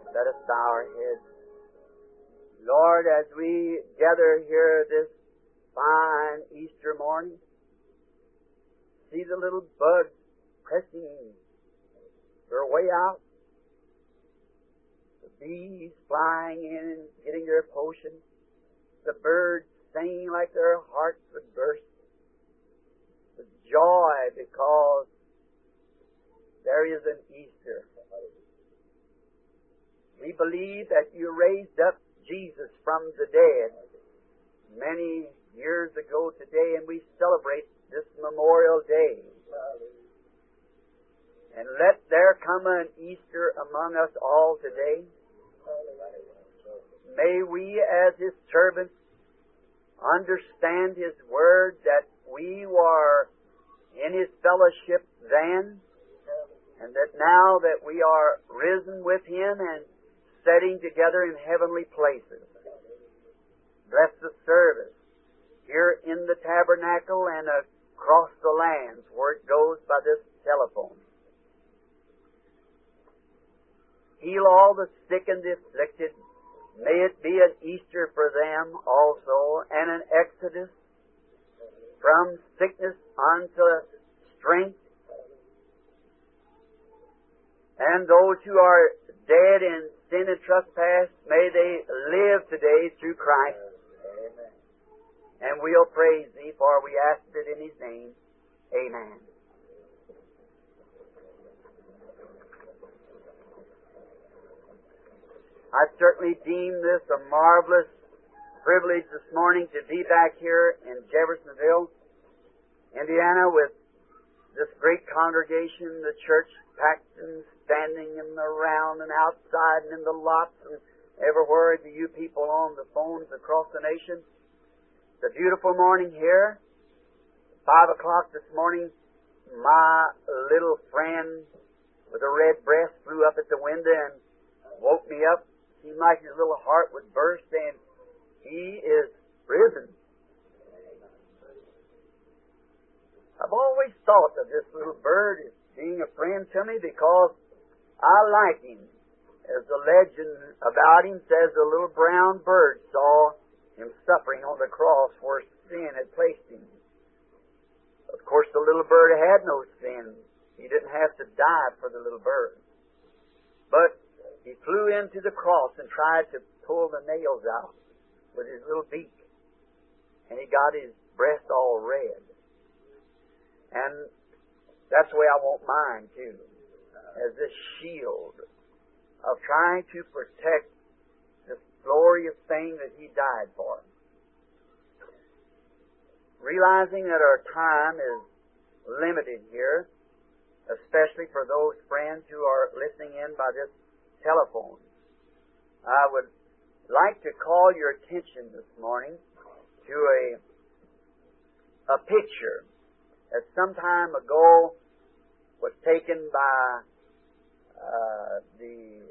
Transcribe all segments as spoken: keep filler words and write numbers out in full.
Let us bow our heads. Lord, as we gather here this fine Easter morning, see the little buds pressing their way out, the bees flying in and getting their potion, the birds singing like their hearts would burst, the joy because there is an Easter. We believe that you raised up Jesus from the dead many years ago today, and we celebrate this Memorial Day. And let there come an Easter among us all today. May we, as His servants, understand His Word, that we were in His fellowship then, and that now that we are risen with Him and setting together in heavenly places. Bless the service here in the tabernacle and across the lands where it goes by this telephone. Heal all the sick and the afflicted. May it be an Easter for them also, and an exodus from sickness unto strength. And those who are dead in sin and trespass, may they live today through Christ. Amen. And we'll praise Thee, for we ask it in His name. Amen. I certainly deem this a marvelous privilege this morning to be back here in Jeffersonville, Indiana, with this great congregation, the church packed and standing and around and outside and in the lots and everywhere, to you people on the phones across the nation. It's a beautiful morning here. Five o'clock this morning, my little friend with a red breast flew up at the window and woke me up. Seemed like his little heart would burst, and he is risen. I've always thought of this little bird as being a friend to me because I like him. As the legend about him says, the little brown bird saw him suffering on the cross where sin had placed him. Of course, the little bird had no sin. He didn't have to die for the little bird. But he flew into the cross and tried to pull the nails out with his little beak. And he got his breast all red. And that's the way I want mine, too, as this shield of trying to protect this glorious thing that He died for. Realizing that our time is limited here, especially for those friends who are listening in by this telephone, I would like to call your attention this morning to a a picture that some time ago was taken by uh, the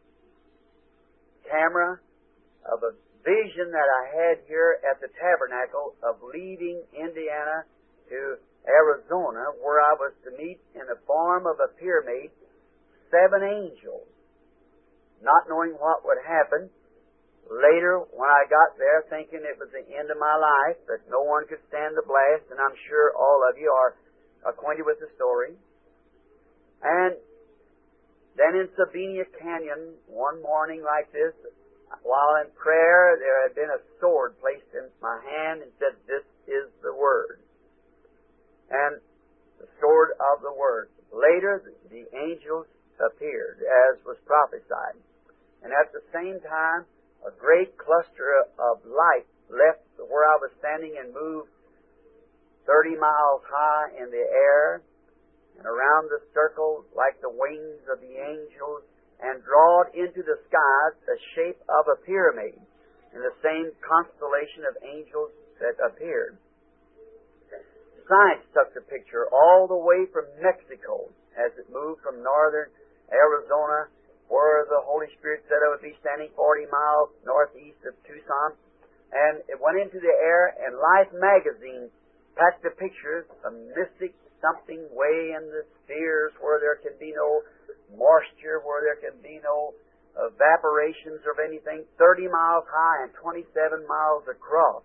camera of a vision that I had here at the tabernacle of leaving Indiana to Arizona, where I was to meet in the form of a pyramid seven angels. Not knowing what would happen. Later, when I got there, thinking it was the end of my life, that no one could stand the blast, and I'm sure all of you are acquainted with the story. And then in Sabina Canyon, one morning like this, while in prayer, there had been a sword placed in my hand and said, "This is the Word." And the sword of the Word. Later, the angels appeared, as was prophesied. And at the same time, a great cluster of light left where I was standing and moved thirty miles high in the air and around the circle like the wings of the angels, and drawed into the skies the shape of a pyramid in the same constellation of angels that appeared. Science took the picture all the way from Mexico as it moved from northern Arizona, where the Holy Spirit said it would be standing forty miles northeast of Tucson. And it went into the air, and Life magazine packed the pictures of mystic something way in the spheres where there can be no moisture, where there can be no evaporations of anything, thirty miles high and twenty-seven miles across.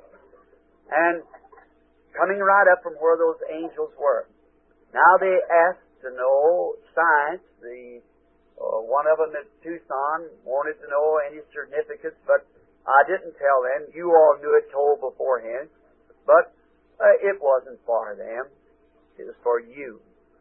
And coming right up from where those angels were. Now they asked to know science. The uh, one of them at Tucson wanted to know any certificates, but I didn't tell them. You all knew it told beforehand. But uh, it wasn't for them. It was for you.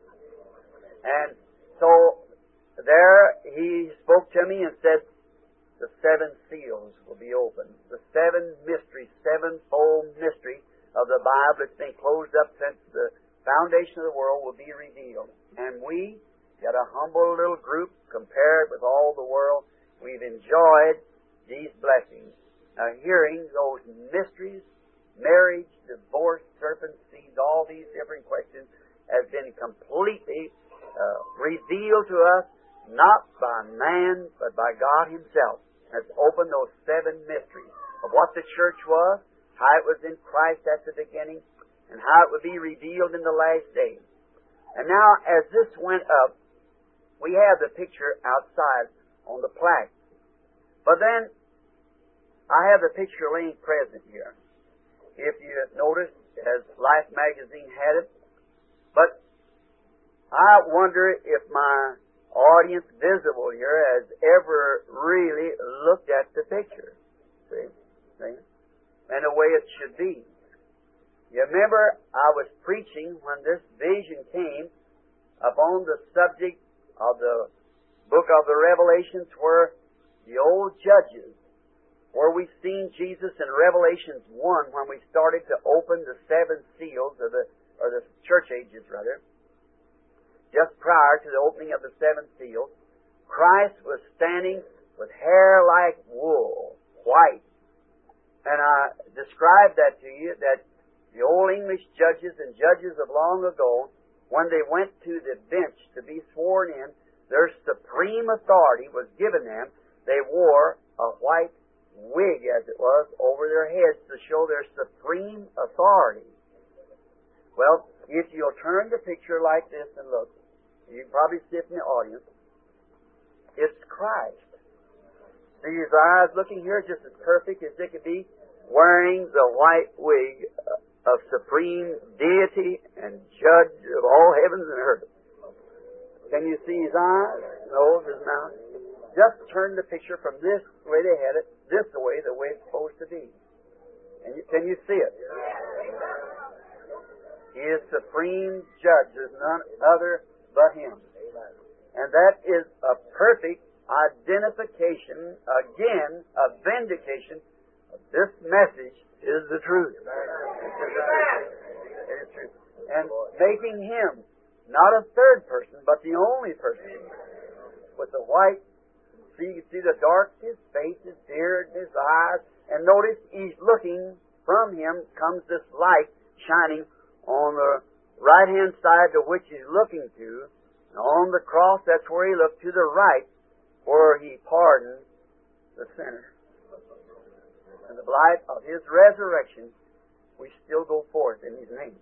And so there he spoke to me and said, the seven seals will be opened. The seven mysteries, sevenfold mystery of the Bible that's been closed up since the foundation of the world will be revealed. And we, got a humble little group compared with all the world, we've enjoyed these blessings. Now, hearing those mysteries, marriage, divorce, serpent seeds, all these different questions have been completely uh, revealed to us, not by man, but by God Himself. Has opened those seven mysteries of what the church was, how it was in Christ at the beginning, and how it would be revealed in the last days. And now, as this went up, we have the picture outside on the plaque. But then, I have the picture laying present here. If you notice, as Life magazine had it. But I wonder if my audience visible here has ever really looked at the picture. See? See? And the way it should be. You remember, I was preaching when this vision came upon the subject of the book of the Revelations, where the old judges, where we've seen Jesus in Revelations one, when we started to open the seven seals, of the, or the church ages rather, just prior to the opening of the seven seals, Christ was standing with hair like wool, white. And I described that to you, that the old English judges and judges of long ago, when they went to the bench to be sworn in, their supreme authority was given them. They wore a white wig, as it was, over their heads to show their supreme authority. Well, if you'll turn the picture like this and look, you can probably see it in the audience. It's Christ. See his eyes looking here just as perfect as they could be, wearing the white wig of supreme deity and judge of all heavens and earth. Can you see his eyes, nose, his mouth? Just turn the picture from this way they had it, this way, the way it's supposed to be. And you, can you see it? He is supreme judge. There's none other but Him. And that is a perfect identification, again, a vindication of this message is the truth. It is true. And making Him not a third person, but the only person with the white. See, you can see the dark, His face, His beard, His eyes, and notice He's looking from Him comes this light shining on the right-hand side to which He's looking to. And on the cross, that's where He looked to the right, where He pardoned the sinner. In the light of His resurrection, we still go forth in His name.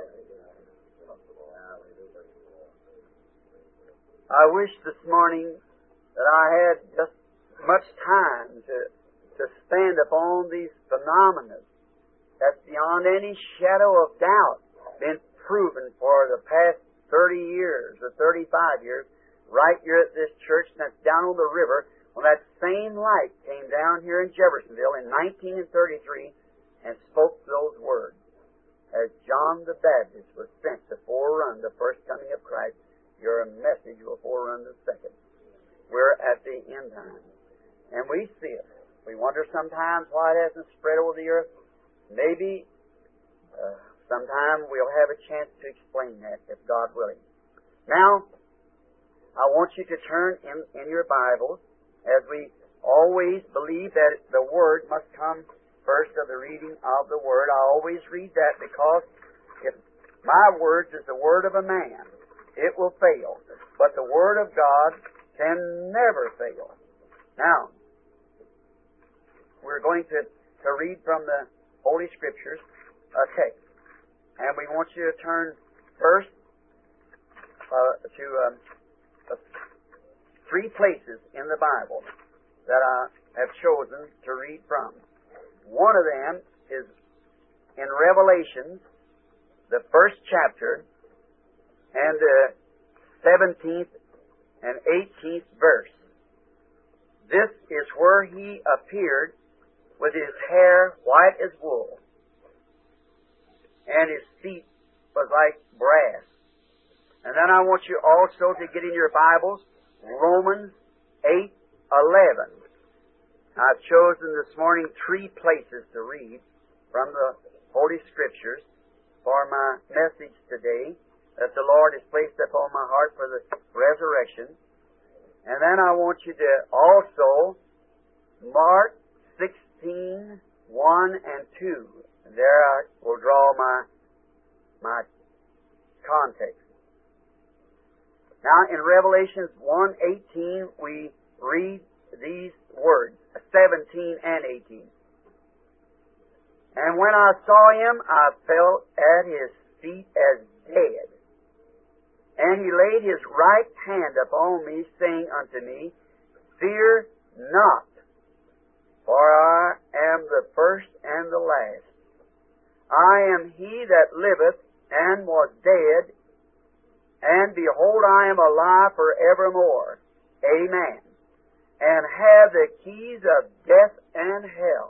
I wish this morning that I had just much time to, to stand upon these phenomena that's beyond any shadow of doubt been proven for the past thirty years or thirty-five years right here at this church that's down on the river when that same light came down here in Jeffersonville in nineteen thirty-three and spoke those words. As John the Baptist was sent to forerun the first coming of Christ, your message will forerun the second. We're at the end time. And we see it. We wonder sometimes why it hasn't spread over the earth. Maybe uh, sometime we'll have a chance to explain that, if God willing. Now, I want you to turn in, in your Bibles, as we always believe that the Word must come first of the reading of the Word. I always read that because if my words is the word of a man, it will fail. But the Word of God can never fail. Now, we're going to, to read from the Holy Scriptures a text. And we want you to turn first uh, to um, three places in the Bible that I have chosen to read from. One of them is in Revelation, the first chapter, and the seventeenth and eighteenth verse. This is where He appeared with His hair white as wool, and His feet was like brass. And then I want you also to get in your Bibles Romans eight eleven. I've chosen this morning three places to read from the Holy Scriptures for my message today that the Lord has placed upon my heart for the resurrection. And then I want you to also mark sixteen, one and two. And there I will draw my, my context. Now in Revelation one eighteen we read these words, seventeen and eighteen. And when I saw Him, I fell at His feet as dead. And He laid His right hand upon me, saying unto me, Fear not, for I am the first and the last. I am He that liveth and was dead, and behold, I am alive forevermore. Amen. And have the keys of death and hell.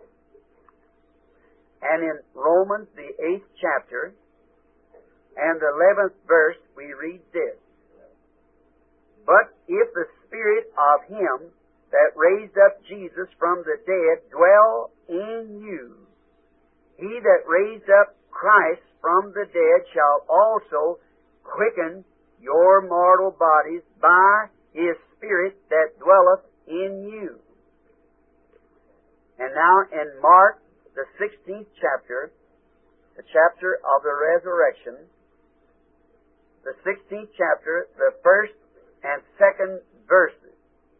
And in Romans, the eighth chapter, and the eleventh verse, we read this. But if the Spirit of Him that raised up Jesus from the dead dwell in you, He that raised up Christ from the dead shall also quicken your mortal bodies by His Spirit that dwelleth in you. And now in Mark, the sixteenth chapter, the chapter of the resurrection, the sixteenth chapter, the first and second verses.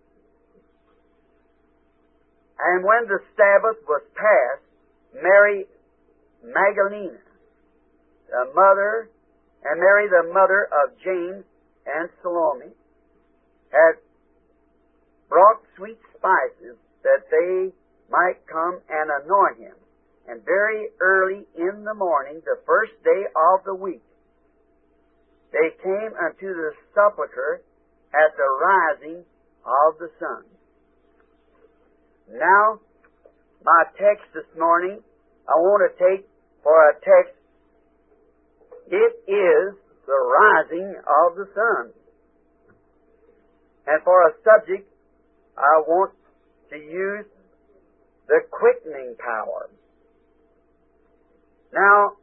And when the Sabbath was past, Mary Magdalene, the mother, and Mary the mother of James and Salome, had brought sweet spices that they might come and anoint Him. And very early in the morning, the first day of the week, they came unto the sepulchre at the rising of the sun. Now, my text this morning, I want to take for a text, it is the rising of the sun. And for a subject, I want to use the quickening power. Now,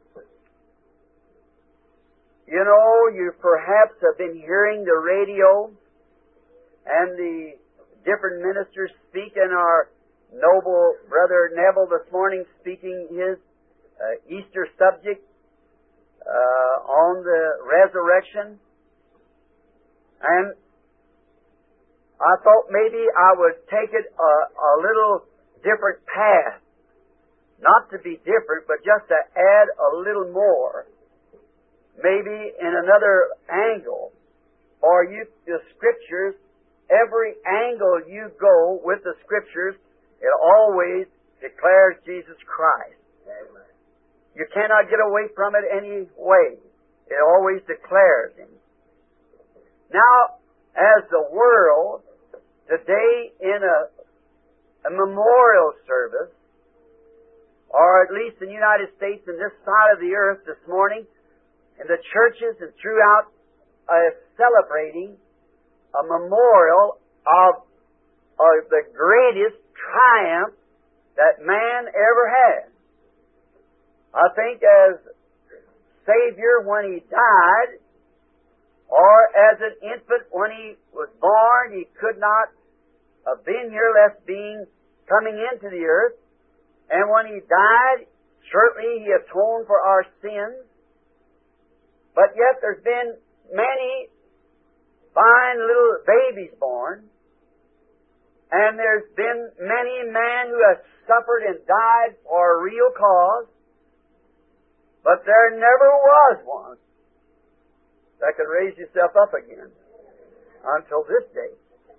you know, you perhaps have been hearing the radio and the different ministers speak, and our noble brother Neville this morning speaking his uh, Easter subject uh, on the resurrection. And I thought maybe I would take it a, a little different path. Not to be different, but just to add a little more. Maybe in another angle. Or you, the Scriptures, every angle you go with the Scriptures, it always declares Jesus Christ. Amen. You cannot get away from it any way. It always declares Him. Now, as the world, today in a, a memorial service, or at least in the United States, in this side of the earth this morning, in the churches and throughout, uh, celebrating a memorial of, of the greatest triumph that man ever had. I think as Savior when He died, or as an infant when He was born, He could not have been here lest being coming into the earth. And when He died, certainly He atoned for our sins. But yet there's been many fine little babies born. And there's been many men who have suffered and died for a real cause. But there never was one that could raise himself up again until this day.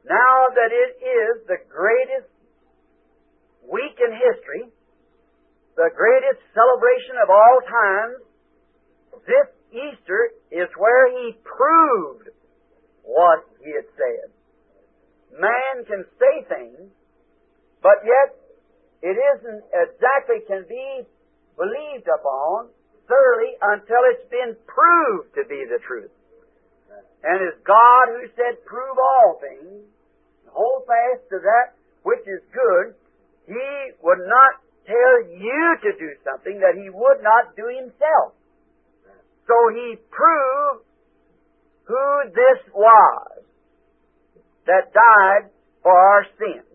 now that it is the greatest week in history, the greatest celebration of all times, this Easter is where He proved what He had said. Man can say things, but yet it isn't exactly can be believed upon thoroughly until it's been proved to be the truth. And it's God who said, prove all things, hold fast to that which is good. He would not tell you to do something that He would not do Himself. So He proved who this was that died for our sins.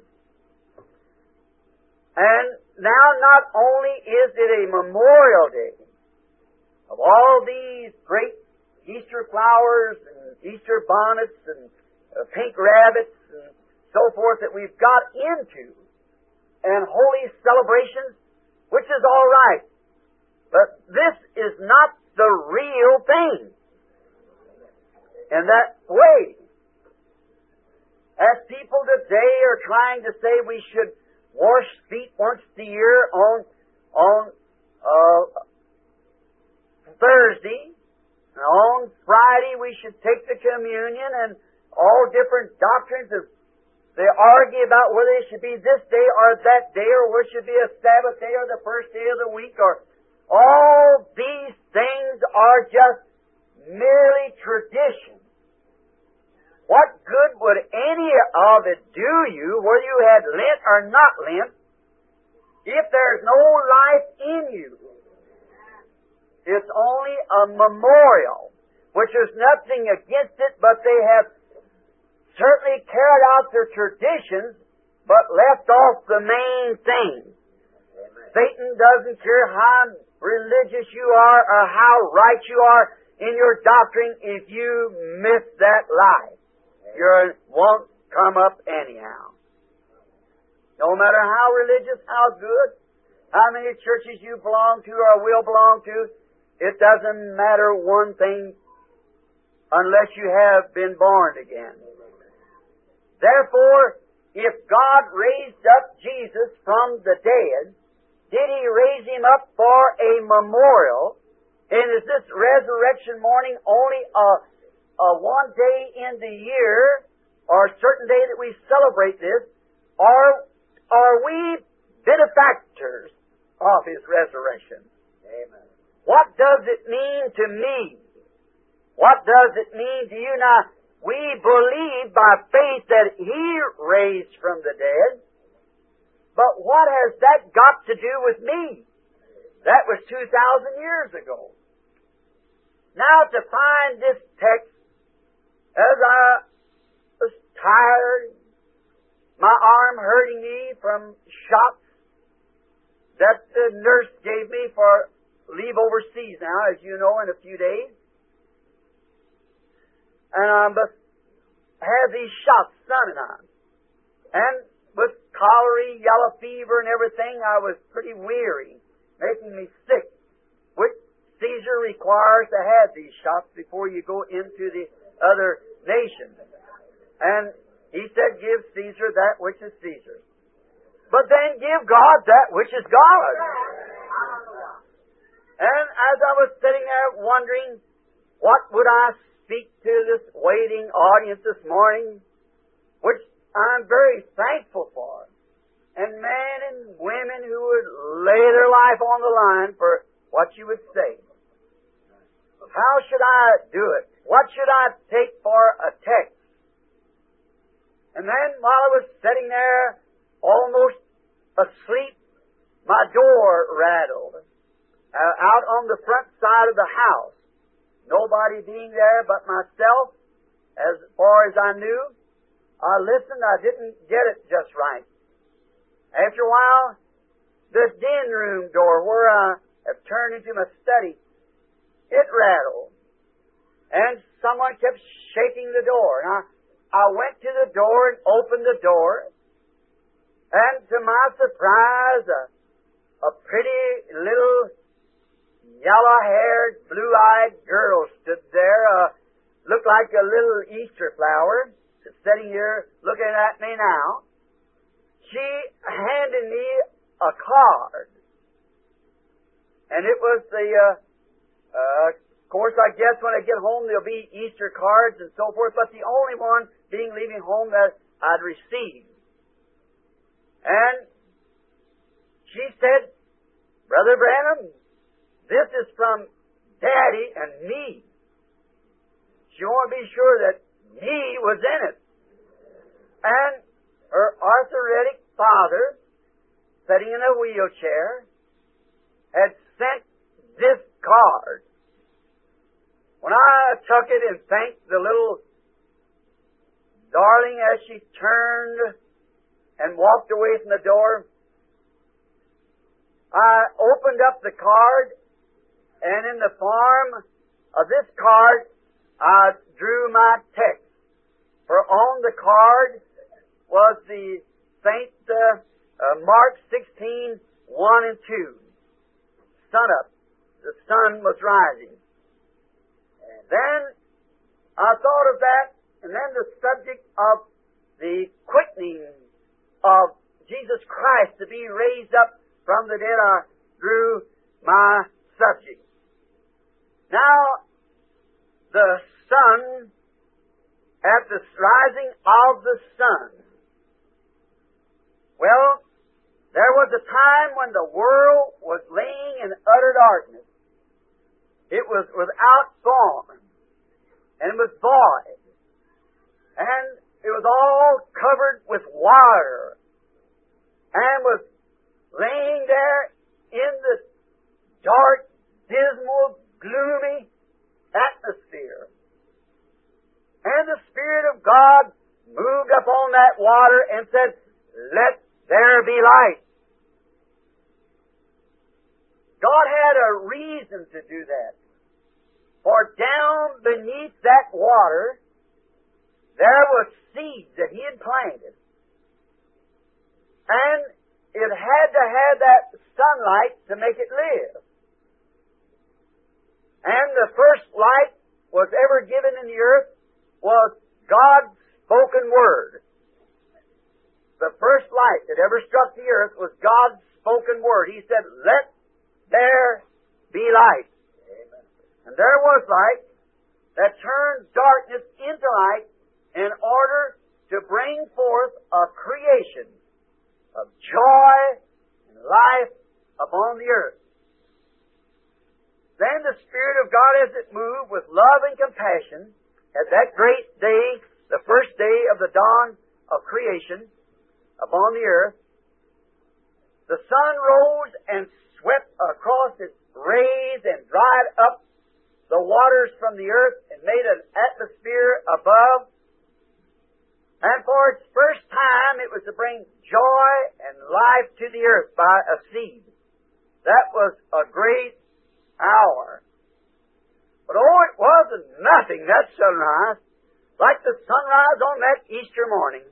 And now not only is it a memorial day of all these great Easter flowers and Easter bonnets and uh, pink rabbits and so forth that we've got into, and holy celebrations, which is all right. But this is not the real thing. In that way, as people today are trying to say we should wash feet once a year on on uh, Thursday, and on Friday we should take the communion, and all different doctrines of they argue about whether it should be this day or that day, or whether it should be a Sabbath day or the first day of the week, or all these things are just merely tradition. What good would any of it do you, whether you had Lent or not Lent, if there's no life in you? It's only a memorial, which is nothing against it, but they have certainly carried out their traditions, but left off the main thing. Satan doesn't care how religious you are or how right you are in your doctrine if you miss that life. You won't come up anyhow. No matter how religious, how good, how many churches you belong to or will belong to, it doesn't matter one thing unless you have been born again. Therefore, if God raised up Jesus from the dead, did He raise Him up for a memorial? And is this resurrection morning only a, a one day in the year, or a certain day that we celebrate this, or are we benefactors of His resurrection? Amen. What does it mean to me? What does it mean to you? Now, we believe by faith that He raised from the dead, but what has that got to do with me? That was two thousand years ago. Now, to find this text, as I was tired, my arm hurting me from shots that the nurse gave me for leave overseas now, as you know, in a few days. And I must have these shots sunning on. And with cholera, yellow fever, and everything, I was pretty weary, making me sick, which Caesar requires to have these shots before you go into the other nations. And he said, give Caesar that which is Caesar's. But then give God that which is God's. And as I was sitting there wondering, what would I speak to this waiting audience this morning, which I'm very thankful for, and men and women who would lay their life on the line for what you would say. How should I do it? What should I take for a text? And then while I was sitting there, almost asleep, my door rattled uh, out on the front side of the house. Nobody being there but myself, as far as I knew. I listened, I didn't get it just right. After a while, the den room door where I have turned into my study, it rattled. And someone kept shaking the door. And I, I went to the door and opened the door. And to my surprise, a, a pretty little yellow-haired, blue-eyed girl stood there, uh, looked like a little Easter flower. sitting here looking at me now, she handed me a card. And it was the, uh, uh, of course, I guess when I get home there'll be Easter cards and so forth, but the only one being leaving home that I'd received. And she said, Brother Branham, this is from Daddy and me. She wanted to be sure that me was in it. And her arthritic father, sitting in a wheelchair, had sent this card. When I took it and thanked the little darling as she turned and walked away from the door, I opened up the card, and in the form of this card, I drew my text. For on the card was the Saint uh, uh, Mark sixteen, one and two. Sun up. The sun was rising. And then I thought of that, and then the subject of the quickening of Jesus Christ to be raised up from the dead, I drew my subject. Now, the sun, at the rising of the sun, well, there was a time when the world was laying in utter darkness. It was without form, and it was void, and it was all covered with water, and was laying there in the dark, dismal, gloomy atmosphere. And the Spirit of God moved upon that water and said, "Let there be light." God had a reason to do that. For down beneath that water, there was seeds that He had planted. And it had to have that sunlight to make it live. And the first light was ever given in the earth was God's spoken word. The first light that ever struck the earth was God's spoken word. He said, "Let there be light." Amen. And there was light that turned darkness into light in order to bring forth a creation of joy and life upon the earth. Then the Spirit of God, as it moved with love and compassion, at that great day, the first day of the dawn of creation upon the earth, the sun rose and swept across its rays and dried up the waters from the earth and made an atmosphere above. And for its first time, it was to bring joy and life to the earth by a seed. That was a great hour. But oh, it wasn't nothing, that sunrise, like the sunrise on that Easter morning.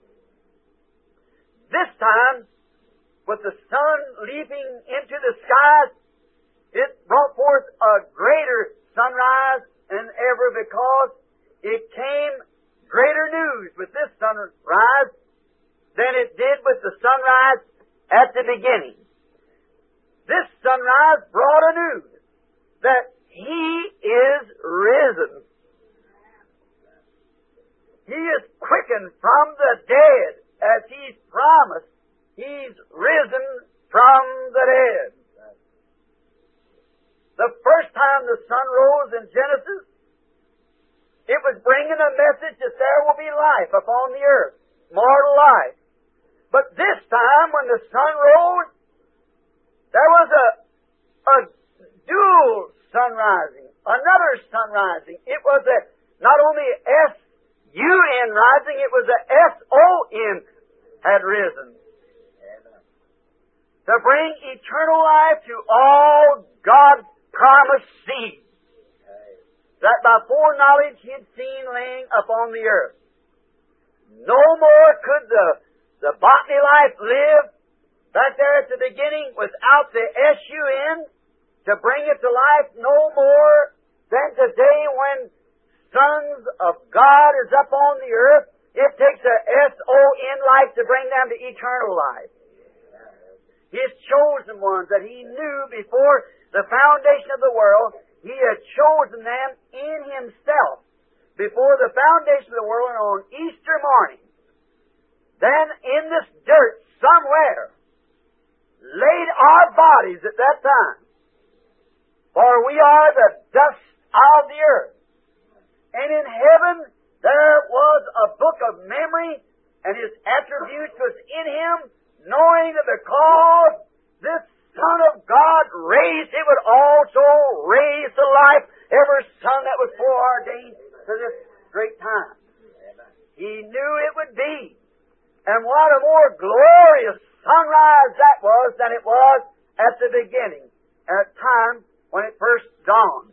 This time, with the sun leaping into the skies, it brought forth a greater sunrise than ever, because it came greater news with this sunrise than it did with the sunrise at the beginning. This sunrise brought a news that He is risen. He is quickened from the dead, as He's promised. He's risen from the dead. The first time the sun rose in Genesis, it was bringing a message that there will be life upon the earth, mortal life. But this time, when the sun rose, there was a, a dual sun rising, another sun rising. It was a not only S U N rising, it was a S O N had risen. Amen. To bring eternal life to all God's promised seed, that by foreknowledge He had seen laying upon the earth. No more could the, the bodily life live back there at the beginning without the S U N to bring it to life, no more than today when sons of God is up on the earth It takes a S O N life to bring them to eternal life. His chosen ones that He knew before the foundation of the world, He had chosen them in Himself before the foundation of the world, and on Easter morning, then in this dirt somewhere, laid our bodies at that time. For we are the dust of the earth. And in heaven there was a book of memory, and His attributes was in Him, knowing that because this Son of God raised, it would also raise to life every son that was foreordained for this great time. He knew it would be. And what a more glorious sunrise that was than it was at the beginning, at the time when it first dawned.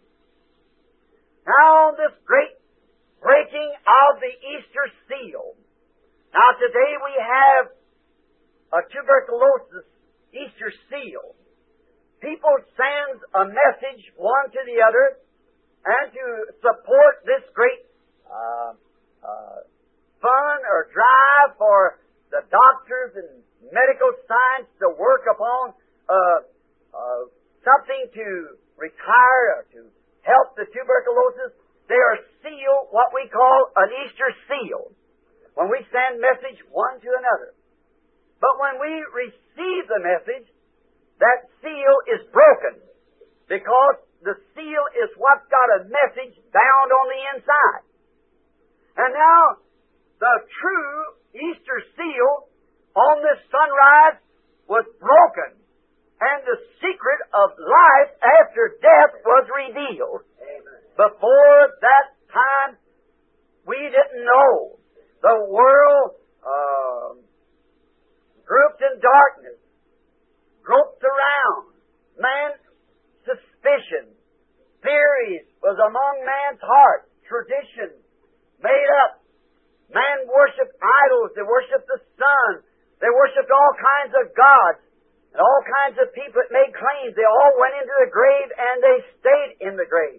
Now this great breaking of the Easter seal. Now today we have a tuberculosis Easter seal. People send a message one to the other, and to support this great uh, uh, fun or drive for the doctors and medical science to work upon uh, uh, something to retire or to help the tuberculosis. They are seal, what we call an Easter seal, when we send message one to another. But when we receive the message, that seal is broken, because the seal is what's got a message bound on the inside. And now, the true Easter seal on this sunrise was broken, and the secret of life after death was revealed. Amen. Before that time, we didn't know. The world uh, grouped in darkness, groped around. Man's suspicion, theories was among man's heart, tradition made up. Man worshipped idols, they worshipped the sun, they worshipped all kinds of gods, and all kinds of people that made claims. They all went into the grave and they stayed in the grave.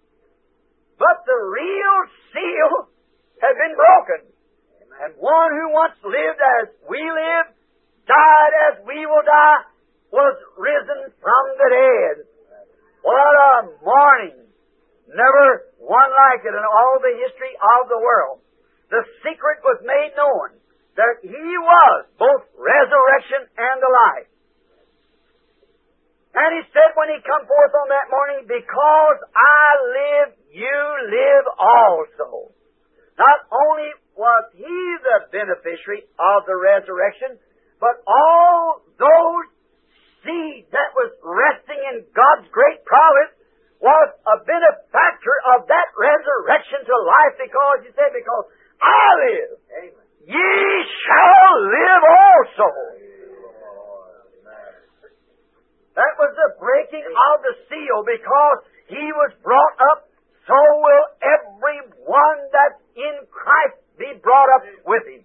But the real seal had been broken. And one who once lived as we live, died as we will die, was risen from the dead. What a morning! Never one like it in all the history of the world. The secret was made known that He was both resurrection and the life. And He said when He come forth on that morning, because I live, you live also. Not only was He the beneficiary of the resurrection, but all those seed that was resting in God's great providence was a benefactor of that resurrection to life, because He said, because I live, Amen. Ye shall live also. That was the breaking of the seal, because He was brought up, so will every one that's in Christ be brought up with Him.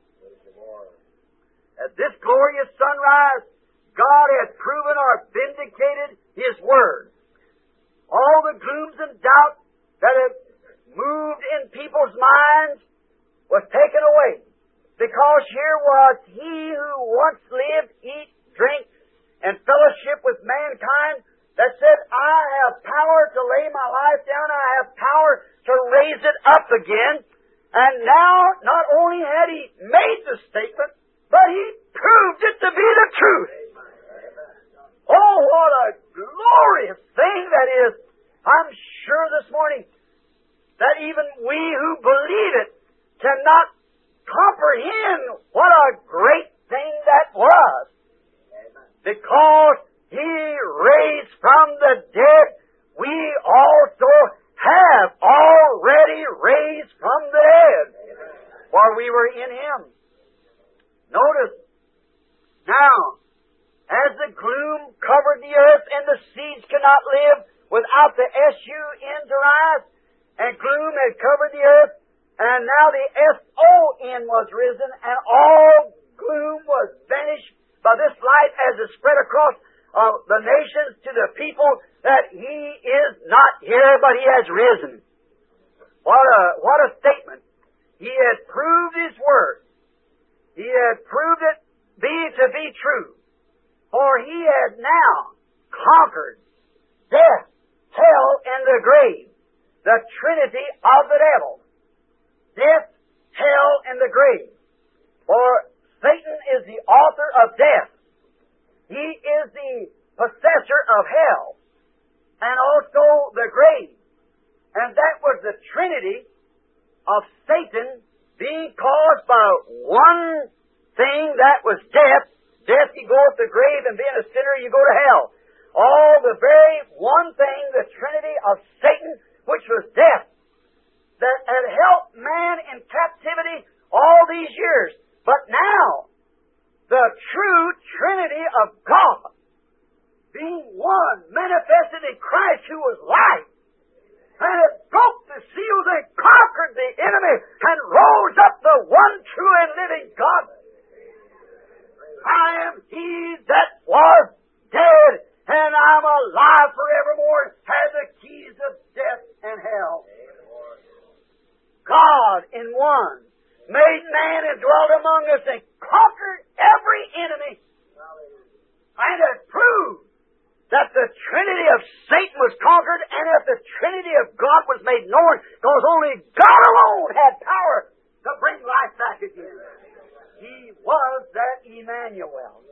At this glorious sunrise, God has proven or vindicated His Word. All the glooms and doubts that have moved in people's minds was taken away, because here was He who once lived, eat, drink, and fellowship with mankind, that said, I have power to lay my life down, I have power to raise it up again. And now, not only had He made the statement, but He proved it to be the truth. Oh, what a glorious thing that is. I'm sure this morning that even we who believe it cannot comprehend what a great thing that was. Because He raised from the dead, we also have already raised from the dead. For we were in Him. Notice, now, as the gloom covered the earth and the seeds could not live without the S U N to rise, and gloom had covered the earth, and now the S O N was risen, and all gloom was vanished by this light as it spread across uh, the nations to the people, that He is not here, but He has risen. What a, what a statement. He had proved His Word. He had proved it be to be true. For He had now conquered death, hell, and the grave, the trinity of the devil. Death, hell, and the grave. For Satan is the author of death. He is the possessor of hell, and also the grave. And that was the trinity of Satan being caused by one thing, that was death. Death, you go to the grave, and being a sinner, you go to hell. All the very one thing, the trinity of Satan, which was death, that had held man in captivity all these years. But now, the true trinity of God, being one, manifested in Christ, who was life, and it broke the seals and conquered the enemy and rose up the one true and living God. I am He that was dead, and I'm alive forevermore, and have the keys of death and hell. God in one made man and dwelt among us and conquered every enemy, and has proved that the trinity of Satan was conquered, and that the trinity of God was made known, because only God alone had power to bring life back again. He was that Emmanuel.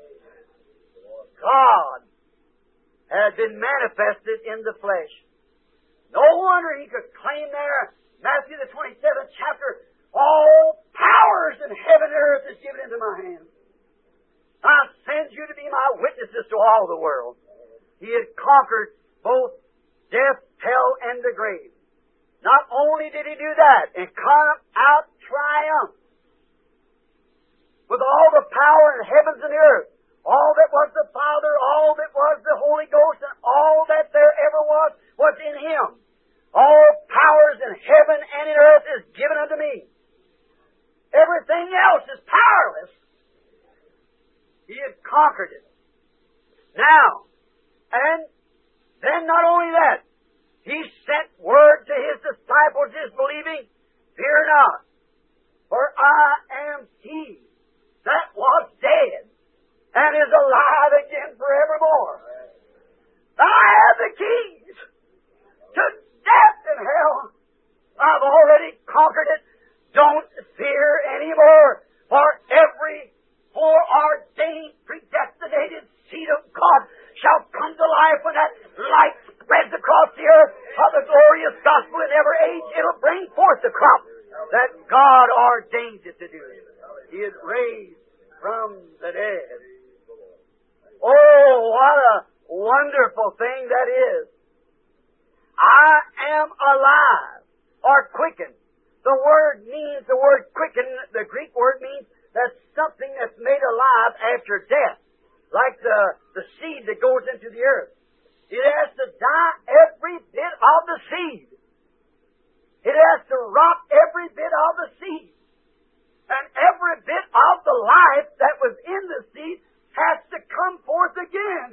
God had been manifested in the flesh. No wonder He could claim there, Matthew the twenty-seventh chapter, all powers in heaven and earth is given into my hands. I send you to be my witnesses to all the world. He had conquered both death, hell, and the grave. Not only did He do that and come out triumph with all the power in heavens and earth, all that was the Father, all that was the Holy Ghost, and all that there ever was, was in Him. All powers in heaven and in earth is given unto me. Everything else is powerless. He had conquered it. Now, and then not only that, He sent word to His disciples, His believing, fear not, for I am He that was dead and is alive again forevermore. I have the keys to death and hell. I've already conquered it. Don't fear anymore, for every foreordained, predestinated seed of God shall come to life when that light spreads across the earth of the glorious gospel in every age. It'll bring forth the crop that God ordained it to do. He is raised from the dead. Oh, what a wonderful thing that is. I am alive, or quickened. The word means, the word quicken, the Greek word means that's something that's made alive after death. Like the, the seed that goes into the earth. It has to die every bit of the seed. It has to rot every bit of the seed. And every bit of the life that was in the seed has to come forth again.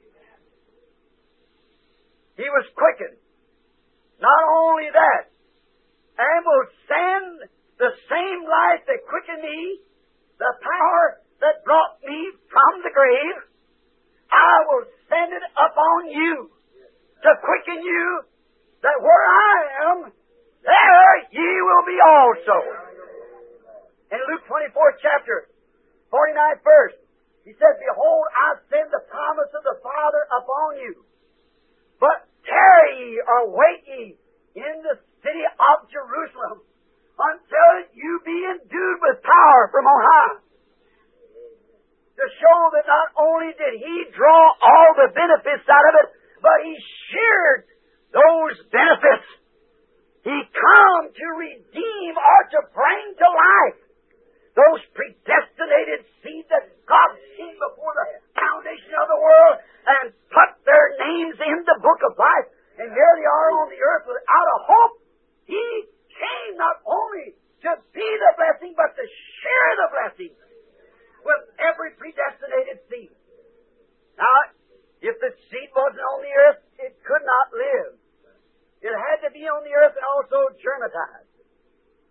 He was quickened. Not only that, and will send the same life that quickened me, the power that brought me from the grave, I will send it upon you to quicken you, that where I am, there ye will be also. In Luke twenty-fourth chapter, forty-ninth verse, He said, Behold, I send the promise of the Father upon you. But tarry ye or wait ye in the city of Jerusalem until you be endued with power from on high. To show that not only did He draw all the benefits out of it, but He shared those benefits. He come to redeem or to bring to life those predestinated seeds that God seen before the foundation of the world and put their names in the book of life. And here they are on the earth without a hope. He came not only to be the blessing, but to share the blessing with every predestinated seed. Now, if the seed wasn't on the earth, it could not live. It had to be on the earth and also germatize.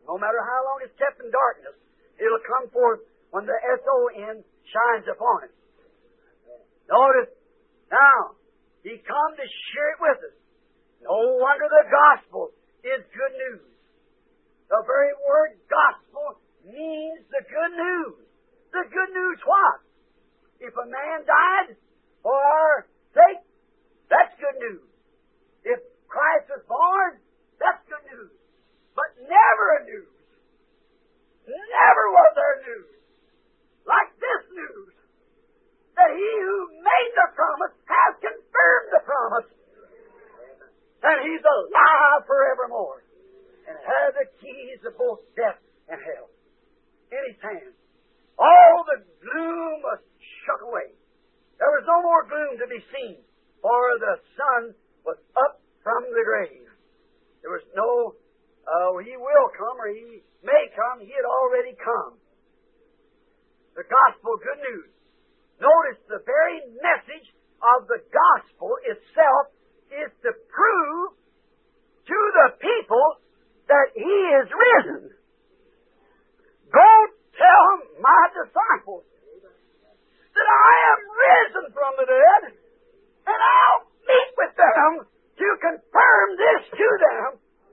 No matter how long it's kept in darkness, it'll come forth when the S O N shines upon it. Notice, now, He come to share it with us. No wonder the gospel is good news. The very word gospel means the good news. The good news what? If a man died for our sake, that's good news. If Christ was born, that's good news. But never a news. Never was there news like this news, that He who made the promise has confirmed the promise. And He's alive forevermore and has the keys of both death and hell in His hand. All the gloom was shook away. There was no more gloom to be seen, for the sun was up from the grave. There was no, uh, He will come or He may come. He had already come. The gospel, good news. Notice the very message of the gospel itself is to prove to the people that He is risen. Go tell my disciples that I am risen from the dead, and I'll meet with them to confirm this to them.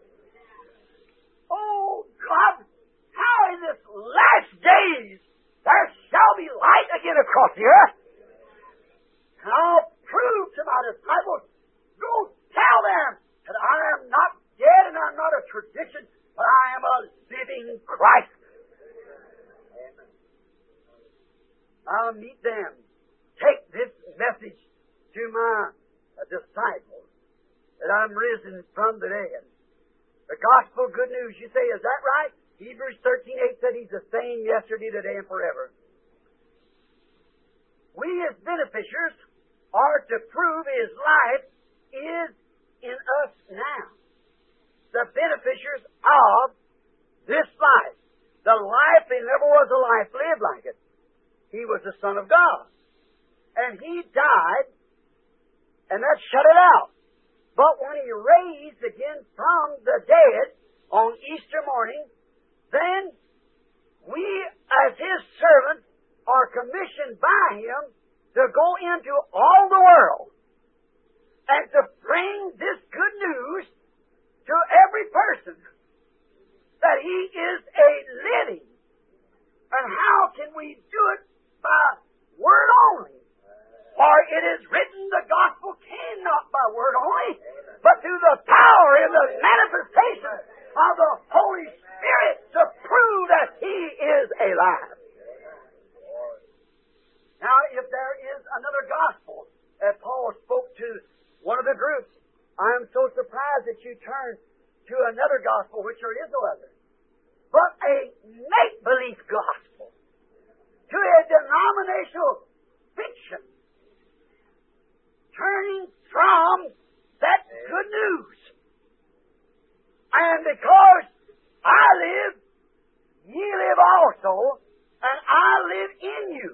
Oh, God, how in this last days there shall be light again across the earth. And I'll prove to my disciples, go tell them that I am not dead and I'm not a tradition, but I am a living Christ. I'll meet them. Take this message to my uh, disciples that I'm risen from the dead. The gospel, good news. You say, is that right? Hebrews thirteen eight said He's the same yesterday, today, and forever. We as beneficiaries are to prove His life is in us now. The beneficiaries of this life. The life, there never was a life lived like it. He was the Son of God. And He died, and that shut it out. But when He raised again from the dead on Easter morning, then we, as His servants, are commissioned by Him to go into all the world and to bring this good news to every person that He is a living. And how can we do it? By word only. For it is written, the gospel came not by word only, but through the power and the manifestation of the Holy Spirit to prove that He is alive. Now, if there is another gospel, as Paul spoke to one of the groups, I am so surprised that you turn to another gospel, which there is no other, but a make-believe gospel, to a denominational fiction, turning from that good news. And because I live, ye live also, and I live in you.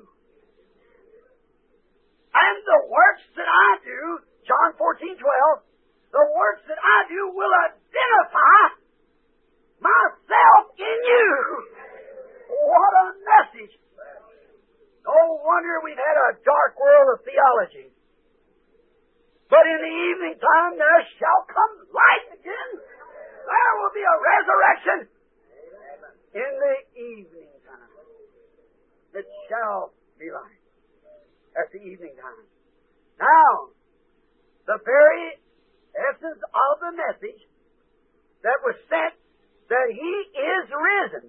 And the works that I do, John fourteen twelve, the works that I do will identify myself in you. What a message! No wonder we've had a dark world of theology. But in the evening time there shall come light again. There will be a resurrection in the evening time. It shall be light at the evening time. Now, the very essence of the message that was sent, that He is risen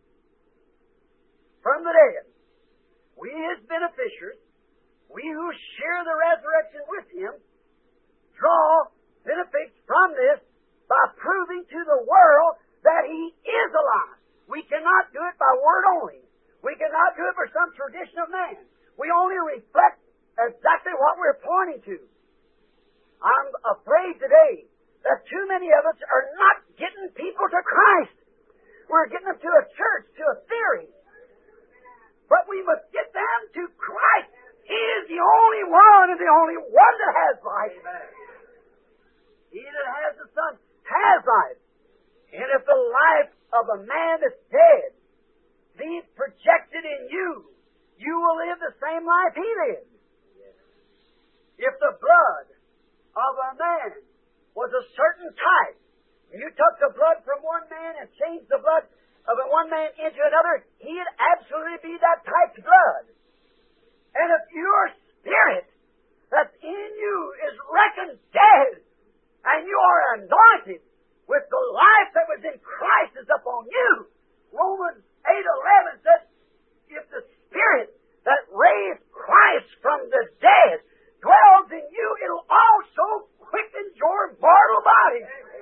from the dead. We as beneficiaries, we who share the resurrection with Him, draw benefits from this by proving to the world that He is alive. We cannot do it by word only. We cannot do it for some tradition of man. We only reflect exactly what we're pointing to. I'm afraid today that too many of us are not getting people to Christ. We're getting them to a church, to a theory. But we must get them to Christ. He is the only one and the only one that has life. He that has the Son has life. And if the life of a man that's dead be projected in you, you will live the same life he lived. If the blood of a man was a certain type, and you took the blood from one man and changed the blood of one man into another, he'd absolutely be that type's blood. And if your spirit that's in you is reckoned dead, and you are anointed with the life that was in Christ is upon you, Romans eight eleven says, if the Spirit that raised Christ from the dead dwells in you, it'll also quicken your mortal body.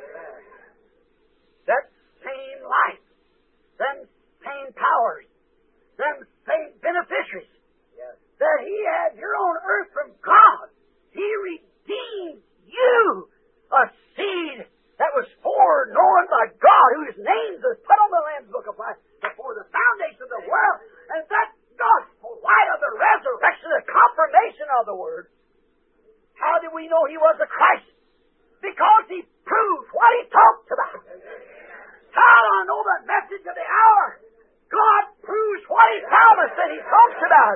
That same life, them same powers, them same beneficiaries that He had here on earth from God, He redeemed you, a seed that was foreknown by God, whose names is put on the Lamb's Book of Life before the foundation of the world, and that gospel light of the resurrection, the confirmation of the Word. How did we know He was the Christ? Because He proved what He talked about. How do I know the message of the hour? God proves what He promised and He talks about.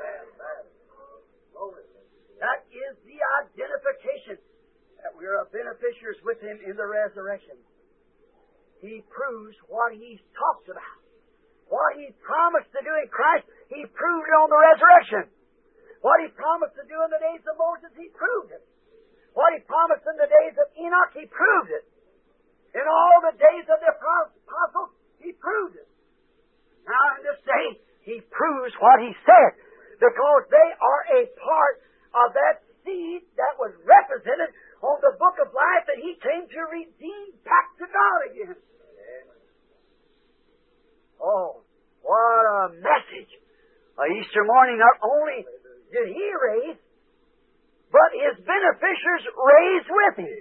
That is the identification that we are beneficiaries with Him in the resurrection. He proves what He talks about. What He promised to do in Christ, He proved it on the resurrection. What He promised to do in the days of Moses, He proved it. What He promised in the days of Enoch, He proved it. In all the days of the apostles, He proved it. Now in this day, He proves what He said, because they are a part of that seed that was represented on the book of life that He came to redeem back to God again. Oh, what a message! On Easter morning, not only did He raise, but His beneficiaries raised with Him.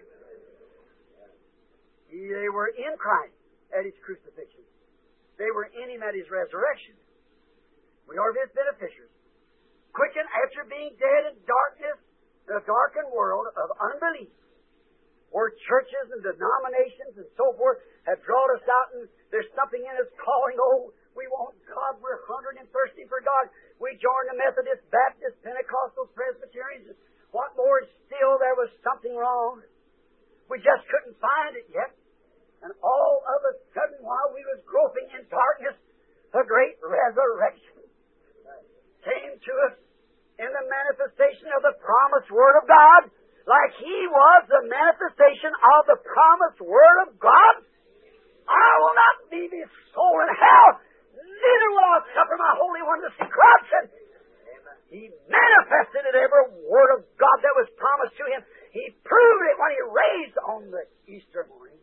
They were in Christ at His crucifixion. They were in Him at His resurrection. We are His beneficiaries. Quickened after being dead in darkness, in a darkened world of unbelief, where churches and denominations and so forth have drawn us out, and there's something in us calling, oh, we want God, we're hungry and thirsty for God. We joined the Methodist, Baptist, Pentecostal, Presbyterians, and what more still, there was something wrong. We just couldn't find it yet. And all of a sudden, while we was groping in darkness, the great resurrection came to us in the manifestation of the promised Word of God, like He was the manifestation of the promised Word of God. I will not leave His soul in hell, neither will I suffer my Holy One to see corruption. He manifested it, every Word of God that was promised to Him. He proved it when He raised on the Easter morning.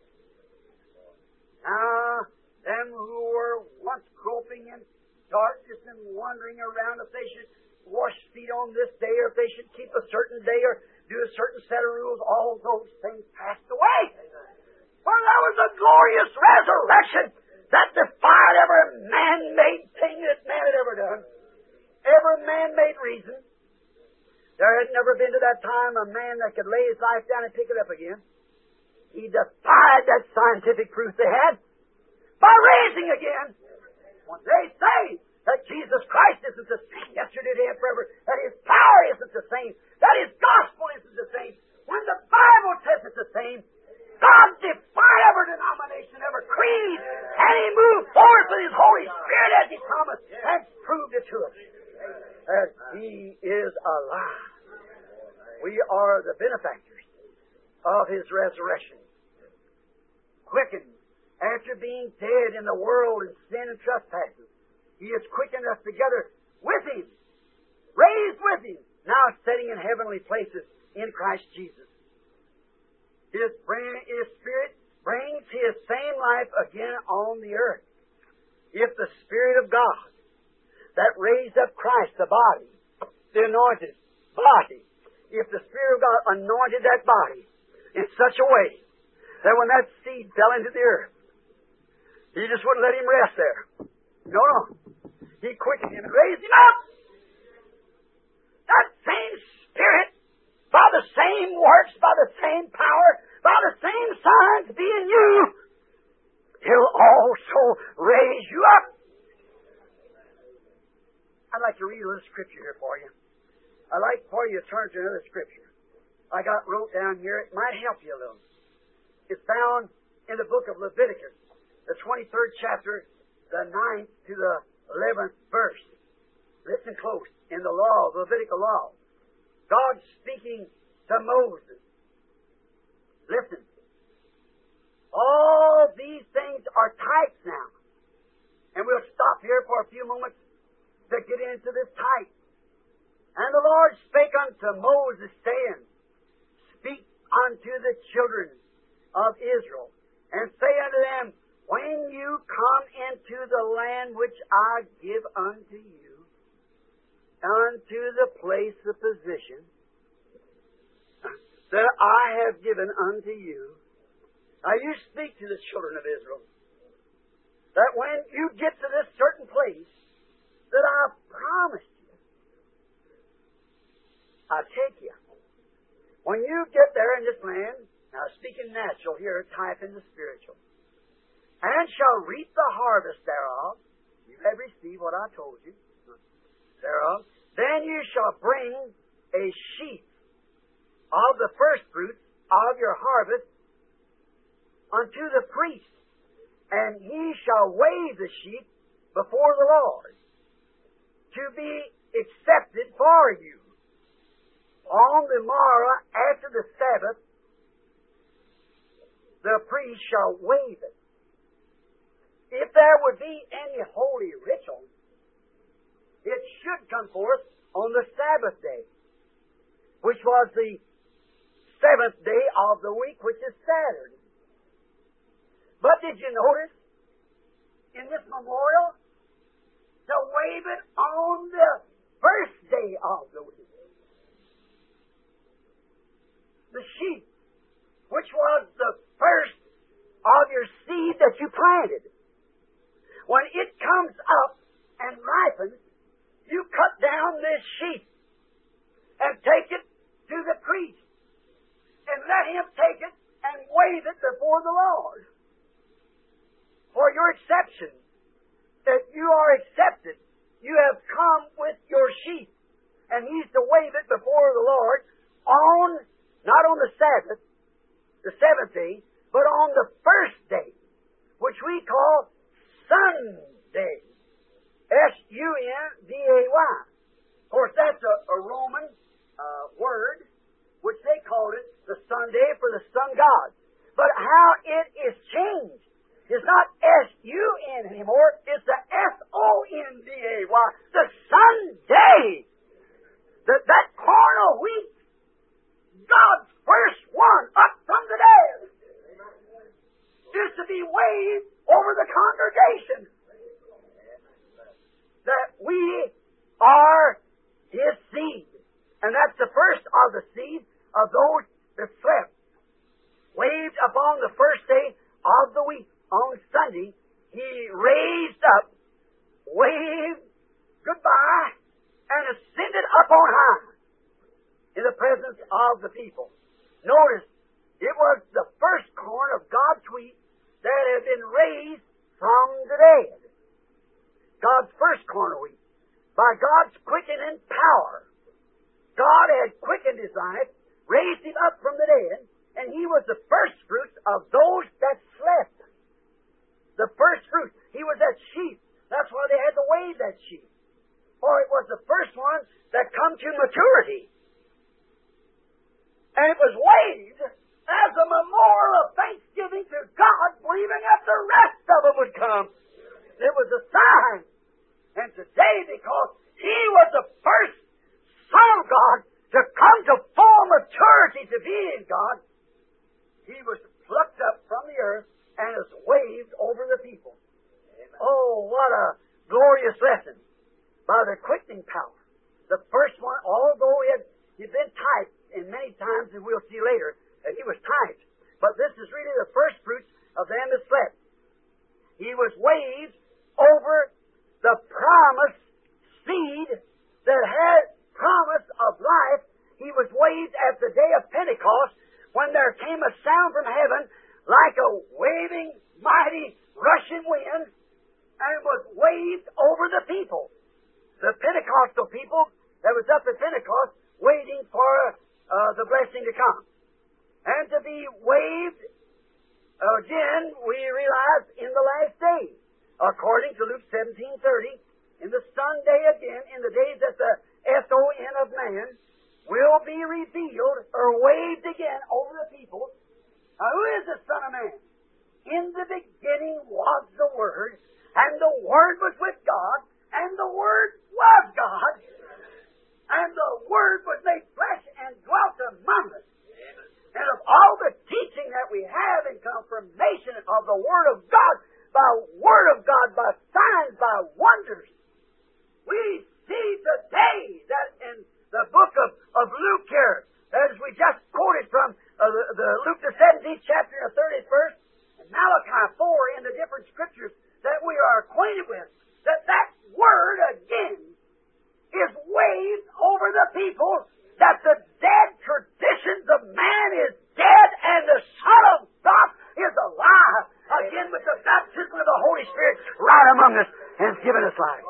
Now, them who were once groping in darkness and wandering around if they should wash feet on this day, or if they should keep a certain day, or do a certain set of rules, all those things passed away. For that was a glorious resurrection that defied every man-made thing that man had ever done. Every man-made reason. There had never been to that time a man that could lay his life down and pick it up again. He defied that scientific proof they had by raising again. When they say that Jesus Christ isn't the same yesterday, today, and forever, that His power isn't the same, that His gospel isn't the same, when the Bible says it's the same, God defied every denomination, every creed, and He moved forward with His Holy Spirit as He promised, and proved it to us. That He is alive. We are the benefactors of His resurrection. Quickened after being dead in the world in sin and trespasses, He has quickened us together with Him, raised with Him, now sitting in heavenly places in Christ Jesus. His, bring, His Spirit brings His same life again on the earth. If the Spirit of God that raised up Christ, the body, the anointed body, if the Spirit of God anointed that body in such a way that when that seed fell into the earth, He just wouldn't let him rest there. No, no. He quickened him and raised him up. That same Spirit, by the same works, by the same power, by the same signs be in you. He'll also raise you up. I'd like to read a little scripture here for you. I'd like for you to turn to another scripture. I got wrote down here. It might help you a little. It's found in the book of Leviticus, the twenty-third chapter, the ninth to the eleventh verse. Listen close. In the law, the Levitical law, God speaking to Moses. Listen. All these things are types now. And we'll stop here for a few moments to get into this type. And the Lord spake unto Moses, saying, Speak unto the children of Israel, and say unto them, When you come into the land which I give unto you, unto the place of position that I have given unto you. Now you speak to the children of Israel that when you get to this certain place that I've promised you, I'll take you. When you get there in this land, now speaking natural here, type in the spiritual, and shall reap the harvest thereof, you have received what I told you, thereof, then you shall bring a sheaf of the first fruits of your harvest unto the priest, and he shall weigh the sheep before the Lord to be accepted for you. On the morrow after the Sabbath, the priest shall weigh it. If there would be any holy ritual, it should come forth on the Sabbath day, which was the seventh day of the week, which is Saturday. But did you notice in this memorial to wave it on the first day of the week? The sheep, which was the first of your seed that you planted, when it comes up and ripens, you cut down this sheep and take it to the priest and let him take it and wave it before the Lord for your exception, that you are accepted. You have come with your sheep, and he's to wave it before the Lord on, not on the Sabbath, the seventh day, but on the first day, which we call Sunday. S U N D A Y. Of course, that's a, a Roman uh, word, which they called it the Sunday for the sun god. But how it is changed, it's not S U N anymore, it's the S O N D A Y. The Sunday. That, that corn of wheat, God's first one up from the dead, is to be waved over the congregation. That we are His seed. And that's the first of the seed of those that slept. Waved upon the first day of the week. On Sunday, He raised up, waved goodbye, and ascended up on high in the presence of the people. Notice, it was the first corn of God's wheat that had been raised from the dead. God's first corn of wheat. By God's quickening power, God had quickened His life, raised Him up from the dead, and He was the first fruits of those that slept. The first fruit. He was that sheep. That's why they had to wave that sheep. For it was the first one that come to maturity. And it was waved as a memorial of thanksgiving to God, believing that the rest of them would come. It was a sign. And today, because He was the first Son of God to come to full maturity to be in God, He was plucked up from the earth and is waved over the people. Amen. Oh, what a glorious lesson. By the quickening power. The first one, although he had he'd been typed in many times, and we'll see later, that he was typed. But this is really the first fruits of them that slept. He was waved over the promised seed that had promise of life. He was waved at the day of Pentecost when there came a sound from heaven like a waving, mighty, rushing wind and was waved over the people. The Pentecostal people that was up at Pentecost waiting for uh, the blessing to come. And to be waved again, we realize, in the last days. According to Luke seventeen thirty, in the Sunday again, in the days that the S O N of man will be revealed or waved again over the people. Now, who is the Son of Man? In the beginning was the Word, and the Word was with God, and the Word was God, and the Word was made flesh and dwelt among us. And of all the teaching that we have in confirmation of the Word of God, by Word of God, by signs, by wonders, we see today that in the book of, of Luke here, as we just quoted from uh, the, the Luke the seventeenth chapter and the thirtieth verse, and Malachi four in the different scriptures that we are acquainted with, that that Word again is waved over the people, that the dead traditions of man is dead and the Son of God is alive again with the baptism of the Holy Spirit right among us and has given us life.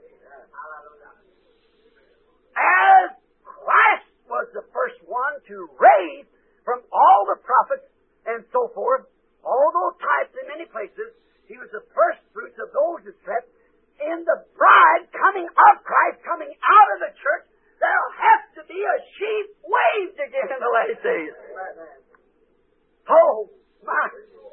As Christ was the first one to raise from all the prophets and so forth, all those types in many places, He was the first fruits of those that slept. In the bride coming of Christ, coming out of the church, there'll have to be a sheep waved again in the last days. Oh, my.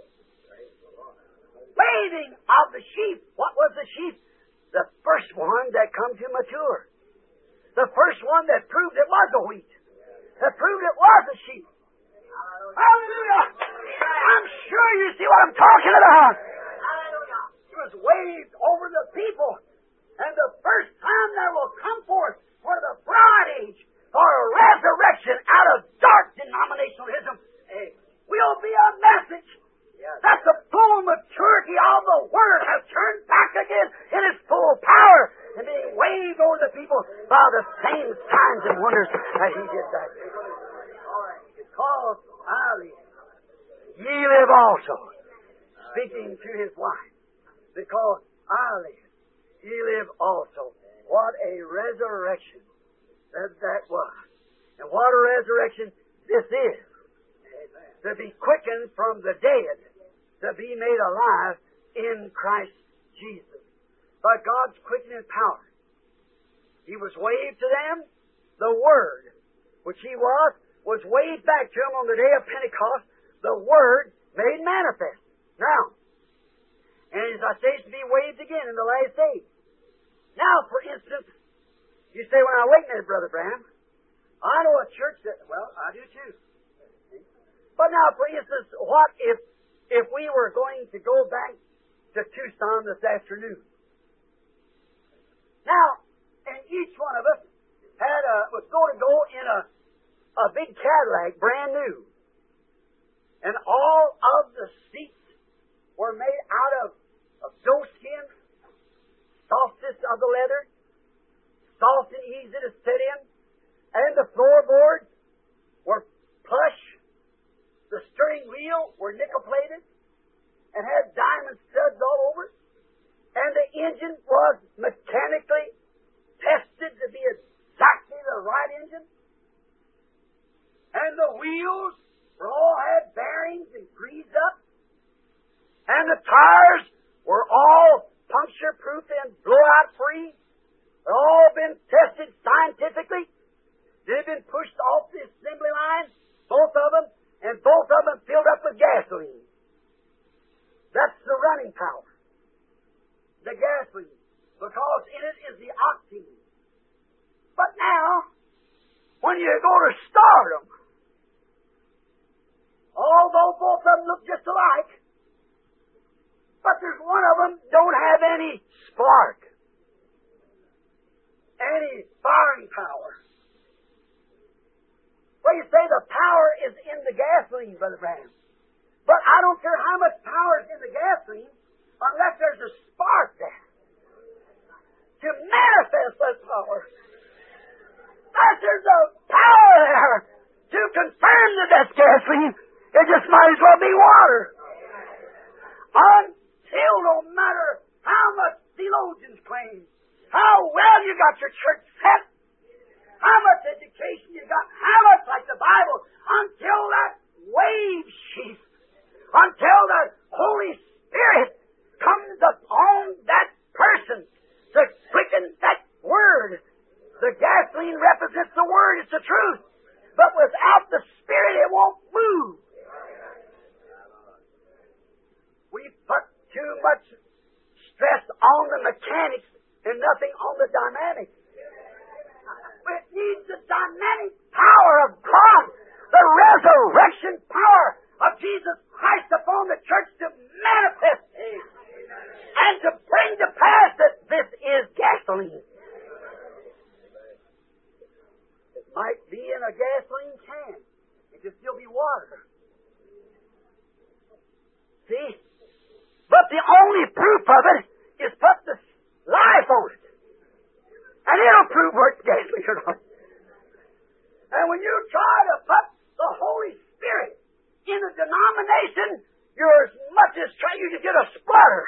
Waving of the sheep. What was the sheep? The first one that come to mature. The first one that proved it was a wheat. That proved it was a sheep. Hallelujah! I'm sure you see what I'm talking about. It was waved over the people. And the first time there will come forth for the broad age, for a resurrection out of dark denominationalism, will be a message that the full maturity of the Word has turned back again in its full power and being waved over the people by the same signs and wonders that He did back then. Because I live, ye live also. Speaking to His wife. Because I live, ye live also. What a resurrection that that was. And what a resurrection this is. To be quickened from the dead, to be made alive in Christ Jesus. By God's quickening power. He was waved to them. The Word, which He was, was waved back to them on the day of Pentecost. The Word made manifest. Now, and as I say, it's to be waved again in the last days. Now, for instance, you say, well, now, wait a minute, Brother Branham. I know a church that, well, I do too. But now, for instance, what if if we were going to go back to Tucson this afternoon? Now, and each one of us had a, was going to go in a, a big Cadillac, brand new. And all of the seats were made out of, of doeskin, softest of the leather, soft and easy to sit in, and the floorboards were plush. The steering wheel were nickel-plated and had diamond studs all over it. And the engine was mechanically tested to be exactly the right engine. And the wheels were all had bearings and greased up. And the tires were all puncture-proof and blowout-free. They'd all been tested scientifically. They'd been pushed off the assembly line, both of them. And both of them filled up with gasoline. That's the running power. The gasoline. Because in it is the octane. But now, when you go to start them, although both of them look just alike, but there's one of them don't have any spark. Any firing power. Well, you say the power is in the gasoline, Brother Branham. But I don't care how much power is in the gasoline unless there's a spark there to manifest that power. Unless there's a power there to confirm that that's gasoline, it just might as well be water. until no matter how much theologians claim, how well you got your church set, how much education you got, how much like the Bible, until that wave sheath, until the Holy Spirit comes upon that person to quicken that Word. The gasoline represents the Word, it's the truth. But without the Spirit, it won't move. We put too much stress on the mechanics and nothing on the dynamics. It needs the dynamic power of God, the resurrection power of Jesus Christ upon the church to manifest and to bring to pass that this is gasoline. It might be in a gasoline can. It could still be water. See? But the only proof of it is put the life on it. And it'll prove where it's gasoline or not. And when you try to put the Holy Spirit in a denomination, you're as much as trying you to get a sputter.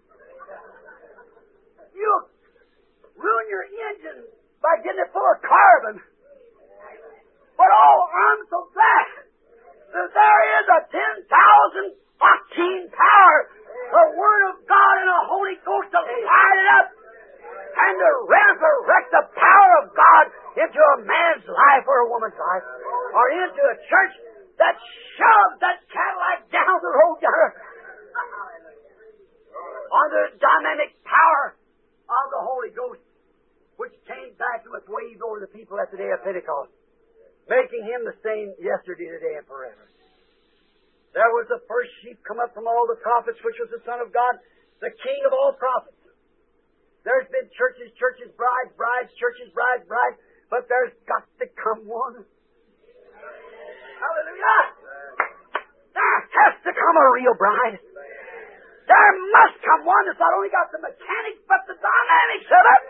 You'll ruin your engine by getting it full of carbon. But oh, I'm so glad that there is a ten thousand octane power, the Word of God and the Holy Ghost to light it up and to resurrect the power of God into a man's life or a woman's life or into a church that shoves that Cadillac down the road there under the dynamic power of the Holy Ghost, which came back to its wave over the people at the day of Pentecost, making him the same yesterday, today, and forever. There was the first sheep come up from all the prophets, which was the Son of God, the King of all prophets. There's been churches, churches, brides, brides, churches, brides, brides, but there's got to come one. Hallelujah! There has to come a real bride. There must come one that's not only got the mechanics, but the dynamics of it.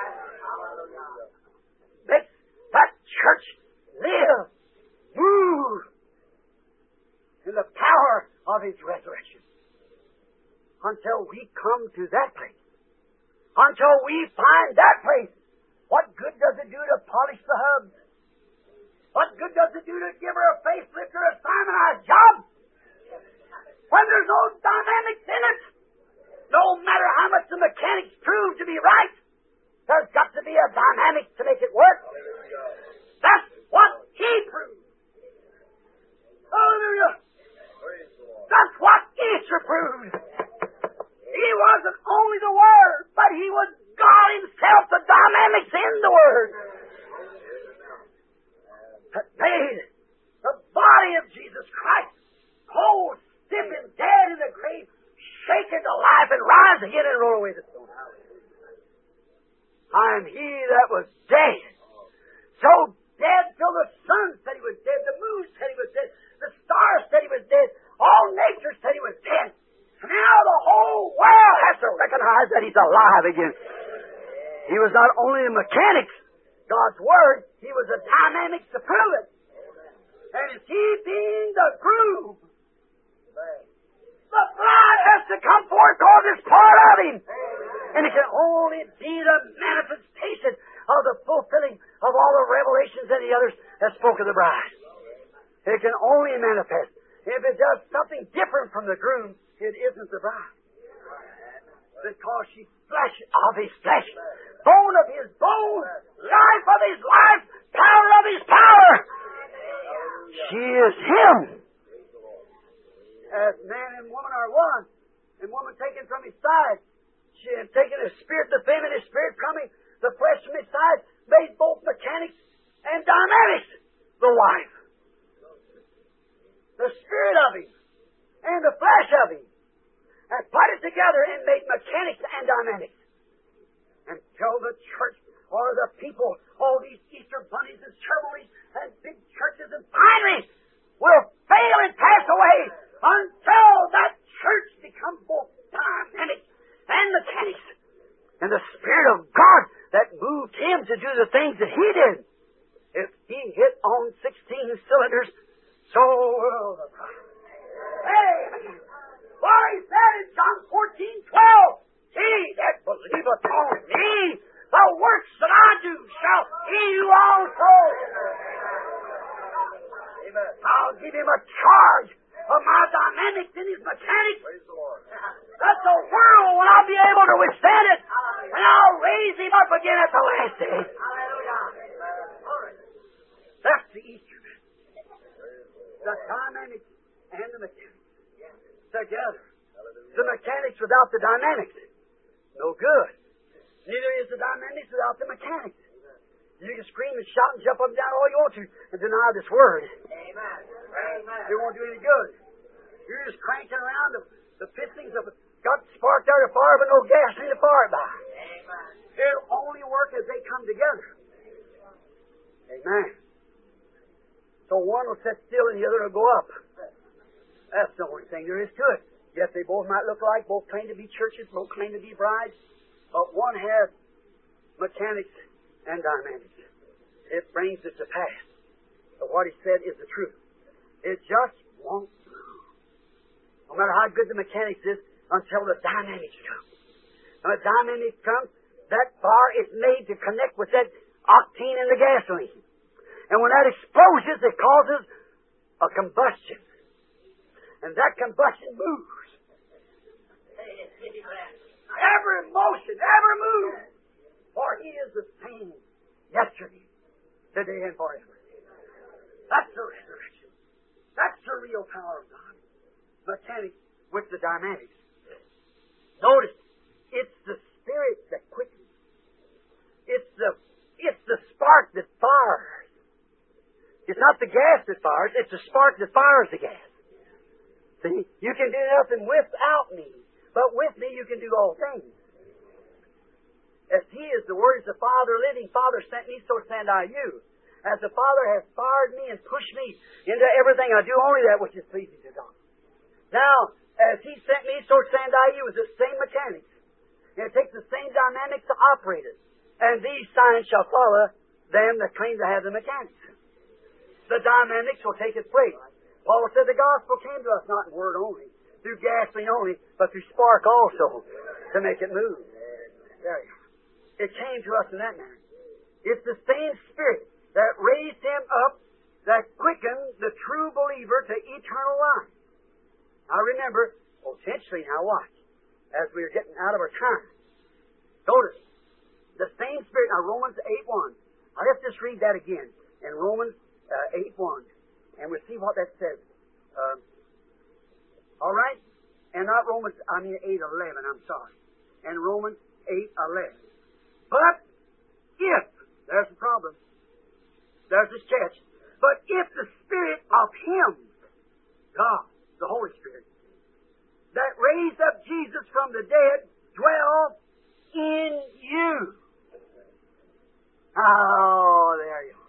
Makes that church live, move in the power of His resurrection. Until we come to that place. Until we find that place. What good does it do to polish the hubs? What good does it do to give her a facelift or a Simonized job? When there's no dynamics in it. No matter how much the mechanics prove to be right, there's got to be a dynamic to make it work. That's what He proved. Hallelujah. That's what Easter proved. He wasn't only the Word, but He was God Himself, the dynamics in the Word. That made the body of Jesus Christ whole, stiff and dead in the grave, shaken to life and rise again and roll away the stone. I am He that was dead. So dead till the sun said He was dead, the moon said He was dead, the stars said He was dead, all nature said He was dead. Now the whole world has to recognize that He's alive again. He was not only the mechanics, God's Word, He was the dynamics to prove it. And it's He being the groove. The bride has to come forth because it's part of Him. And it can only be the manifestation of the fulfilling of all the revelations and the others that spoke of the bride. It can only manifest. If it does something different from the groom, it isn't the bride. Because she's flesh of His flesh, bone of His bone, life of His life, power of His power. She is Him. As man and woman are one, and woman taken from His side, she had taken His spirit, the feminine spirit from Him, the flesh from His side, made both mechanics and dynamics the wife. The spirit of Him and the flesh of Him, and put it together and made mechanics and dynamics. Until the church or the people, all these Easter bunnies and ceremonies and big churches and fineries will fail and pass away until that church becomes both dynamic and mechanics. And the Spirit of God that moved Him to do the things that He did. If He hit on sixteen cylinders, so will the bride. Amen. For he said in John fourteen twelve, He that believeth on me, the works that I do shall he do also. Amen. I'll give him a charge of my dynamics and his mechanics. Praise the Lord. That the world will not be able to withstand it. And I'll raise him up again at the last day. That's the Easter. The dynamics and the mechanics together. The mechanics without the dynamics, no good. Neither is the dynamics without the mechanics. You can scream and shout and jump up and down all you want to and deny this word. Amen. Amen. It won't do any good. You're just cranking around the, the pistons of got sparked out of fire, but no gasoline to fire it by. Amen. It'll only work as they come together. Amen. So one will sit still and the other will go up. That's the only thing there is to it. Yes, they both might look alike, both claim to be churches, both claim to be brides, but one has mechanics and dynamics. It brings it to pass. But what he said is the truth. It just won't move. No matter how good the mechanics is, until the dynamics come. When the dynamics come, that fire is made to connect with that octane in the gasoline. And when that explodes, it causes a combustion. And that combustion moves. Every motion, every move. For He is the same yesterday, today, and forever. That's the resurrection. That's the real power of God. Mechanics with the dynamics. Notice, it's the Spirit that quickens. It's the, it's the spark that fires. It's not the gas that fires, it's the spark that fires the gas. See, you can do nothing without me, but with me you can do all things. As He is the Word, is the Father living. Father sent me, so send I you. As the Father has fired me and pushed me into everything, I do only that which is pleasing to God. Now, as He sent me, so send I you, is the same mechanics. And it takes the same dynamics to operate it. And these signs shall follow them that claim to have the mechanics. The dynamics will take its place. Paul said the gospel came to us not in word only, through gasoline only, but through spark also, to make it move. There you are. It came to us in that manner. It's the same Spirit that raised Him up, that quickened the true believer to eternal life. Now remember, potentially, now watch, as we are getting out of our time. Notice, the same Spirit, now Romans eight one. Now let's just read that again. In Romans uh, eight one. And we'll see what that says. Uh, all right? And not Romans, I mean eight eleven, I'm sorry. And Romans eight eleven. But if, there's the problem, there's this catch, but if the Spirit of Him, God, the Holy Spirit, that raised up Jesus from the dead, dwell in you. Oh, there you are.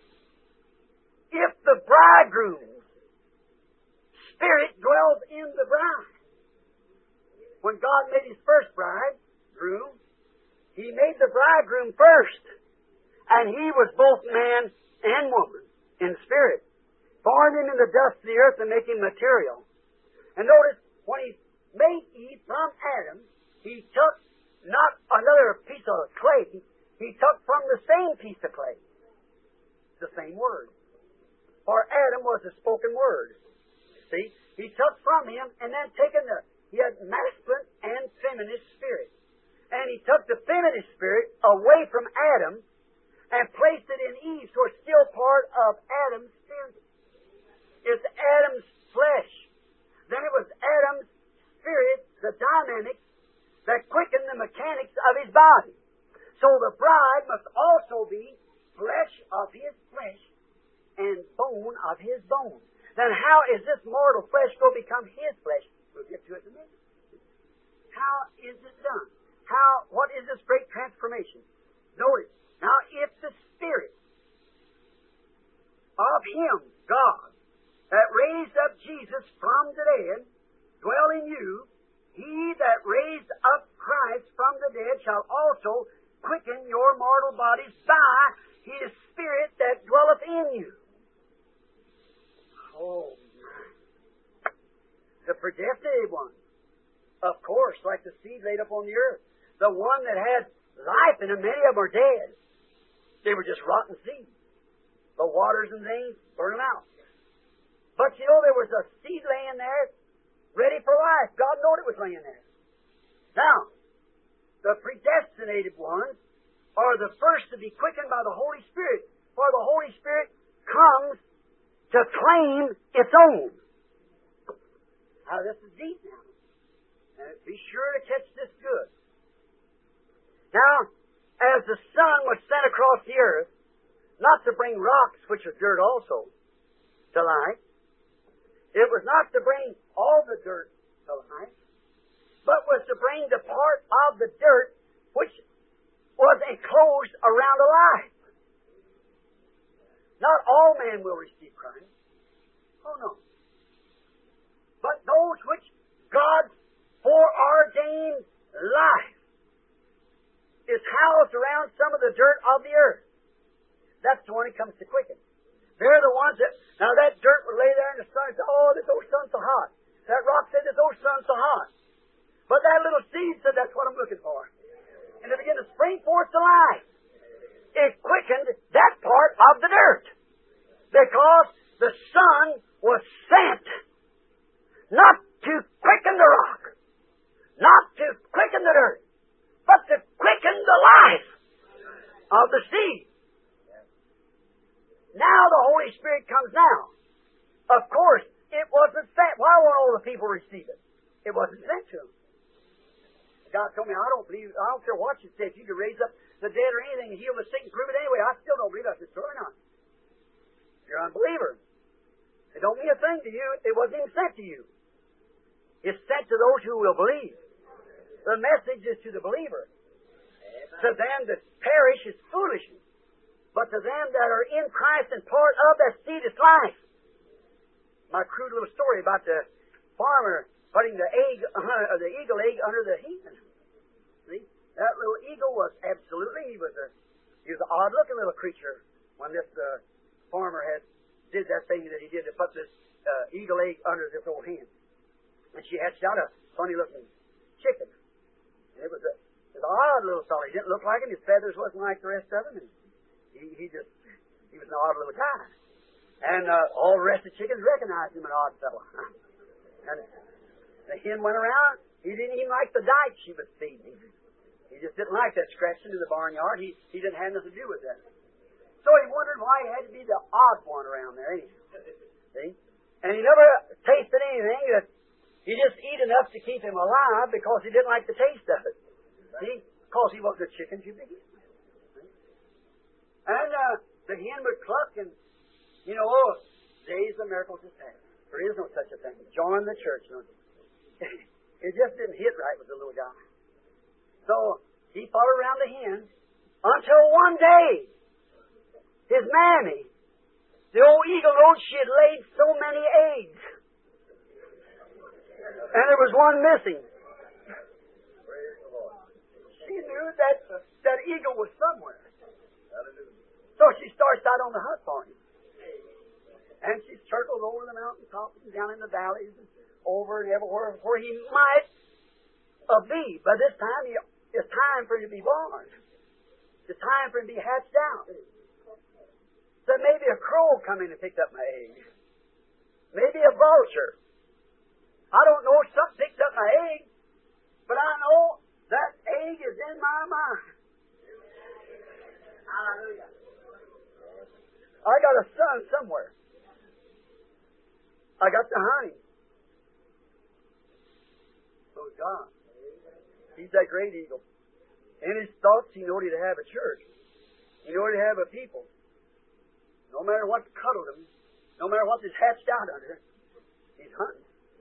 If the bridegroom's Spirit dwells in the bride. When God made His first bridegroom, He made the bridegroom first. And He was both man and woman in spirit. Formed him in the dust of the earth and making material. And notice, when He made Eve from Adam, He took not another piece of clay, He took from the same piece of clay the same word. For Adam was the spoken word. See? He took from him and then taken the, he had masculine and feminine spirit. And He took the feminine spirit away from Adam and placed it in Eve, so it's still part of Adam's spirit. It's Adam's flesh. Then it was Adam's spirit, the dynamics, that quickened the mechanics of his body. So the bride must also be flesh of his flesh and bone of his bone. Then how is this mortal flesh going to become his flesh? We'll get to it in a minute. How is it done? How? What is this great transformation? Notice, now if the Spirit of Him, God, that raised up Jesus from the dead, dwell in you, He that raised up Christ from the dead shall also quicken your mortal bodies by His Spirit that dwelleth in you. Oh, my. The predestinated one. Of course, like the seed laid up on the earth. The one that had life in them, many of them are dead. They were just rotten seeds. The waters and things burn them out. But you know, there was a seed laying there, ready for life. God knew it was laying there. Now, the predestinated ones are the first to be quickened by the Holy Spirit, for the Holy Spirit comes to claim its own. Now, this is deep now. And be sure to catch this good. Now, as the sun was sent across the earth, not to bring rocks, which are dirt also, to light, it was not to bring all the dirt to light, but was to bring the part of the dirt which was enclosed around the life. Not all men will receive Christ. Oh, no. But those which God's foreordained life is housed around some of the dirt of the earth. That's the one that comes to quicken. They're the ones that, now that dirt would lay there in the sun and say, oh, this old sun's so hot. That rock said, this old sun's so hot. But that little seed said, that's what I'm looking for. And it began to spring forth to life. It quickened that part of the dirt. Because the sun was sent not to quicken the rock, not to quicken the dirt, but to quicken the life of the seed. Now the Holy Spirit comes now. Of course, it wasn't sent. Why won't all the people receive it? It wasn't sent to them. God told me, I don't believe, I don't care what you say, if you could raise up the dead or anything and heal the sick and prove it anyway, I still don't believe that's true or not. You're an unbeliever. It don't mean a thing to you. It wasn't even sent to you. It's sent to those who will believe. The message is to the believer. To them that perish is foolishness. But to them that are in Christ and part of that seed is life. My crude little story about the farmer putting the egg, uh, the eagle egg under the heat. See? That little eagle was absolutely, he was a, he was an odd-looking little creature when this uh, farmer had did that thing that he did to put this uh, eagle egg under this old hen. And she hatched out a funny-looking chicken. And it was a, it was an odd little fellow. He didn't look like him. His feathers wasn't like the rest of him. And he, he just, he was an odd little guy. And uh, all the rest of the chickens recognized him, an odd fellow. And the hen went around. He didn't even like the dike she was feeding him. He just didn't like that scratching in the barnyard. He, he didn't have nothing to do with that. So he wondered why he had to be the odd one around there, anyhow. See? And he never tasted anything that he just eat enough to keep him alive because he didn't like the taste of it. See? Because he wasn't a chicken to begin with. And uh, the hen would cluck and, you know, oh, days of miracles is past. There is no such a thing. Join the church. No. It just didn't hit right with the little guy. So he followed around the hen until one day, his mammy, the old eagle road, she had laid so many eggs. And there was one missing. She knew that that eagle was somewhere. So she starts out on the hunt for him. And she circles over the mountain tops and down in the valleys and over and everywhere where he might uh, be. By this time, he, it's time for him to be born. It's time for him to be hatched out. So maybe a crow come in and picked up my egg. Maybe a vulture. I don't know if something picked up my egg, but I know that egg is in my mind. Hallelujah. I got a son somewhere. I got to hunt him. So God. He's that great eagle. In his thoughts, he knew he'd have a church. He knew he'd have a people. No matter what cuddled him, no matter what is hatched out under, he's hunting.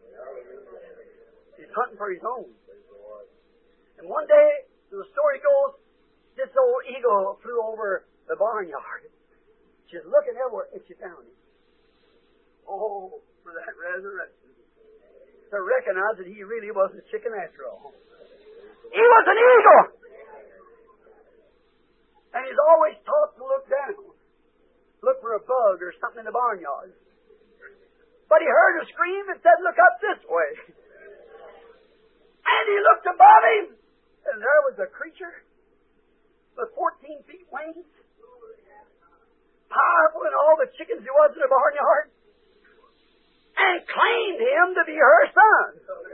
He's hunting for his own. And one day, the story goes, this old eagle flew over the barnyard. She's looking everywhere, and she found him. Oh, for that resurrection. To recognize that he really wasn't a chicken after all. He was an eagle! And he's always taught to look down. Look for a bug or something in the barnyard. But he heard a scream and said, look up this way. And he looked above him, and there was a creature with fourteen feet wings, powerful in all the chickens there was in the barnyard, and claimed him to be her son.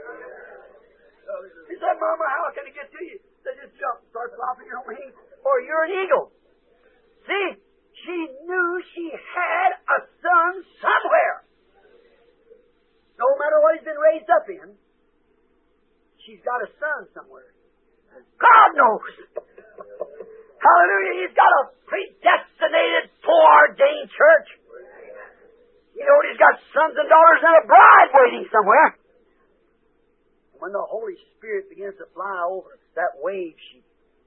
He said, Mama, how can I get to you? They just jump and start flopping your wings, or you're an eagle. See, she knew she had a son somewhere. No matter what he's been raised up in, she's got a son somewhere. God knows. Hallelujah. He's got a predestinated, foreordained church. You know, he's got sons and daughters and a bride waiting somewhere. When the Holy Spirit begins to fly over that wave sheet,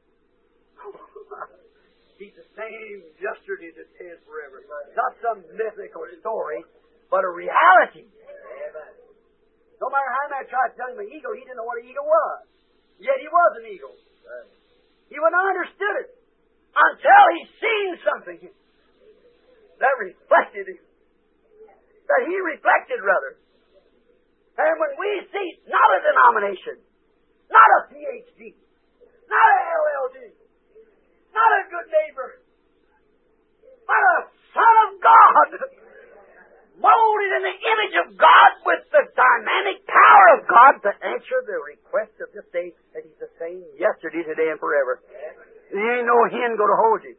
he's the same yesterday, today, and forever. Not some mythical story, but a reality. No matter how I tried to tell him an eagle, he didn't know what an eagle was. Yet he was an eagle. He wouldn't have understood it until he seen something that reflected him. That he reflected, rather. And when we see not a denomination, not a P H D, not a L L D, not a good neighbor, but a Son of God, molded in the image of God with the dynamic power of God to answer the request of this day that He's the same yesterday, today, and forever. There ain't no hen going to hold you.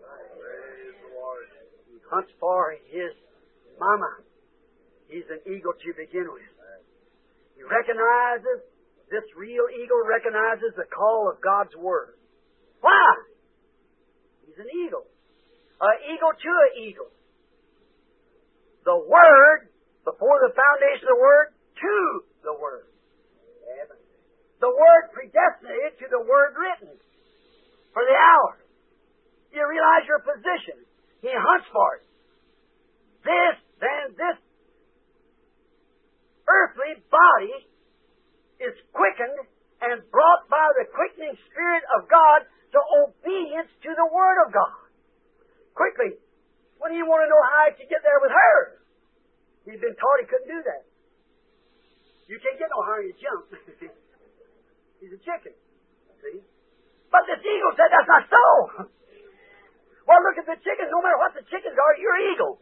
He hunts for his mama. He's an eagle to begin with. He recognizes, this real eagle recognizes the call of God's Word. Why? He's an eagle. An eagle to an eagle. The Word, before the foundation of the Word, to the Word. The Word predestinated to the Word written for the hour. You realize your position. He hunts for it. This, then, this earthly body is quickened and brought by the quickening Spirit of God to obedience to the Word of God. Quickly. When do you want to know how to get there with her? He's been taught he couldn't do that. You can't get no higher than you jump. He's a chicken. See? But this eagle said that's not so. Well, look at the chickens. No matter what the chickens are, you're an eagle.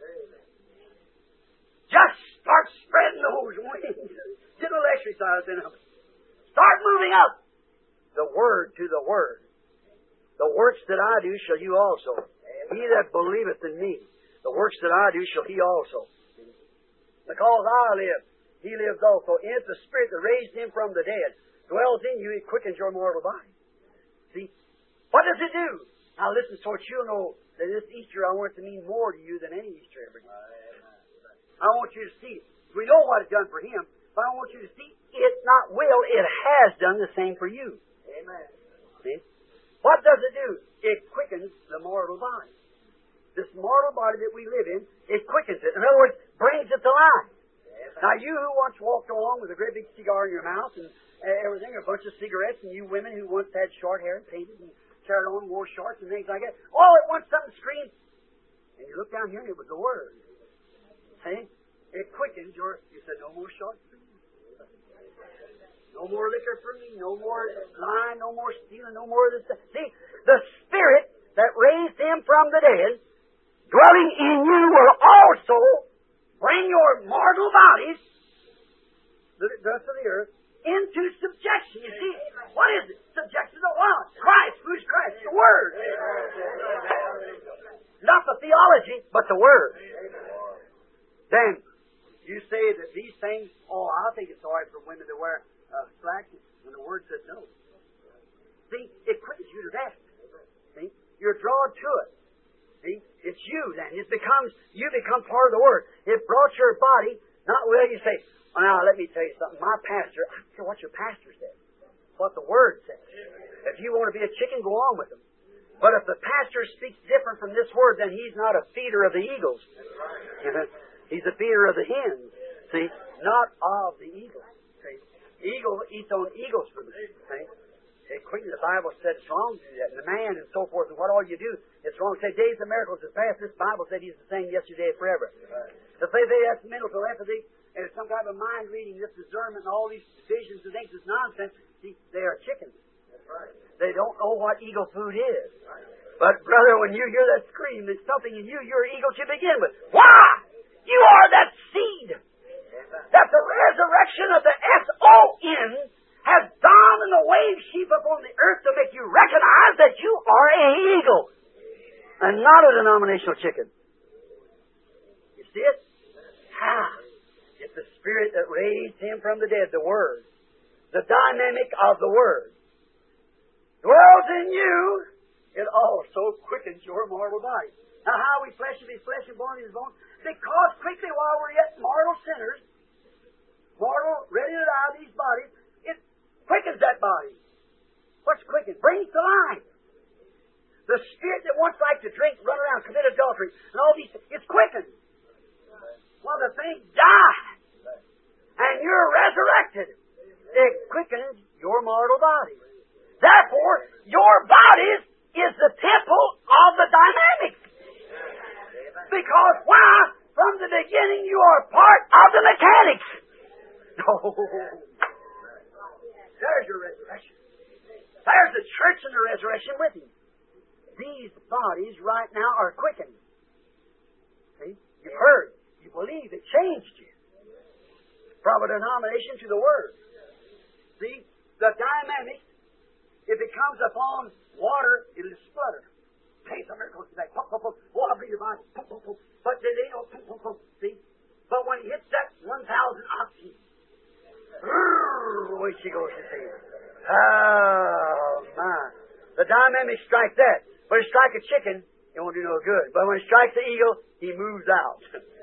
Just start spreading those wings. Get a little exercise in them. Start moving up. The Word to the Word. The works that I do shall you also. He that believeth in me, the works that I do shall he also. Because I live, he lives also. In the Spirit that raised him from the dead dwells in you, it quickens your mortal body. See? What does it do? Now listen, so that you'll know that this Easter I want it to mean more to you than any Easter ever did. I want you to see it. We know what it's done for him, but I want you to see it not will, it has done the same for you. Amen. See? What does it do? It quickens the mortal body. This mortal body that we live in, it quickens it. In other words, brings it to life. Amen. Now, you who once walked along with a great big cigar in your mouth and uh, everything, a bunch of cigarettes, and you women who once had short hair and painted and carried on, wore shorts and things like that, all at once something screamed, and you look down here and it was the Word. See? It quickens your, you said, no more shorts for me. No more liquor for me, no more lying, no more stealing, no more of this stuff. See, the Spirit that raised him from the dead, dwelling in you, will also bring your mortal bodies, the dust of the earth, into subjection. You see, what is it? Subjection to what? Christ. Who's Christ? The Word. Not the theology, but the Word. Then, you say that these things, oh, I think it's all right for women to wear uh, slacks when the Word says no. See, it quickens you to that. See, you're drawn to it. See, it's you then. It becomes, you become part of the Word. It brought your body, not well, you say, oh, now let me tell you something. My pastor, I don't care what your pastor says. It's what the Word says. If you want to be a chicken, go on with him. But if the pastor speaks different from this Word, then he's not a feeder of the eagles. He's a feeder of the hens. See, not of the eagles. See, eagle eats on eagle's food. See, it quickly, the Bible said it's wrong to do that. And the man and so forth, and what all you do, it's wrong. Say, days of miracles is past. This Bible said he's the same yesterday and forever. To say they have mental telepathy and some kind of a mind reading, this discernment and all these visions and things is nonsense. See, they are chickens. That's right. They don't know what eagle food is. But, brother, when you hear that scream, there's something in you. You're an eagle to begin with. Why? You are that seed. That the resurrection of the S O N has dawned in the wave sheep upon the earth to make you recognize that you are an eagle and not a denominational chicken. You see it? Ah, it's the Spirit that raised Him from the dead, the Word. The dynamic of the Word. Dwells in you, it also quickens your mortal body. Now, how we flesh will be flesh and bone is bone? Because quickly while we're yet mortal sinners, mortal, ready to die, these bodies, it quickens that body. What's quickened? Brings to life. The spirit that once liked to drink, run around, commit adultery, and all these things, it's quickened. Well, the thing died, and you're resurrected. It quickens your mortal body. Therefore, your body is the temple of the dynamics. Because why? From the beginning you are part of the mechanics. No. There's your resurrection. There's the church and the resurrection with Him. These bodies right now are quickened. See? You've heard. You believe. It changed you. From a denomination to the Word. See? The dynamics, if it comes upon water, it'll splutter. Taste of miracles today. Pump, pump, pump. Oh, I believe your mind. Pump, pump, pump. But they don't pump, pump, pump. See? But when it hits that one thousand octane, away she goes, you see. Oh, my. The dynamic strikes that. When it strikes a chicken, it won't do no good. But when it strikes the eagle, he moves out.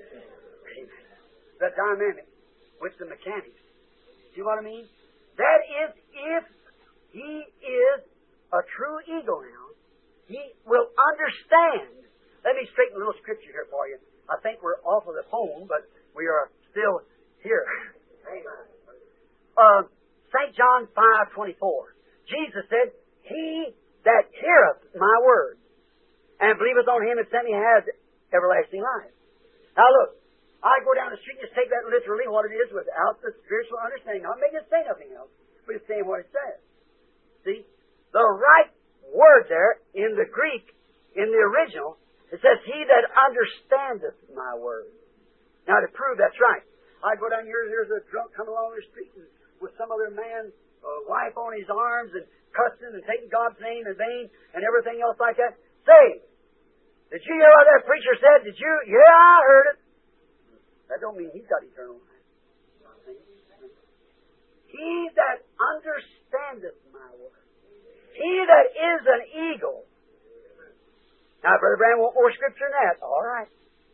The dynamic with the mechanics. See what I mean? That is, if he is a true eagle now, he will understand. Let me straighten a little scripture here for you. I think we're off of the phone, but we are still here. Uh, Saint John five twenty-four. Jesus said, He that heareth my word and believeth on Him that sent me has everlasting life. Now look, I go down the street and just take that literally, what it is, without the spiritual understanding. I'm not making it say nothing else, but it's saying what it says. See? The right word there in the Greek, in the original, it says, He that understandeth my word. Now to prove that's right, I go down here, there's a drunk coming along the street and with some other man, a wife on his arms and cussing and taking God's name in vain and everything else like that. Say, did you hear what that preacher said? Did you? Yeah, I heard it. That don't mean he's got eternal life. He that understandeth my word. He that is an eagle. Now, Brother Branham, want more scripture than that? All right.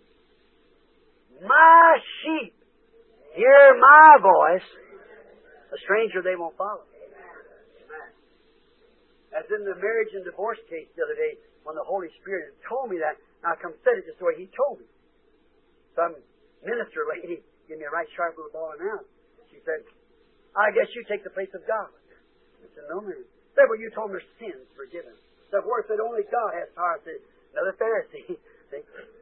My sheep hear my voice. A stranger they won't follow. As in the marriage and divorce case the other day, when the Holy Spirit had told me that, and I come said it just the way He told me. Some minister lady gave me a right sharp little ball and out. She said, I guess you take the place of God. I said, no, man. Said, well, you told me their sins forgiven. Said, well, said, only God has power. I said, another Pharisee. See?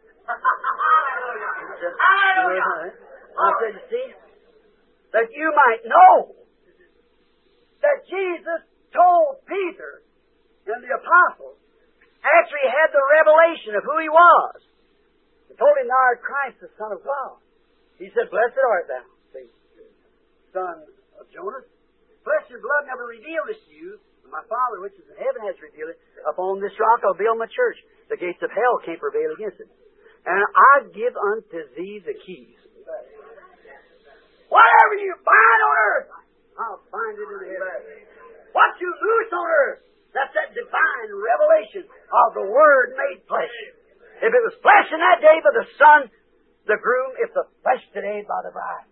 I said, I said, you see, that you might know that Jesus told Peter and the apostles after he had the revelation of who he was. He told him, Thou art Christ, the Son of God. He said, Blessed art thou, see, son of Jonas. Flesh and blood never revealed this to you, but my Father which is in heaven has revealed it. Upon this rock I'll build my church. The gates of hell can't prevail against it. And I give unto thee the keys. Whatever you bind on earth, I'll bind it in heaven. What you loose on earth, that's that divine revelation of the Word made flesh. If it was flesh in that day by the Son, the groom, it's the flesh today by the bride.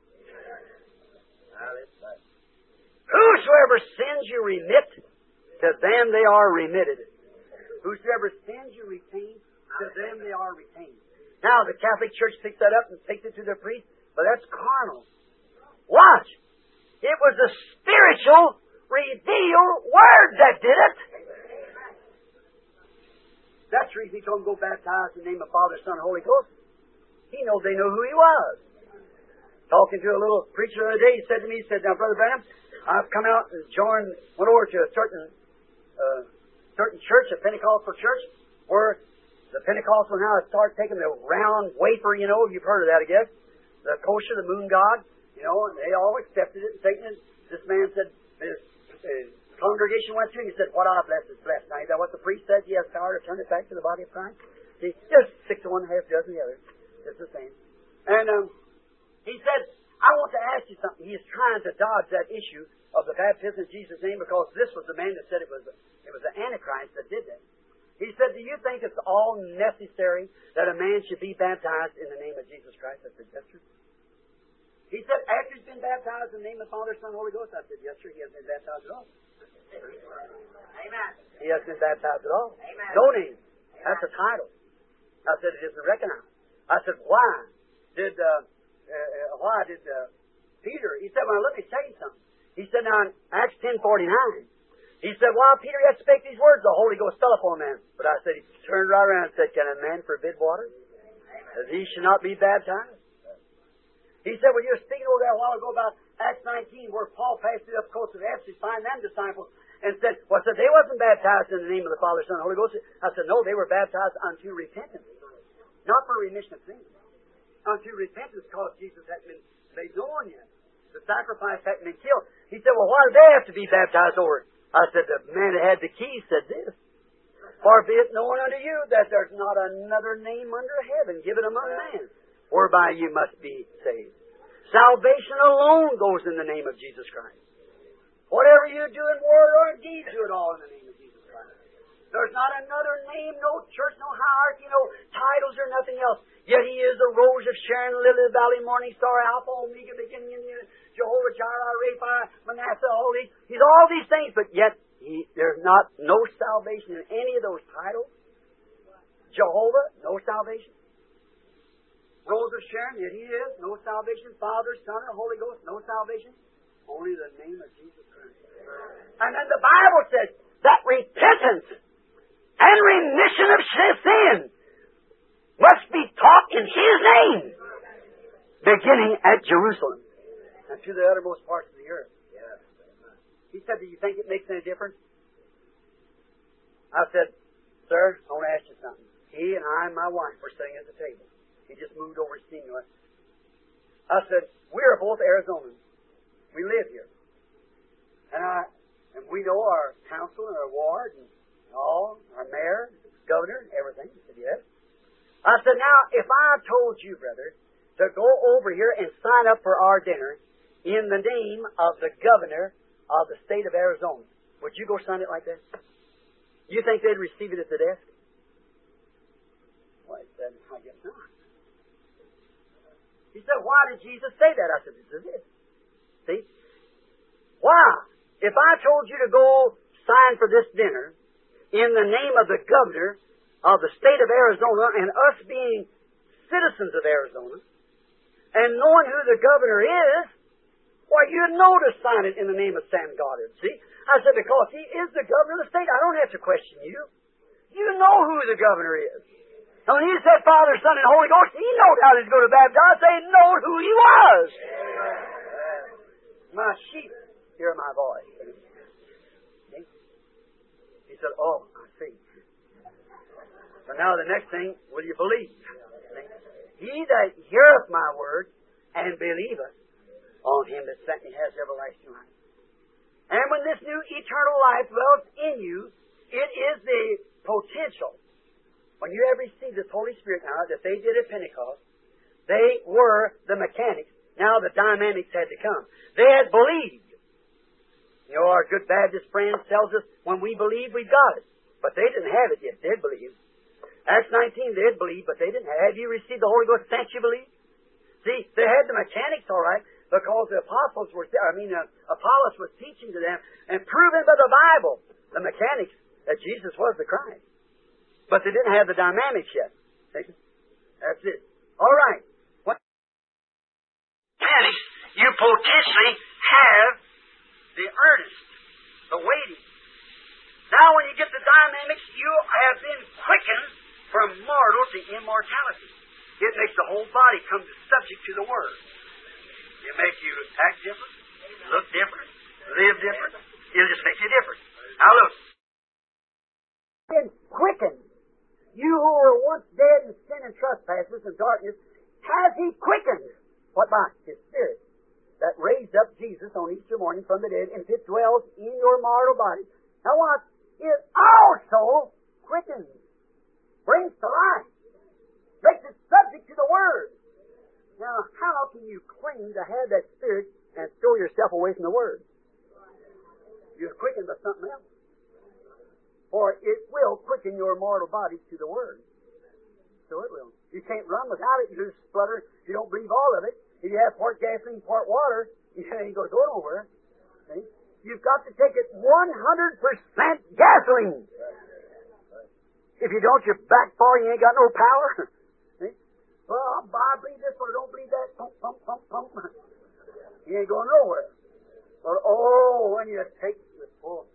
Whosoever sins you remit, to them they are remitted. Whosoever sins you retain, to them they are retained. Now, the Catholic Church picks that up and takes it to their priest, but that's carnal. Watch! It was the spiritual, revealed Word that did it. That's the reason He told them to go baptize in the name of Father, Son, and Holy Ghost. He knew they knew who he was. Talking to a little preacher the other day, he said to me, he said, now, Brother Branham, I've come out and joined, went over to a certain uh, certain church, a Pentecostal church, where the Pentecostal now has started taking the round wafer, you know, you've heard of that, I guess, the kosher, the moon god, you know, and they all accepted it and taken it. This man said, his, his congregation went to him, he said, what I bless is blessed. Now, is that what the priest said? He has power to turn it back to the body of Christ? See, just six to one, half dozen the other. It's the same. And, um, he said, I want to ask you something. He is trying to dodge that issue of the baptism in Jesus' name because this was the man that said it was it was the Antichrist that did that. He said, do you think it's all necessary that a man should be baptized in the name of Jesus Christ? I said, yes, sir. He said, after he's been baptized in the name of the Father, Son, and Holy Ghost, I said, yes, sir, he hasn't been baptized at all. Amen. He hasn't been baptized at all. Amen. No name. That's a title. I said, it isn't recognized. I said, why did... Uh, Uh, why did uh, Peter, he said, well, let me tell you something. He said, now in Acts ten forty-nine, he said, while Peter had spake these words, the Holy Ghost fell upon a man. But I said, he turned right around and said, can a man forbid water? That he should not be baptized? He said, well, you were speaking over there a while ago about Acts nineteen, where Paul passed it up close to Ephesus, find them disciples, and said, well, said they wasn't baptized in the name of the Father, Son, and Holy Ghost. I said, no, they were baptized unto repentance, not for remission of sins. Unto repentance, because Jesus hadn't been made known yet. The sacrifice hadn't been killed. He said, well, why do they have to be baptized over it? I said, the man that had the key said this. For be it known unto you that there's not another name under heaven given among men, whereby you must be saved. Salvation alone goes in the name of Jesus Christ. Whatever you do in word or in deed, do it all in the name of Jesus Christ. There's not another name, no church, no hierarchy, no titles or nothing else. Yet He is the Rose of Sharon, Lily of the Valley, Morning Star, Alpha, Omega, beginning and end, Jehovah Jireh, Rapha, Manasseh, all these. He's all these things, but yet he, there's not no salvation in any of those titles. Jehovah, no salvation. Rose of Sharon, yet He is, no salvation. Father, Son, and Holy Ghost, no salvation. Only the name of Jesus Christ. And then the Bible says that repentance and remission of sin must be taught in His name, beginning at Jerusalem and to the uttermost parts of the earth. He said, do you think it makes any difference? I said, sir, I want to ask you something. He and I and my wife were sitting at the table. He just moved over to see me. I said, we are both Arizonans. We live here. And I and we know our council and our ward and all, our mayor, governor, and everything. He said, yes. I said, now, if I told you, brother, to go over here and sign up for our dinner in the name of the governor of the state of Arizona, would you go sign it like that? You think they'd receive it at the desk? Well, he said, I guess not. He said, why did Jesus say that? I said, this is it. See? Why? If I told you to go sign for this dinner in the name of the governor of the state of Arizona, and us being citizens of Arizona, and knowing who the governor is, why, you know to sign it in the name of Sam Goddard. See? I said, because he is the governor of the state, I don't have to question you. You know who the governor is. And when he said Father, Son, and Holy Ghost, he knowed how to go to baptize. They knowed who he was. My sheep hear my voice. See? He said, oh, I see. So now the next thing, will you believe? He that heareth my word and believeth on Him that sent me has everlasting life. And when this new eternal life dwells in you, it is the potential. When you have received the Holy Spirit now, that they did at Pentecost, they were the mechanics. Now the dynamics had to come. They had believed. You know, our good Baptist friend tells us, when we believe, we've got it. But they didn't have it yet. They had believed. Acts nineteen, they had believed, but they didn't have. Have you received the Holy Ghost since you believe? See, they had the mechanics all right, because the apostles were, I mean, uh, Apollos was teaching to them and proving by the Bible the mechanics that Jesus was the Christ. But they didn't have the dynamics yet. See? That's it. All right. What mechanics, you potentially have the earnest, the waiting. Now when you get the dynamics, you have been quickened from mortal to immortality. It makes the whole body come subject to the Word. It makes you act different, look different, live different. It just makes you different. Now look. And quicken you who were once dead in sin and trespasses and darkness, has He quickened. What by? His Spirit that raised up Jesus on Easter morning from the dead, and it dwells in your mortal body. Now what? It also quickens, brings to life, makes it subject to the Word. Now, how can you claim to have that Spirit and throw yourself away from the Word? You're quickened by something else. For it will quicken your mortal bodies to the Word. So it will. You can't run without it. You just splutter. You don't breathe all of it. If you have part gasoline, part water, you ain't going to go nowhere. See? You've got to take it one hundred percent gasoline. If you don't, you're backfire. You ain't got no power. See? Well, I bleed this, but I don't bleed that. Pump, pump, pump, pump. You ain't going nowhere. But oh, when you take the full,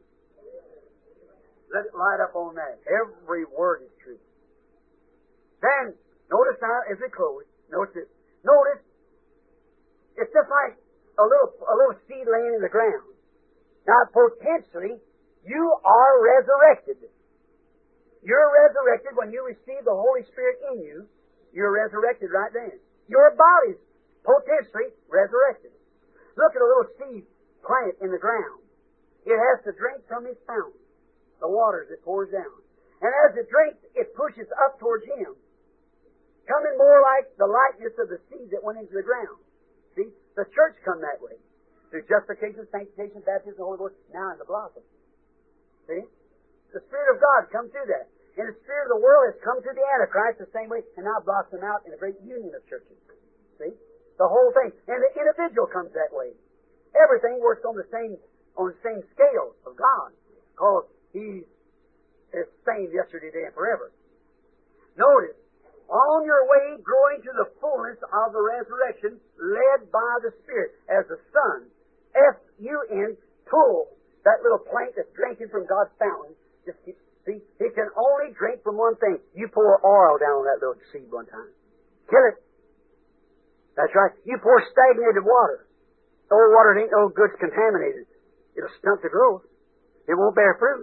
let it light up on that. Every word is true. Then, notice now as we close, notice it. Notice, it's just like a little a little seed laying in the ground. Now, potentially, you are resurrected. You're resurrected when you receive the Holy Spirit in you. You're resurrected right then. Your body's potentially resurrected. Look at a little seed plant in the ground. It has to drink from His fountain, the waters it pours down. And as it drinks, it pushes up towards Him, coming more like the likeness of the seed that went into the ground. See, the church come that way. Through justification, sanctification, baptism, the Holy Ghost, now in the blossom. See? The Spirit of God comes through that. And the Spirit of the world has come through the Antichrist the same way, and now blossom out in a great union of churches. See? The whole thing. And the individual comes that way. Everything works on the same on the same scale of God. Because He is the same yesterday, today, and forever. Notice, on your way growing to the fullness of the resurrection, led by the Spirit, as the Son, S U N, pull that little plant that's drinking from God's fountain. Just keep, see, it can only drink from one thing. You pour oil down on that little seed one time. Kill it. That's right. You pour stagnated water. The old water ain't no good, it's contaminated. It'll stunt the growth. It won't bear fruit.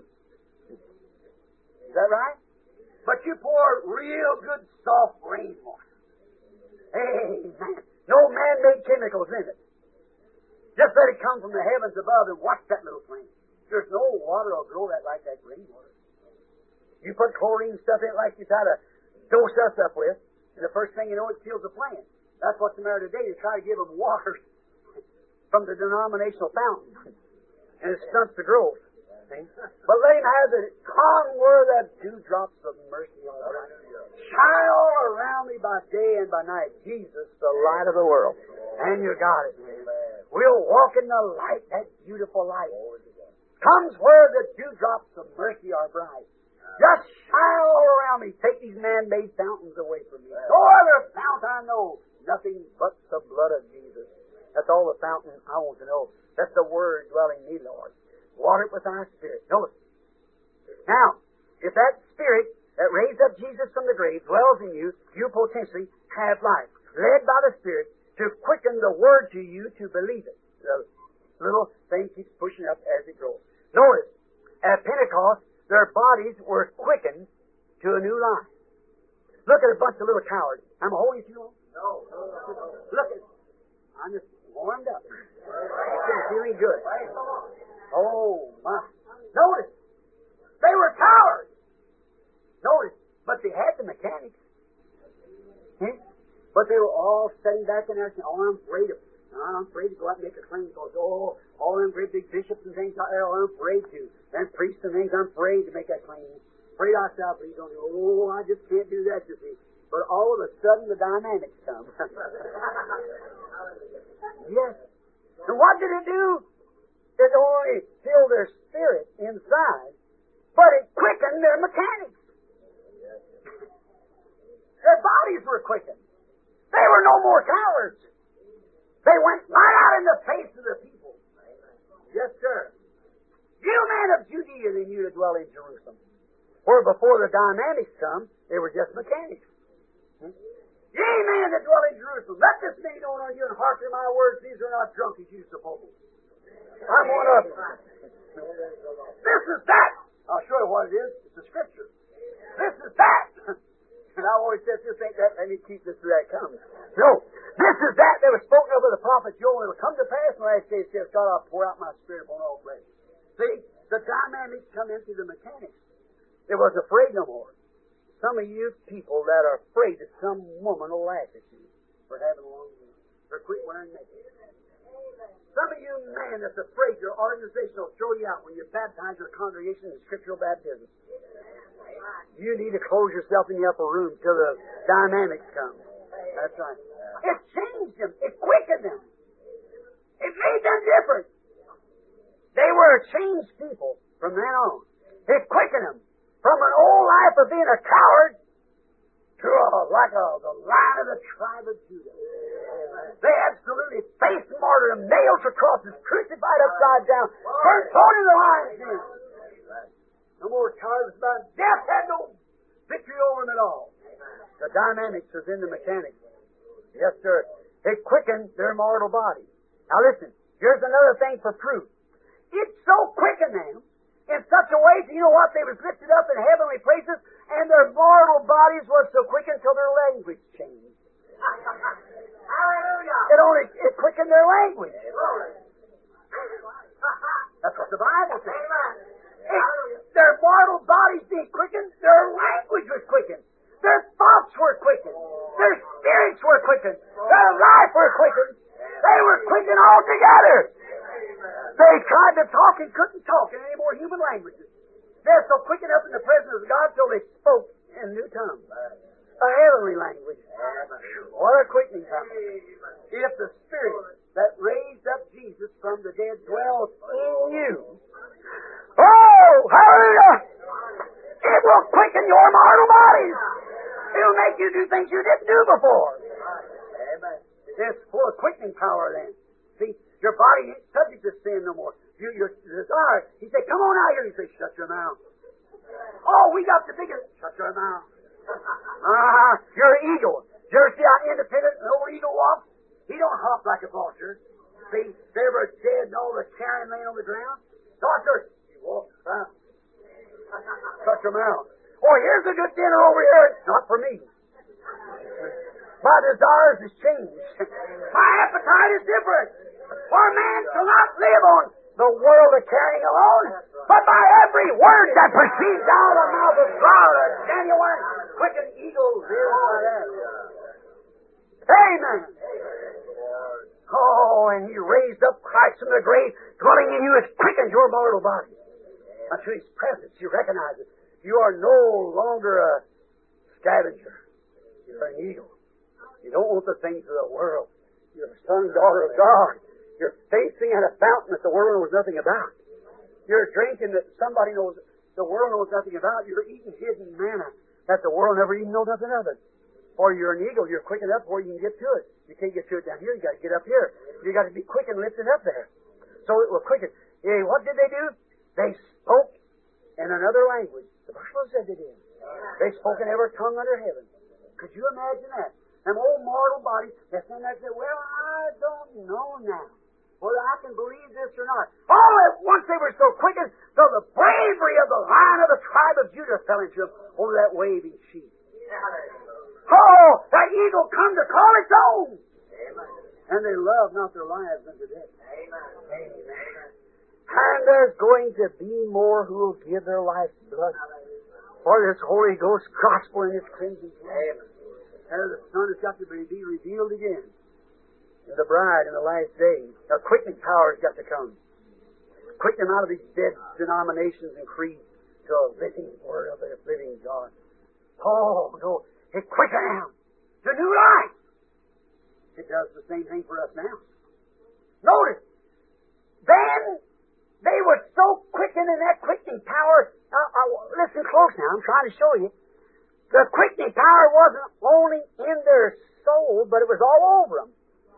Is that right? But you pour real good, soft rainwater. Amen. No man-made chemicals in it. Just let it come from the heavens above and watch that little plant. There's no water will grow that like that rainwater. You put chlorine stuff in it like you try to dose us up with, and the first thing you know, it kills the plant. That's what's the matter today. You try to give them water from the denominational fountain, and it stunts the growth. See? But let Him have it. Come where the dewdrops of mercy are. Shine all around me by day and by night. Jesus, the light of the world. And you got it. We'll walk in the light, that beautiful light. Comes where the dewdrops of mercy are bright. Just shine all around me. Take these man-made fountains away from me. No other fountain I know. Nothing but the blood of Jesus. That's all the fountain I want to know. That's the Word dwelling in me, Lord. Water it with Thy Spirit. Notice. Now, if that Spirit that raised up Jesus from the grave dwells in you, you potentially have life. Led by the Spirit to quicken the Word to you to believe it. The little thing keeps pushing up as it grows. Notice, at Pentecost, their bodies were quickened to a new life. Look at a bunch of little cowards. I'm holding you too long? No. Look at I'm just warmed up. I'm feeling good. Oh, my. Notice, they were cowards. Notice, but they had the mechanics. Hmm? But they were all sitting back in there saying, oh, I'm afraid of I'm afraid to go out and make a claim because, oh, all them great big bishops and things out there, I'm afraid to. And priests and things, I'm afraid to make that claim. Afraid I shall please don't do. Oh, I just can't do that, you see. But all of a sudden, the dynamics come. Yes. And what did it do? It only filled their spirit inside, but it quickened their mechanics. Their bodies were quickened. They were no more cowards. They went right out in the face of the people. Yes, sir. You men of Judea and you that dwell in Jerusalem. Where before the dynamics come, they were just mechanics. Hmm? Ye on you and hearken to my words. These are not drunk as you suppose. I'm one of them. This is that. I'll show you what it is. It's the Scripture. This is that. And I always said, just ain't that. Let me keep this till that comes. No. This is that that was spoken of by the prophet Joel. It will come to pass in the last days, says God, I'll pour out my Spirit upon all flesh. See, the dynamics come into the mechanics. They was afraid no more. Some of you people that are afraid that some woman will laugh at you for having a long hair, or quit wearing makeup. Some of you men that's afraid your organization will throw you out when you baptize your congregation in scriptural baptism. You need to close yourself in the upper room till the dynamics come. That's right. It changed them. It quickened them. It made them different. They were a changed people from then on. It quickened them from an old life of being a coward to a, like a, the Lion of the tribe of Judah. They absolutely faced martyrdom, nailed to crosses, crucified upside down, turned thrown in the lion's den. No more cowards about death had no victory over them at all. The dynamics is in the mechanics. Yes, sir. It quickened their mortal body. Now listen, here's another thing for proof. It so quickened them in such a way, you know what, they was lifted up in heavenly places, and their mortal bodies was so quickened till their language changed. Hallelujah. It only it quickened their language. That's what the Bible says. It, their mortal bodies being quickened, their language was quickened. Their thoughts were quickened. Their spirits were quickened. Their life were quickened. They were quickened all together. They tried to talk and couldn't talk in any more human languages. They're so quickened up in the presence of God till they spoke in new tongues. A heavenly language. What a quickening time. If the Spirit that raised up Jesus from the dead dwells in you, oh, hallelujah! It will quicken your mortal bodies. It'll make you do things you didn't do before. It's full of quickening power then. See, your body ain't subject to sin no more. You, your desire. He said, come on out here. He said, shut your mouth. Oh, we got the biggest. Shut your mouth. Ah, you're an eagle. Did you ever see how independent an old eagle walks? He don't hop like a vulture. See, they were dead and all the carrion laying on the ground. Doctor, he walks around. Shut your mouth. Oh, here's a good dinner over here. Not for me. My desires has changed. My appetite is different. For man shall not live on the world of carrying alone, but by every word that proceeds out of the mouth of God. A genuine, quickened eagle lives by that. Amen. Oh, and He raised up Christ from the grave, dwelling in you has quickened your mortal body. Unto His presence, you recognize it. You are no longer a scavenger. You're an eagle. You don't want the things of the world. You're a son, daughter of God. You're facing at a fountain that the world knows nothing about. You're drinking that somebody knows, the world knows nothing about. You're eating hidden manna that the world never even knows nothing of it. Or you're an eagle. You're quick enough where you can get to it. You can't get to it down here. You got to get up here. You got to be quick and lifted up there. So it will quicken. Hey, what did they do? They spoke in another language. The Bible said they did. They spoke in every tongue under heaven. Could you imagine that? Them old mortal bodies, they stand there and say, well, I don't know now whether I can believe this or not. All at once they were so quickened, so the bravery of the Lion of the tribe of Judah fell into them over that waving sheet. Oh, that eagle come to call its own. Amen. And they love not their lives unto death. Amen. Amen. And there's going to be more who will give their life blood for this Holy Ghost gospel and His cleansing. Amen. And the Son has got to be revealed again. And the bride in the last days. The quickening power has got to come. Quicken them out of these dead denominations and creeds to a living Word of the living God. Oh, no. It quickens them to new life. It does the same thing for us now. Notice, then they were so quickened in that quickening power. Uh, uh, listen close now. I'm trying to show you. The quickening power wasn't only in their soul, but it was all over them.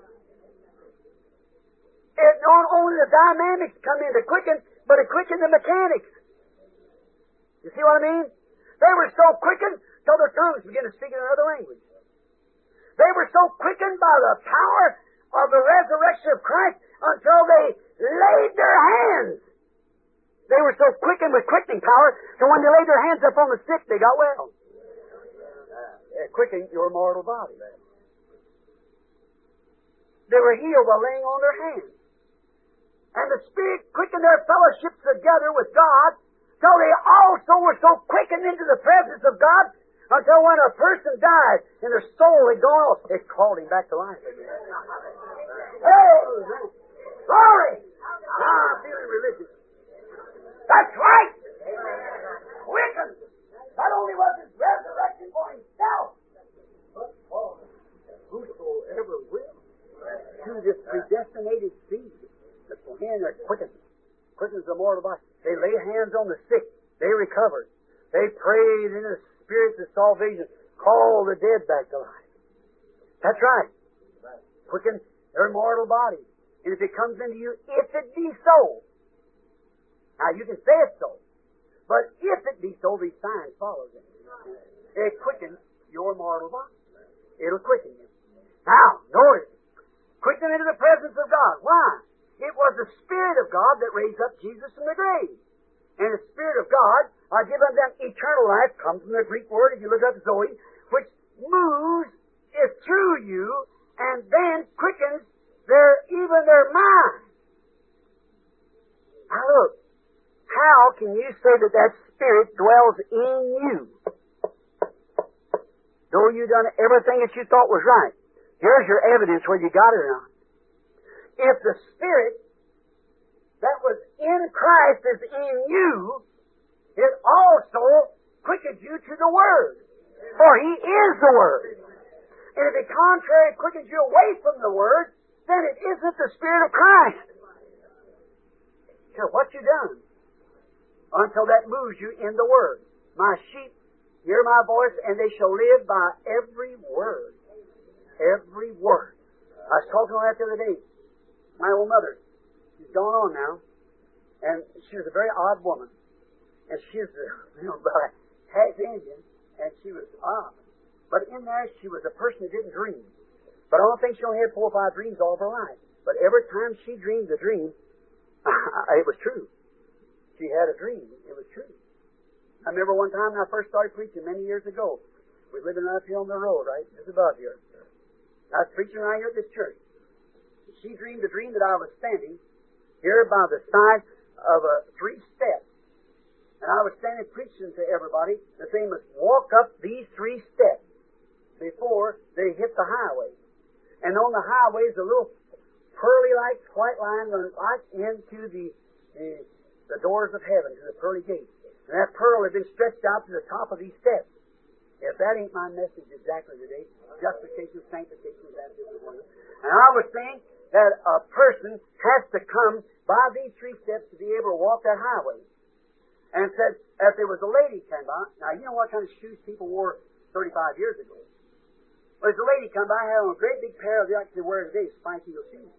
It not only the dynamics come in to quicken, but it quickened the mechanics. You see what I mean? They were so quickened till their tongues began to speak in another language. They were so quickened by the power of the resurrection of Christ until they laid their hands. They were so quickened with quickening power, so when they laid their hands up on the sick, they got well. It quickened your mortal body. They were healed by laying on their hands. And the Spirit quickened their fellowship together with God, till they also were so quickened into the presence of God, until when a person died and their soul had gone off, it called him back to life again. Oh, glory! Now I'm feeling religious. That's right! Quickened! Not only was his resurrection for himself, but for whosoever will. To this predestinated seed that's for him that quickens. Quickens the mortal body. They lay hands on the sick. They recovered. They prayed in the Spirit of salvation. Called the dead back to life. That's right. Quicken their mortal body. And if it comes into you, if it be so. Now you can say it's so. But if it be so, these signs follow them. It quickens your mortal body. It'll quicken you. Now, notice. Quicken into the presence of God. Why? It was the Spirit of God that raised up Jesus from the grave. And the Spirit of God, uh, given them eternal life, comes from the Greek word, if you look up Zoe, which moves is through you and then quickens their even their mind. Now look, how can you say that that Spirit dwells in you? Though you done everything that you thought was right. Here's your evidence whether you got it or not. If the Spirit that was in Christ is in you, it also quickens you to the Word. For He is the Word. And if the contrary quickens you away from the Word, then it isn't the Spirit of Christ. So what you done? Until that moves you in the Word. My sheep hear my voice, and they shall live by every word. Every word. I was talking on that the other day. My old mother, she's gone on now, and she was a very odd woman. And she was, you know, about half Indian, and she was odd. But in there, she was a person who didn't dream. But I don't think she only had four or five dreams all of her life. But every time she dreamed a dream, it was true. She had a dream. It was true. I remember one time when I first started preaching many years ago. We were living right up here on the road, right, just above here. I was preaching right here at this church. She dreamed a dream that I was standing here by the side of a three steps. And I was standing preaching to everybody. The thing was walk up these three steps before they hit the highway. And on the highway is a little pearly-like white line running right into the, the the doors of heaven, to the pearly gates. And that pearl had been stretched out to the top of these steps. If that ain't my message exactly today, justification, sanctification, baptism, and I was saying that a person has to come by these three steps to be able to walk that highway. And said, if there was a lady came by, now you know what kind of shoes people wore thirty-five years ago. Well, there's a lady come by, had on a great big pair of the like they wear today, spike heel shoes.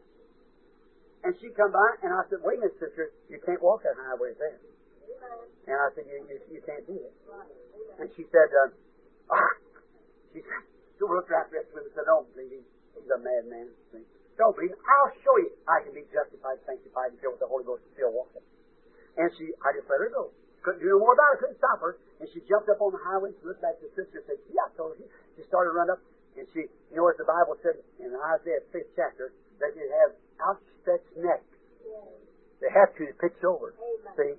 And she come by, and I said, wait a minute, sister, you can't walk that highway there. And I said, you, you, you can't do it. And she said, uh, ah, she said, she looked right at him and said, don't believe him. He's a madman. Don't believe him. I'll show you I can be justified, sanctified, and filled with the Holy Ghost and still walk it. And she, I just let her go. Couldn't do no more about it. Couldn't stop her. And she jumped up on the highway. She looked back to the sister and said, see, I told you. She started to run up. And she, you know what the Bible said in Isaiah fifth chapter, that it has outstretched neck. They have to pitch over. See?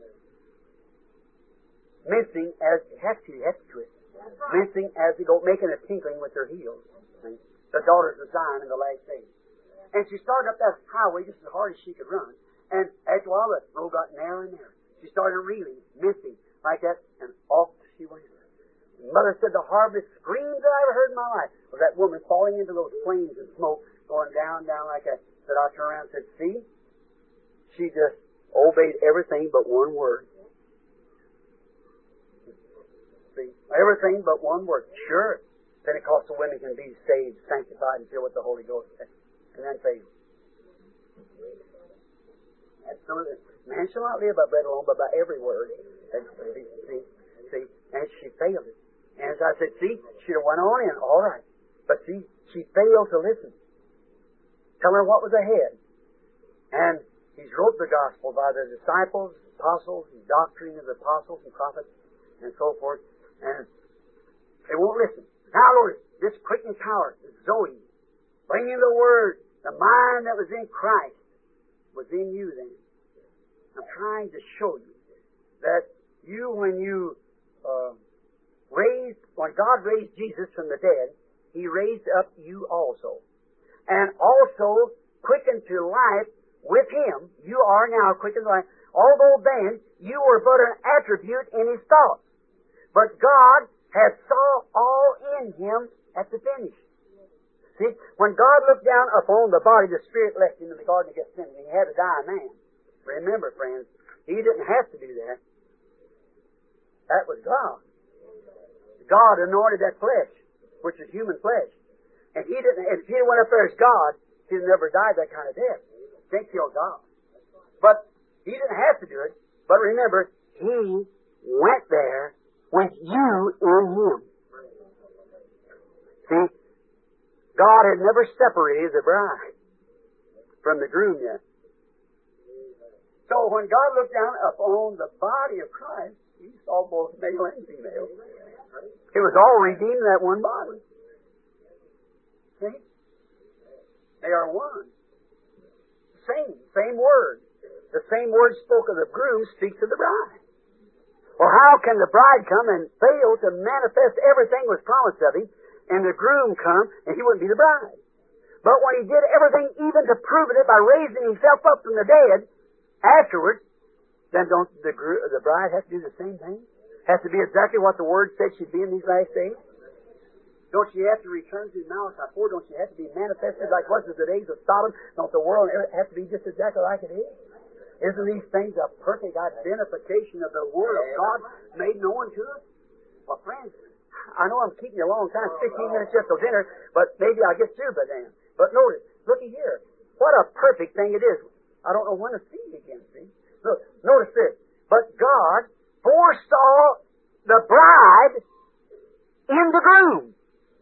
Mincing as, have to, have to twist. Mincing as they go, making a tinkling with their heels. See? The daughters of Zion in the last days. And she started up that highway just as hard as she could run. And after a while, the road got narrower and narrower. She started reeling, mincing, like that, and off she went. Mother said the hardest screams that I ever heard in my life was that woman falling into those flames and smoke, going down, down like that. Said I turned around and said, see? She just obeyed everything but one word. See? Everything but one word. Sure, Pentecostal women can be saved, sanctified, and filled with the Holy Ghost. And then saved. Absolutely. Man shall not live by bread alone, but by every word. And, see, see, and she failed it. And as I said, see, she'd have went on in, all right. But see, she failed to listen. telling what was ahead. And he's wrote the gospel by the disciples, apostles, and doctrine of the apostles and prophets, and so forth. And they won't listen. Now, Lord, this quickening power, the Zoe, bringing the Word, the mind that was in Christ, was in you then. I'm trying to show you that you, when you uh, raised, when God raised Jesus from the dead, He raised up you also. And also quickened to life with Him. You are now quickened to life. Although then you were but an attribute in His thoughts. But God had saw all in Him at the finish. See, when God looked down upon the body, the Spirit left Him in the Garden of Gethsemane. He had to die a man. Remember, friends, He didn't have to do that. That was God. God anointed that flesh, which is human flesh. And He didn't, if He went up there as God, He'd never died that kind of death. Can't kill God. But He didn't have to do it. But remember, He went there with you in Him. See, God had never separated the bride from the groom yet. So when God looked down upon the body of Christ, He saw both male and female. It was all redeemed in that one body. See? They are one. Same, same word. The same word spoke of the groom speaks of the bride. Well, how can the bride come and fail to manifest everything was promised of Him, and the groom come and He wouldn't be the bride? But when He did everything even to prove it by raising Himself up from the dead afterwards, then don't the, the bride have to do the same thing? Has to be exactly what the Word said she'd be in these last days? Don't she have to return to Malachi four? Don't she have to be manifested like was in the days of Sodom? Don't the world have to be just exactly like it is? Isn't these things a perfect identification of the Word of God made known to us? Well, friends, I know I'm keeping you a long time, fifteen minutes just till dinner, but maybe I'll get through by then. But notice, looky here. What a perfect thing it is. I don't know when to see it again, see? Look, notice this. But God foresaw the bride in the groom.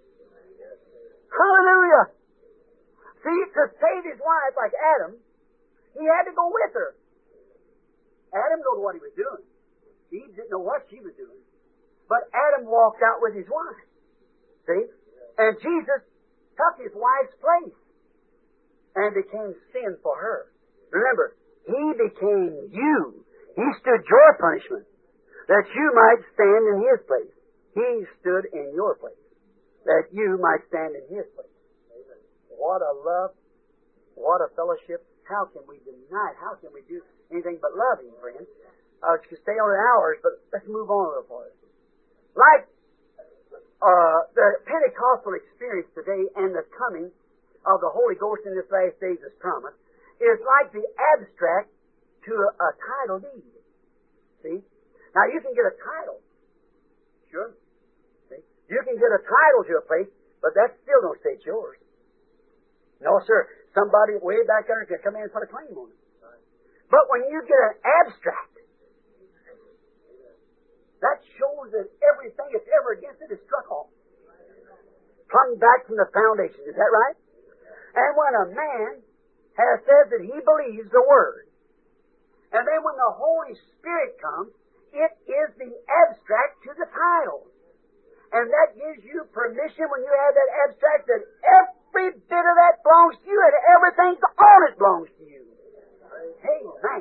Hallelujah. See, to save his wife like Adam, he had to go with her. Adam knew what he was doing. Eve didn't know what she was doing. But Adam walked out with his wife. See? And Jesus took his wife's place and became sin for her. Remember, He became you. He stood your punishment that you might stand in His place. He stood in your place that you might stand in His place. What a love. What a fellowship. How can we deny it? How can we do anything but love Him, friends? Uh, to stay on the hours, but let's move on a little farther. Like uh, the Pentecostal experience today and the coming of the Holy Ghost in this last days as promised is like the abstract to a, a title deed. See? Now you can get a title. Sure. See? You can get a title to a place, but that still don't say it's yours. No, sir. Somebody way back there can come in and put a claim on it. But when you get an abstract, that shows that everything that's ever against it is struck off. Come back from the foundation. Is that right? And when a man has said that he believes the Word, and then when the Holy Spirit comes, it is the abstract to the title. And that gives you permission when you have that abstract that every bit of that belongs to you and everything on it belongs to you. Amen.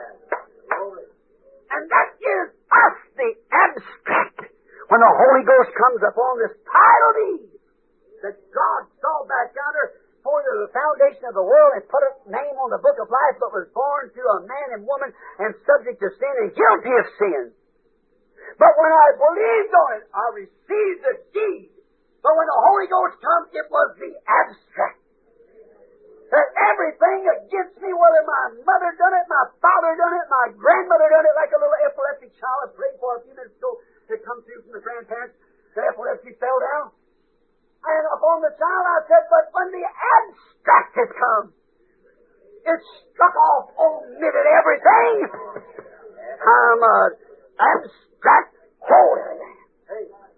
And that gives us the abstract when the Holy Ghost comes upon this title deed that God saw back yonder before the foundation of the world and put a name on the book of life, but was born through a man and woman and subject to sin and guilty of sin. But when I believed on it, I received the deed. But when the Holy Ghost comes, it was the abstract. That everything against me, whether my mother done it, my father done it, my grandmother done it, like a little epileptic child I prayed for a few minutes ago to come through from the grandparents, the epilepsy fell down. And upon the child I said, but when the abstract has come, it struck off, omitted everything. I'm an abstract holy man.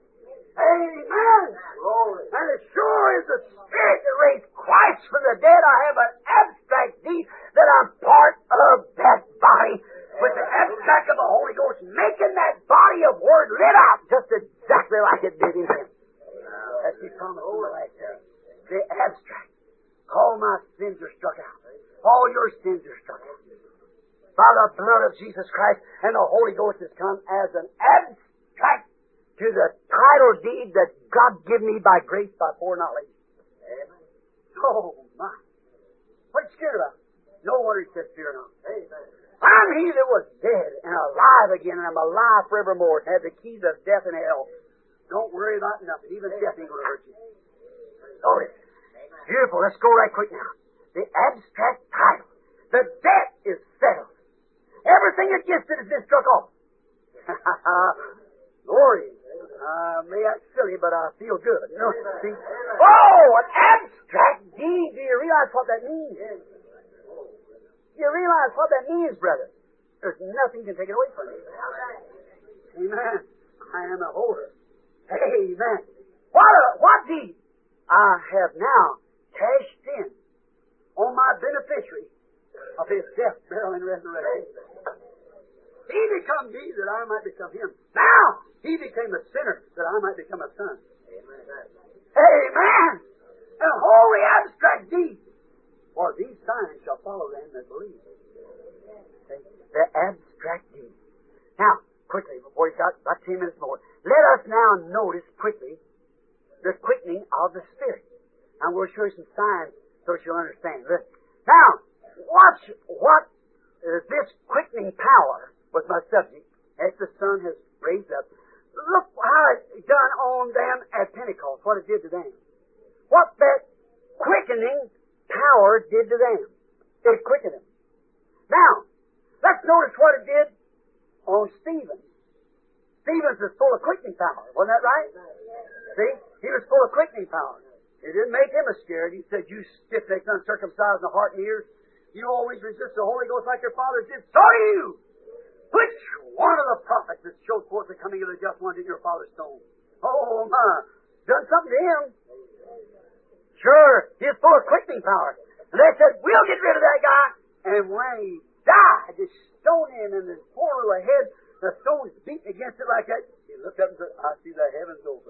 Amen. And as sure as the Spirit that raised Christ from the dead, I I have an abstract deed that I'm part of that body with the abstract of the Holy Ghost making that body of Word lit out just exactly like it did in Him. As He promised in the last day. The abstract. All my sins are struck out. All your sins are struck out. By the blood of Jesus Christ, and the Holy Ghost has come as an abstract to the title deed that God gave me by grace, by foreknowledge. Amen. Oh, my. What are you scared about? No wonder He said, fear not. Amen. I'm He that was dead and alive again, and I'm alive forevermore, and have the keys of death and hell. Don't worry about nothing. Even death ain't going to hurt you. Oh, it's beautiful. Let's go right quick now. The abstract title. The debt is settled. Everything against it has been struck off. Glory. Uh, may act silly, but I feel good. You know, see? Oh, an abstract deed. Do you realize what that means? Do you realize what that means, brother? There's nothing can take it away from you. Amen. I am a holder. Amen. What a, what deed? I have now cashed in on my beneficiary of His death, burial, and resurrection. He become me that I might become Him. Now He became a sinner that I might become a son. Amen. Amen. A holy abstract deed. For these signs shall follow them that believe. The abstract deed. Now, quickly, before you got about ten minutes more, let us now notice quickly the quickening of the Spirit. And we'll show you some signs so you'll understand. Listen. Now, watch what uh, this quickening power was my subject as the sun has raised up. Look how it's done on them at Pentecost, what it did to them. What that quickening power did to them. It quickened them. Now, let's notice what it did on Stephen. Stephen was full of quickening power. Wasn't that right? See? He was full of quickening power. It didn't make him a scared. He said, you stiff-necked, uncircumcised in the heart and ears, you always resist the Holy Ghost like your fathers did. So do you! Which one of the prophets that showed forth the coming of the just one did your father stone? Oh, my. Done something to him. Sure, he's full of quickening power. And they said, we'll get rid of that guy. And when he died, they stoned him in his poor little head. The stones beating against it like that. He looked up and said, I see the heavens open.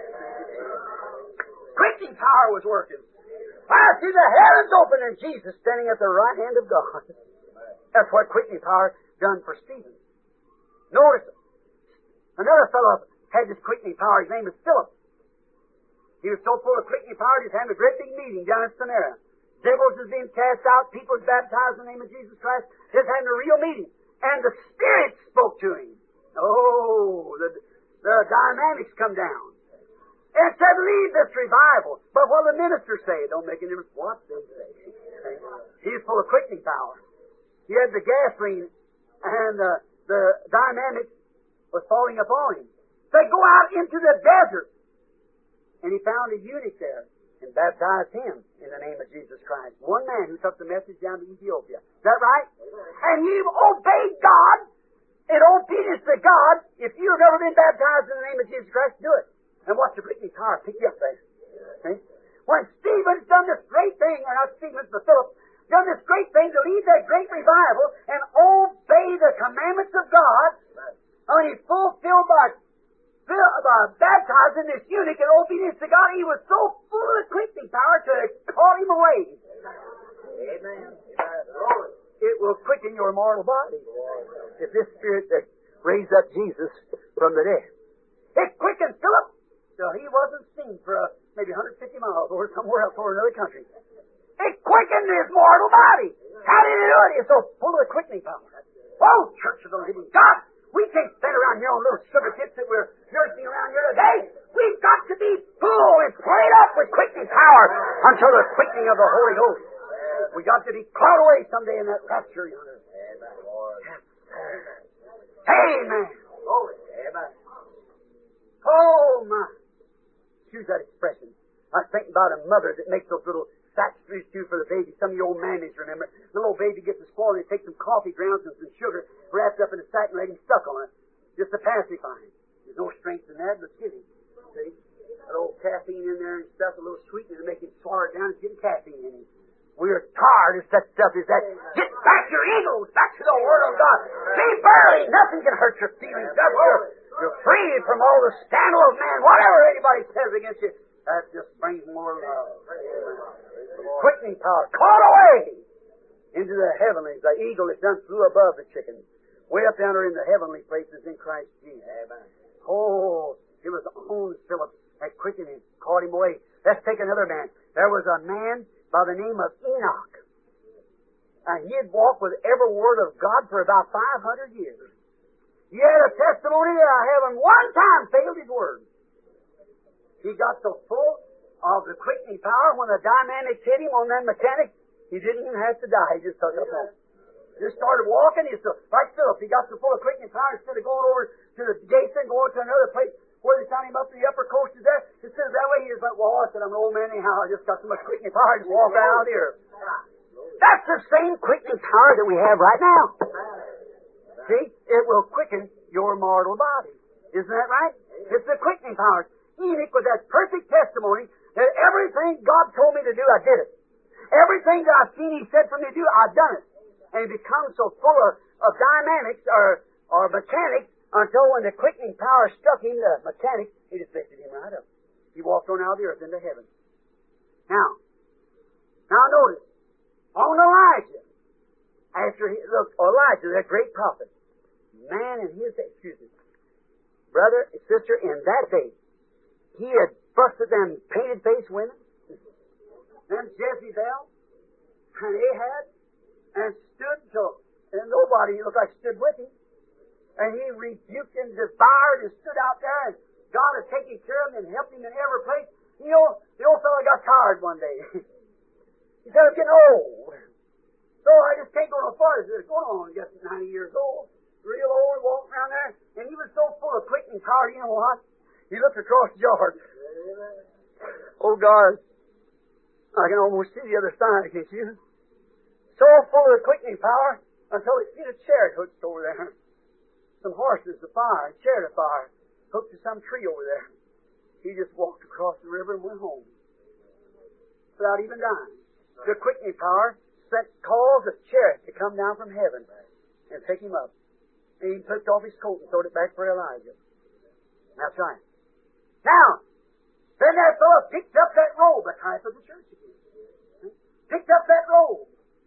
Quickening power was working. I see the heavens open and Jesus standing at the right hand of God. That's what quickening power done for Stephen. Notice, another fellow had this quickening power. His name was Philip. He was so full of quickening power, he was having a great big meeting down in Samaria. Devils was being cast out, people was baptized in the name of Jesus Christ. He was having a real meeting. And the Spirit spoke to him. Oh, the, the dynamics come down. And said, leave this revival. But what the ministers say, it don't make any difference what they say. He's full of quickening power. He had the gasoline, and the, the dynamic was falling upon him. They go out into the desert. And he found a eunuch there and baptized him in the name of Jesus Christ. One man who took the message down to Ethiopia. Is that right? And he obeyed God in obedience to God. If you've ever been baptized in the name of Jesus Christ, do it. And watch the quickening power pick you up there. See? When Stephen's done this great thing, or not Stephen, but Philip, done this great thing to lead that great revival and obey the commandments of God, and he fulfilled by by baptizing this eunuch in obedience to God, he was so full of quickening power to call him away. Amen. It will quicken your mortal body. If this Spirit that raised up Jesus from the dead. It quickened Philip till he wasn't seen for uh, maybe one hundred fifty miles over somewhere else or another country. It quickened his mortal body. How did it do it? It's so full of quickening power. Oh, Church of the Living God! We can't stand around here on little sugar tips that we're nursing around here today. We've got to be full and prayed up with quickening power until the quickening of the Holy Ghost. We got to be caught away someday in that rapture yonder. Amen. Amen. Oh, my. Excuse that expression. I was thinking about a mother that makes those little factories too for the baby. Some of you old mammies remember. The little baby gets a spoil and they take some coffee grounds and some sugar wrapped up in a sack and let him suck on it. Just to pacify him. There's no strength in that, but give him. See? A little caffeine in there and stuff, a little sweetness to make him swallow it down and get caffeine in him. We're tired of such stuff as that. Get back your egos, back to the Word of God. Be burly. Nothing can hurt your feelings. You're, you're free from all the scandal of man. Whatever anybody says against you, that just brings more love. Quickening power. Caught away into the heavenlies. The eagle that done flew above the chicken. Way up down there in the heavenly places in Christ Jesus. Oh, it was on Philip that quickened him, caught him away. Let's take another man. There was a man by the name of Enoch. And he had walked with every word of God for about five hundred years. He had a testimony that I haven't one time failed his word. He got so full of the quickening power when the dynamics hit him on that mechanic, he didn't even have to die. He just took up home. Just started walking. He still, like Philip, he got so full of quickening power instead of going over to the gates and going to another place where they found him up to the upper coast is there. Instead of that way, he was like, well, I said, I'm an old man anyhow. I just got so much quickening power. I just walk out here. That's the same quickening power that we have right now. See? It will quicken your mortal body. Isn't that right? It's the quickening power. Enoch with that perfect testimony that everything God told me to do, I did it. Everything that I've seen He said for me to do, I've done it. And he becomes so full of, of dynamics or, or mechanics until when the quickening power struck him, the mechanic, he just lifted him right up. He walked on out of the earth into heaven. Now, now notice, on Elijah, after he, look, Elijah, that great prophet, man in his day, excuse me, brother and sister, in that day, he had busted them painted-faced women, them Jezebel, and Ahab, and stood till, and nobody looked like stood with him. And he rebuked and devoured and stood out there, and God had taken care of him and helped him in every place. You know, the old fellow got tired one day. He said, I'm getting old. So I just can't go no farther. He said, going on, I guess ninety years old. Real old, walking around there. And he was so full of quickening power, you know what? He looked across the yard. Oh, God. I can almost see the other side, can't you? So full of quickening power until he seen a chariot hooked over there. Some horses of fire, a chariot of fire, hooked to some tree over there. He just walked across the river and went home without even dying. The quickening power sent calls of chariot to come down from heaven and pick him up. And he took off his coat and throwed it back for Elijah. That's right. Now, then that fellow picked up that robe, a type of the church again. Picked up that robe.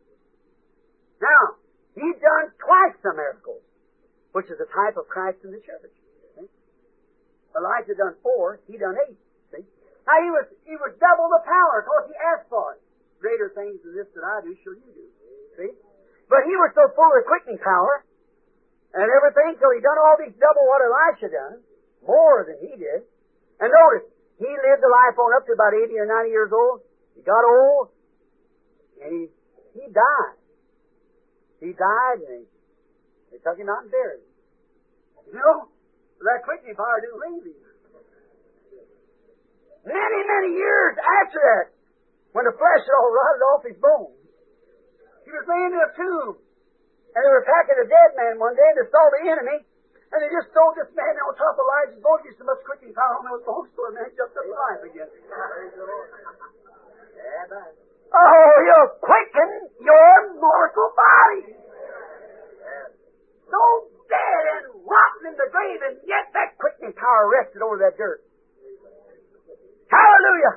Now, he done twice the miracles, which is a type of Christ in the church. See? Elijah done four, he done eight. See? Now he was he was double the power because he asked for it. Greater things than this that I do shall you do. See? But he was so full of quickening power and everything, so he done all these double what Elisha done, more than he did. And notice, he lived a life on up to about eighty or ninety years old. He got old, and he he died. He died, and he, they took him out and buried him. You know, that quickening power didn't leave him. Many, many years after that, when the flesh had all rotted off his bones, he was laying in a tomb, and they were packing a dead man one day, and they saw the enemy, and they just threw this man on top of Elijah's bones. He so much quickening power on those bones, so the man jumped up alive again. Oh, you'll quicken your mortal body. So dead and rotten in the grave, and yet that quickening power rested over that dirt. Hallelujah!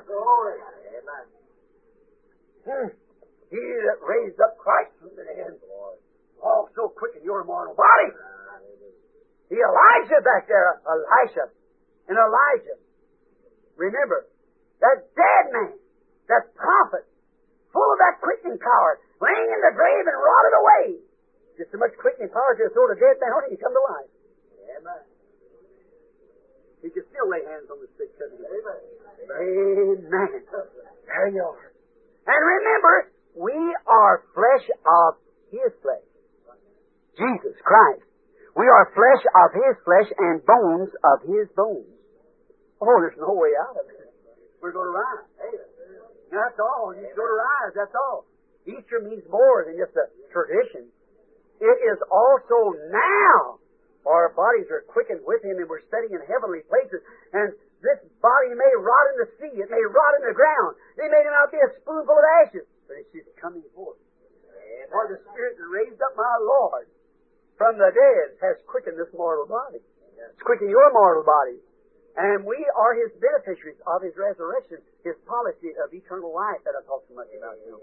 Hmm. He that raised up Christ from the dead also quicken your mortal body. The Elijah back there, Elisha and Elijah. Remember, that dead man, that prophet, full of that quickening power, laying in the grave and rotted away. Just so much quickening power to throw the dead man on it, he come to life. Amen. He could still lay hands on the sick, couldn't he? Amen. Amen. There you are. And remember, we are flesh of His flesh. Jesus Christ. We are flesh of His flesh and bones of His bones. Oh, there's no way out of it. We're going to rise. That's all. You go to rise. That's all. Easter means more than just a tradition. It is also now. Our bodies are quickened with Him, and we're sitting in heavenly places. And this body may rot in the sea. It may rot in the ground. They made Him out be a spoonful of ashes. But that she's coming forth. For the Spirit that raised up my Lord from the dead has quickened this mortal body. It's quickened your mortal body. And we are His beneficiaries of His resurrection, His policy of eternal life that I talked so much about. You know.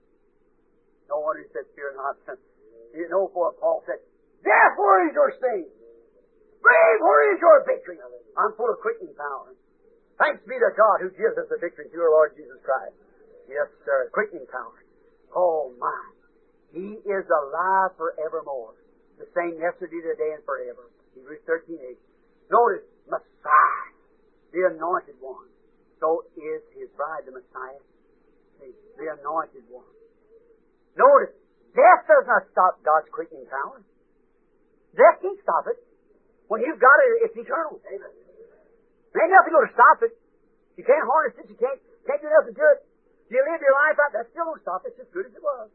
No wonder He said, fear not. You know, for Paul said, death, where is your sting? Grave, where is your victory? I'm full of quickening power. Thanks be to God who gives us the victory through our Lord Jesus Christ. Yes, sir. Quickening power. Oh, my. He is alive forevermore. The same yesterday, today, and forever. Hebrews thirteen eight. Notice, Messiah, the anointed one. So is His bride, the Messiah. See, the anointed one. Notice, death does not stop God's quickening power. Death can't stop it. When you've got it, it's eternal. Amen. There ain't nothing going to stop it. You can't harness it. You can't, can't do nothing to it. You live your life out, that still won't stop it. It's as good as it was.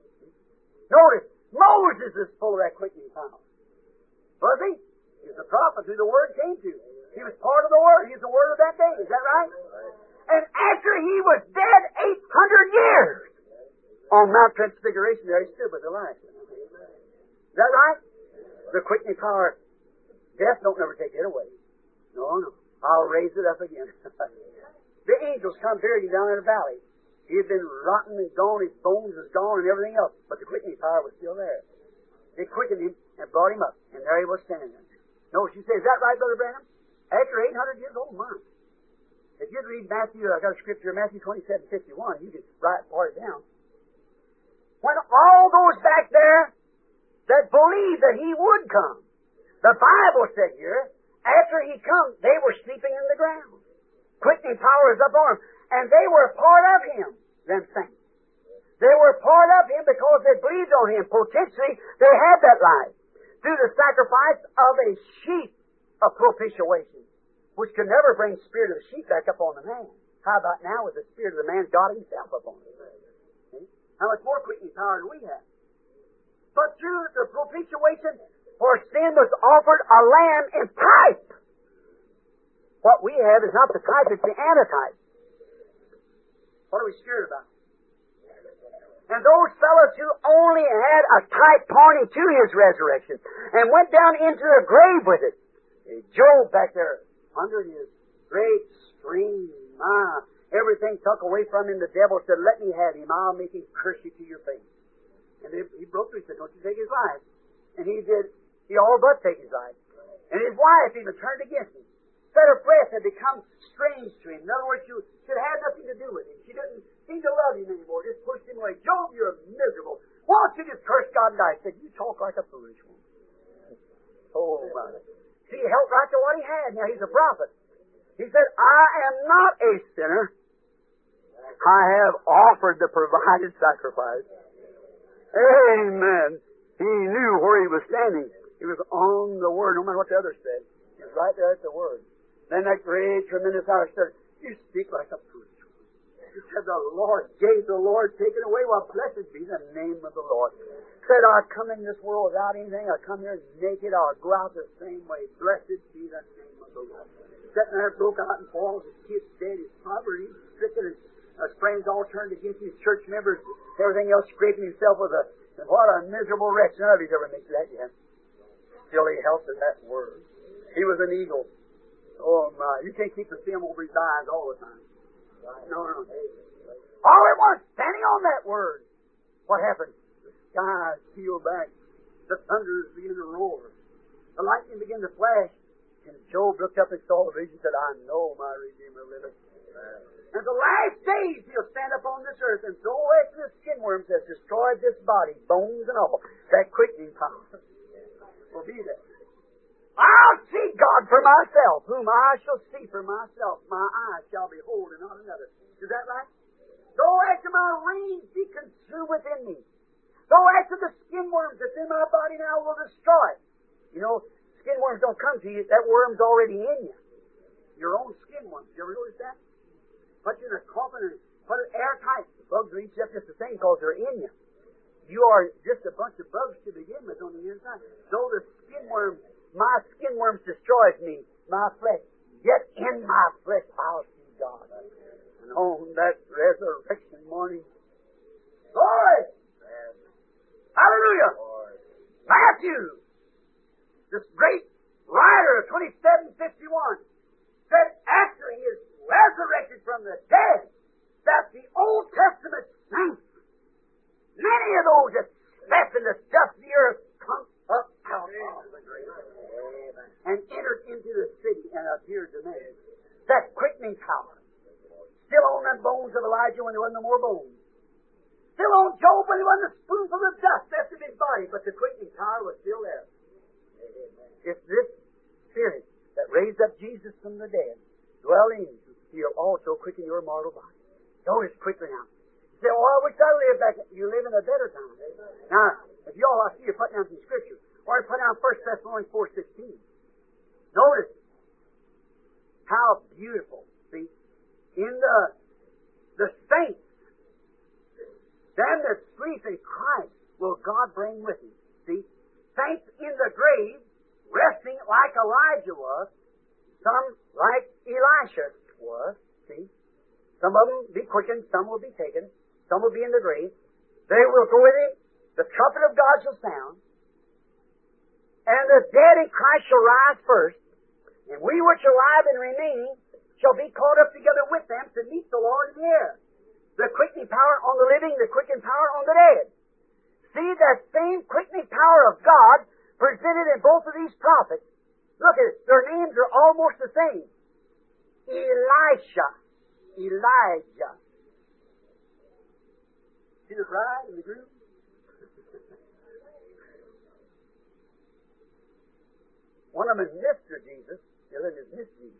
Notice, Moses is full of that quickening power. Was he? He was the prophet who the Word came to. He was part of the Word. He was the Word of that day. Is that right? And after he was dead eight hundred years, on Mount Transfiguration there, he stood with Elijah. Is that right? The quickening power. Death don't never take it away. No, no. I'll raise it up again. The angels come buried him down in the valley. He had been rotten and gone, his bones was gone and everything else, but the quickening power was still there. They quickened him and brought him up, and there he was standing there. No, she says, is that right, Brother Branham? After eight hundred years old, my. If you'd read Matthew, I got a scripture, Matthew twenty-seven fifty-one, you could write part it down. When all those back there that believed that he would come, the Bible said here, after he come, they were sleeping in the ground. Quickening power is up on them. And they were part of him, them saints. They were part of him because they believed on him. Potentially, they had that life. Through the sacrifice of a sheep of propitiation, which could never bring the spirit of the sheep back up on the man. How about now with the spirit of the man, God himself upon him? See? How much more quickening power do we have? But through the propitiation, for sin was offered a lamb in type. What we have is not the type, it's the antitype. What are we scared about? And those fellows who only had a type pointing to his resurrection and went down into the grave with it. Job back there under his great stream, ah, everything took away from him. The devil said, let me have him. I'll make him curse you to your face. And they, he broke through. He said, don't you take his life. And he did. He all but take his life. And his wife even turned against him. Said her breath had become strange to him. In other words, she had had nothing to do with him. She didn't seem to love him anymore. Just pushed him away. Job, you're miserable. Why don't you just curse God and die? He said, you talk like a foolish one. Oh, my. See, he held right to what he had. Now, he's a prophet. He said, I am not a sinner. I have offered the provided sacrifice. Amen. He knew where he was standing. He was on the Word, no matter what the others said. He was right there at the Word. Then that great, tremendous hour said, you speak like a foolish one. He said, the Lord gave, the Lord taken away. Well, blessed be the name of the Lord. Said, I come in this world without anything. I come here naked. I'll go out the same way. Blessed be the name of the Lord. Sitting there, broke out in falls. His kids dead. His poverty, stricken. His uh, friends all turned against his church members. Everything else scraping himself with a, and what a miserable wretch. None of he's ever made that yet. Still he held to that Word. He was an eagle. Oh, my. You can't keep the film over his eyes all the time. No, no. All at once, standing on that Word. What happened? The skies peeled back. The thunders began to roar. The lightning began to flash. And Job looked up and saw the vision and said, I know my Redeemer liveth. And the last days he'll stand upon this earth and throw away the skin worms that destroyed this body, bones and all. That quickening power will be there. I'll see God for myself, whom I shall see for myself. My eyes shall behold and not another. Is that right? Though after my reins be consumed within me, though after the skin worms that's in my body now will destroy it. You know, skin worms don't come to you. That worm's already in you. Your own skin worms. You ever notice that? Put you in a coffin and put it airtight. The bugs will eat you up just the same because they're in you. You are just a bunch of bugs to begin with on the inside. Though the skin worm, my skin worms destroys me, my flesh, yet in my flesh I'll see God. And on that resurrection morning, Matthew, this great writer of twenty-seven fifty-one, said after he is resurrected from the dead, that the Old Testament saints, many of those that slept in the dust of the earth, come up out of the grave and entered into the city and appeared to men. That quickening power, still on the bones of Elijah when there wasn't no more bones. Still on Job when there wasn't a spoonful of dust left of his body, but the quickening power was still there. If this Spirit that raised up Jesus from the dead dwell in you, He'll also quicken your mortal body. Notice quickly now. You say, oh, I wish I lived back. You live in a better time. Now, if you all, I see you put down some Scripture. Or put down First Thessalonians four sixteen. Notice how beautiful, see, in the the saints, them that sleep in Christ will God bring with Him. See, saints in the grave, resting like Elijah was, some like Elisha was, see. Some of them be quickened, some will be taken, some will be in the grave. They will go with Him, the trumpet of God shall sound, and the dead in Christ shall rise first, and we which are alive and remaining shall be caught up together with them to meet the Lord in the air. The quickening power on the living, the quickening power on the dead. See that same quickening power of God presented in both of these prophets. Look at it. Their names are almost the same. Elisha. Elijah. See the bride and the groom? One of them is Mister Jesus. The other is Miss Jesus.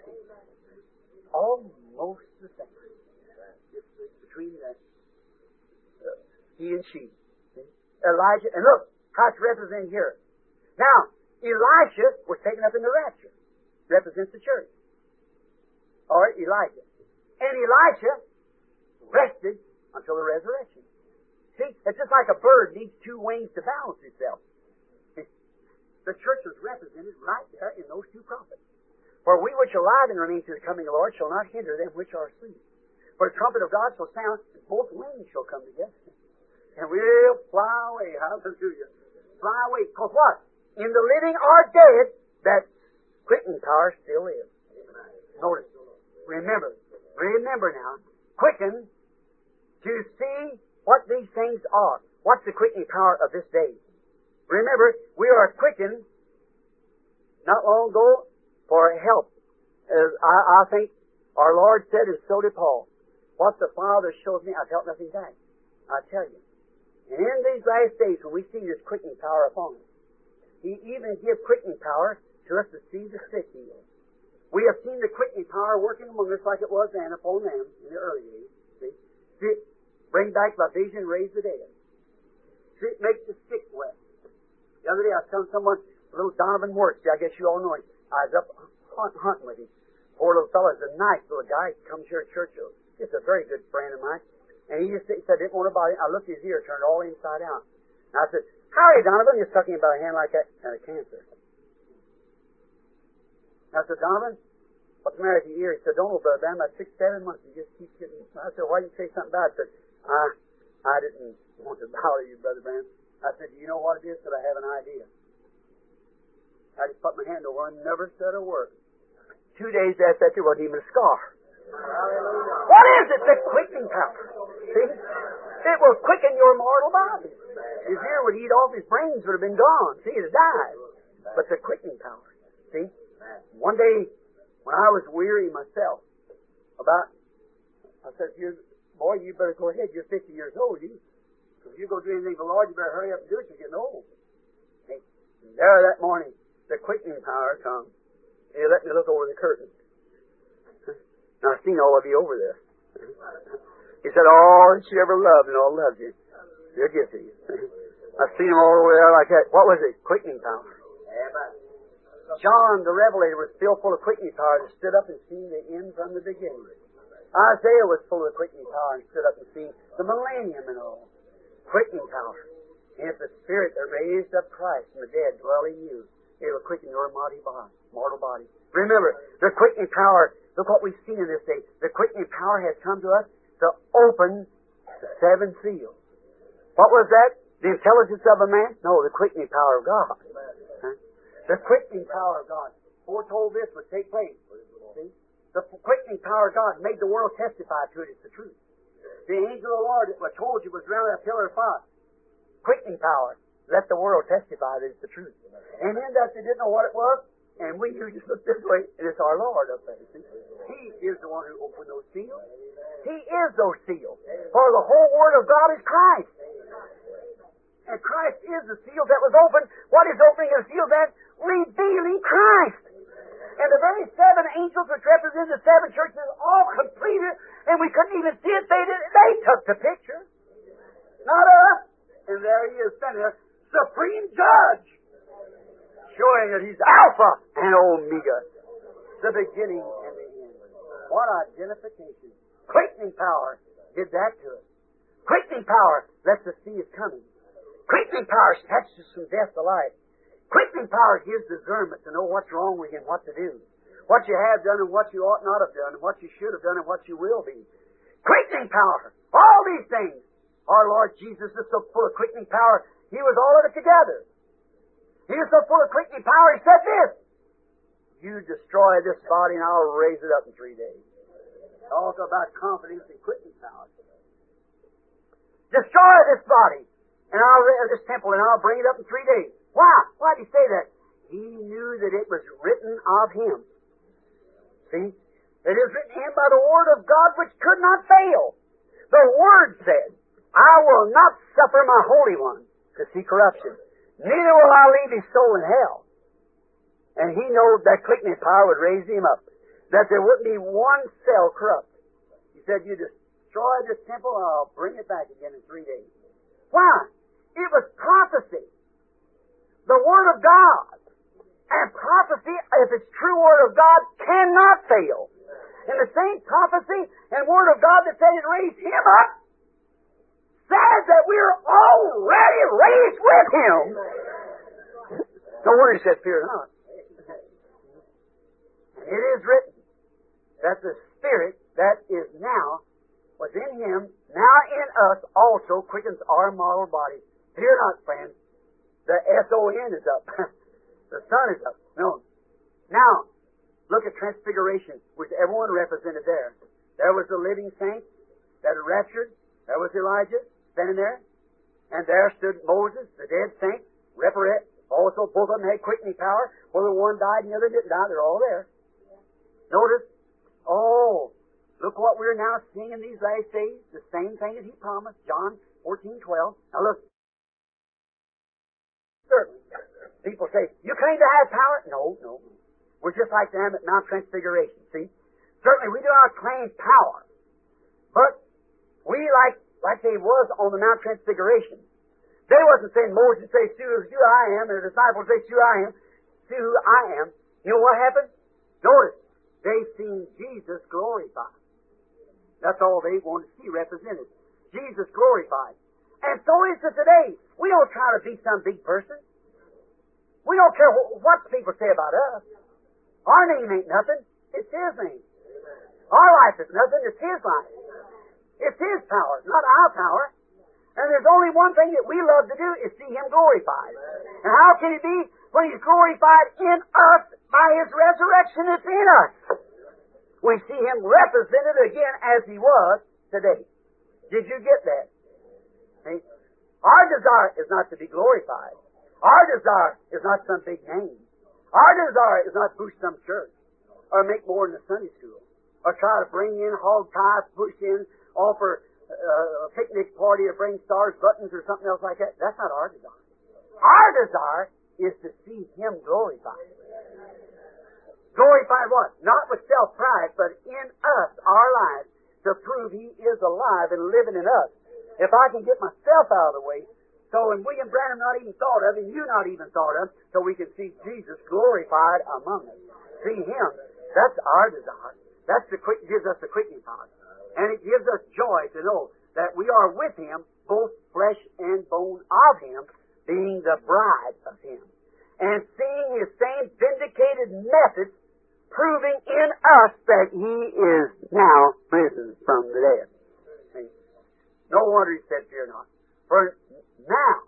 Almost the same. Just between the, uh, he and she. See? Elijah. And look, how it's represented here. Now, Elisha was taken up in the rapture. Represents the church. Or Elijah. And Elisha rested until the resurrection. See, it's just like a bird needs two wings to balance itself. The church was represented right there in those two prophets. For we which are alive and remain to the coming of the Lord shall not hinder them which are asleep. For the trumpet of God shall sound, and both wings shall come together. And we'll fly away. Hallelujah. Fly away. Because what? In the living or dead, that quickening power still is. Notice. Remember. Remember now. Quicken to see what these things are. What's the quickening power of this day? Remember, we are quickened not long ago for help. As I, I think our Lord said, and so did Paul, what the Father shows me, I've held nothing back. I tell you. And in these last days, when we see this quickening power upon us, He even gives quickening power to us to see the sick healed. We have seen the quickening power working among us like it was then upon them in the early days. See? See, bring back by vision, raise the dead. See, make the sick well. The other day I was telling someone, little Donovan Works, I guess you all know him. I was up hunt, hunting with him. Poor little fellow is a nice little guy. He comes here at Churchill. Just a very good friend of mine. And he just he said, didn't want to bother him. I looked at his ear, turned all inside out. And I said, how are you, Donovan? You're sucking about a hand like that. And a cancer. I said, Donovan, what's the matter with your ear? He said, don't know, Brother Bam, about six, seven months. You just keep getting... I said, why didn't you say something about it? I said, I, I didn't want to bother you, Brother Bam. I said, do you know what it is? I said, I have an idea. I just put my hand over and never said a word. Two days after that, there wasn't even a scar. Hallelujah. What is it? The quickening power. See? It will quicken your mortal body. His ear would eat off, his brains would have been gone. See, he'd have died. But the quickening power. See? One day, when I was weary myself, about, I said, boy, you better go ahead. You're fifty years old. You If you go do anything for the Lord, you better hurry up and do it. You're getting old. Hey, there that morning, the quickening power comes. He let me look over the curtain. Now, I've seen all of you over there. He said, all that you ever loved and all loved you. They're gifted you. I've seen them all over there like that. What was it? Quickening power. John, the Revelator, was still full of quickening power and stood up and seen the end from the beginning. Isaiah was full of quickening power and stood up and seen the millennium and all. Quickening power. And if the Spirit that raised up Christ from the dead dwell in you, it will quicken your mortal body. Mortal body. Remember, the quickening power, look what we've seen in this day. The quickening power has come to us to open the seven seals. What was that? The intelligence of a man? No, the quickening power of God. Huh? The quickening power of God. Foretold this would take place. See? The quickening power of God made the world testify to it. It's the truth. The angel of the Lord that I told you was around that pillar of fire. Quickening power. Let the world testify that it's the truth. And then that they didn't know what it was, and we knew just look this way, and it's our Lord up there. See? He is the one who opened those seals. He is those seals. For the whole Word of God is Christ. And Christ is the seal that was opened. What is opening the seal then? Revealing Christ. And the very seven angels which represent the seven churches all completed, and we couldn't even see it. They did, they took the picture. Not us. And there he is standing there, supreme judge, showing that he's Alpha and Omega, the beginning and the end. What identification. Quickening power did that to us. Quickening power lets us see it's coming. Quickening power snatches us from death to life. Quickening power gives discernment to know what's wrong with you and what to do. What you have done and what you ought not have done, and what you should have done and what you will be. Quickening power. All these things. Our Lord Jesus is so full of quickening power, He was all of it together. He was so full of quickening power, He said this: you destroy this body and I'll raise it up in three days. Talk about confidence and quickening power. Destroy this body and I'll this temple and I'll bring it up in three days. Why? Why did He say that? He knew that it was written of Him. See? It is written in by the Word of God which could not fail. The Word said, I will not suffer my Holy One to see corruption. Neither will I leave his soul in hell. And He knows that quickening power would raise him up. That there wouldn't be one cell corrupt. He said, you destroy this temple and I'll bring it back again in three days. Why? It was prophecy. The Word of God. And prophecy, if it's true Word of God, cannot fail. And the same prophecy and Word of God that said it raised Him up says that we're already raised with Him. No wonder He said, fear not. And it is written that the Spirit that is now within Him, now in us, also quickens our mortal body. Fear not, friends. The S O N is up. The sun is up. No. Now, look at Transfiguration, which everyone represented there. There was the living saint that had raptured. There was Elijah standing there. And there stood Moses, the dead saint, reprobate. Also, both of them had quickening power. Whether one died and the other didn't die, they're all there. Notice, oh, look what we're now seeing in these last days. The same thing that He promised, John fourteen twelve. Now look. Certainly. People say, you claim to have power? No, no. We're just like them at Mount Transfiguration, see? Certainly we do not claim power. But we, like like they was on the Mount Transfiguration, they wasn't saying, Moses say, see who I am, and the disciples say, see who I am, see who I am. You know what happened? Notice, they seen Jesus glorified. That's all they wanted to see represented. Jesus glorified. And so is it today. We don't try to be some big person. We don't care what people say about us. Our name ain't nothing. It's His name. Our life is nothing. It's His life. It's His power, not our power. And there's only one thing that we love to do is see Him glorified. And how can it be when He's glorified in us by His resurrection that's in us? We see Him represented again as He was today. Did you get that? See? Our desire is not to be glorified. Our desire is not some big name. Our desire is not boost some church or make more in the Sunday school or try to bring in hog ties, push in, offer uh, a picnic party or bring stars, buttons, or something else like that. That's not our desire. Our desire is to see Him glorified. Glorified what? Not with self-pride, but in us, our lives, to prove He is alive and living in us. If I can get myself out of the way, so and William Branham not even thought of, and you not even thought of, so we can see Jesus glorified among us. See Him. That's our desire. That's the quick, gives us the quickening power. And it gives us joy to know that we are with Him, both flesh and bone of Him, being the bride of Him. And seeing His same vindicated methods proving in us that He is now risen from the dead. See? No wonder He said, fear not. For now,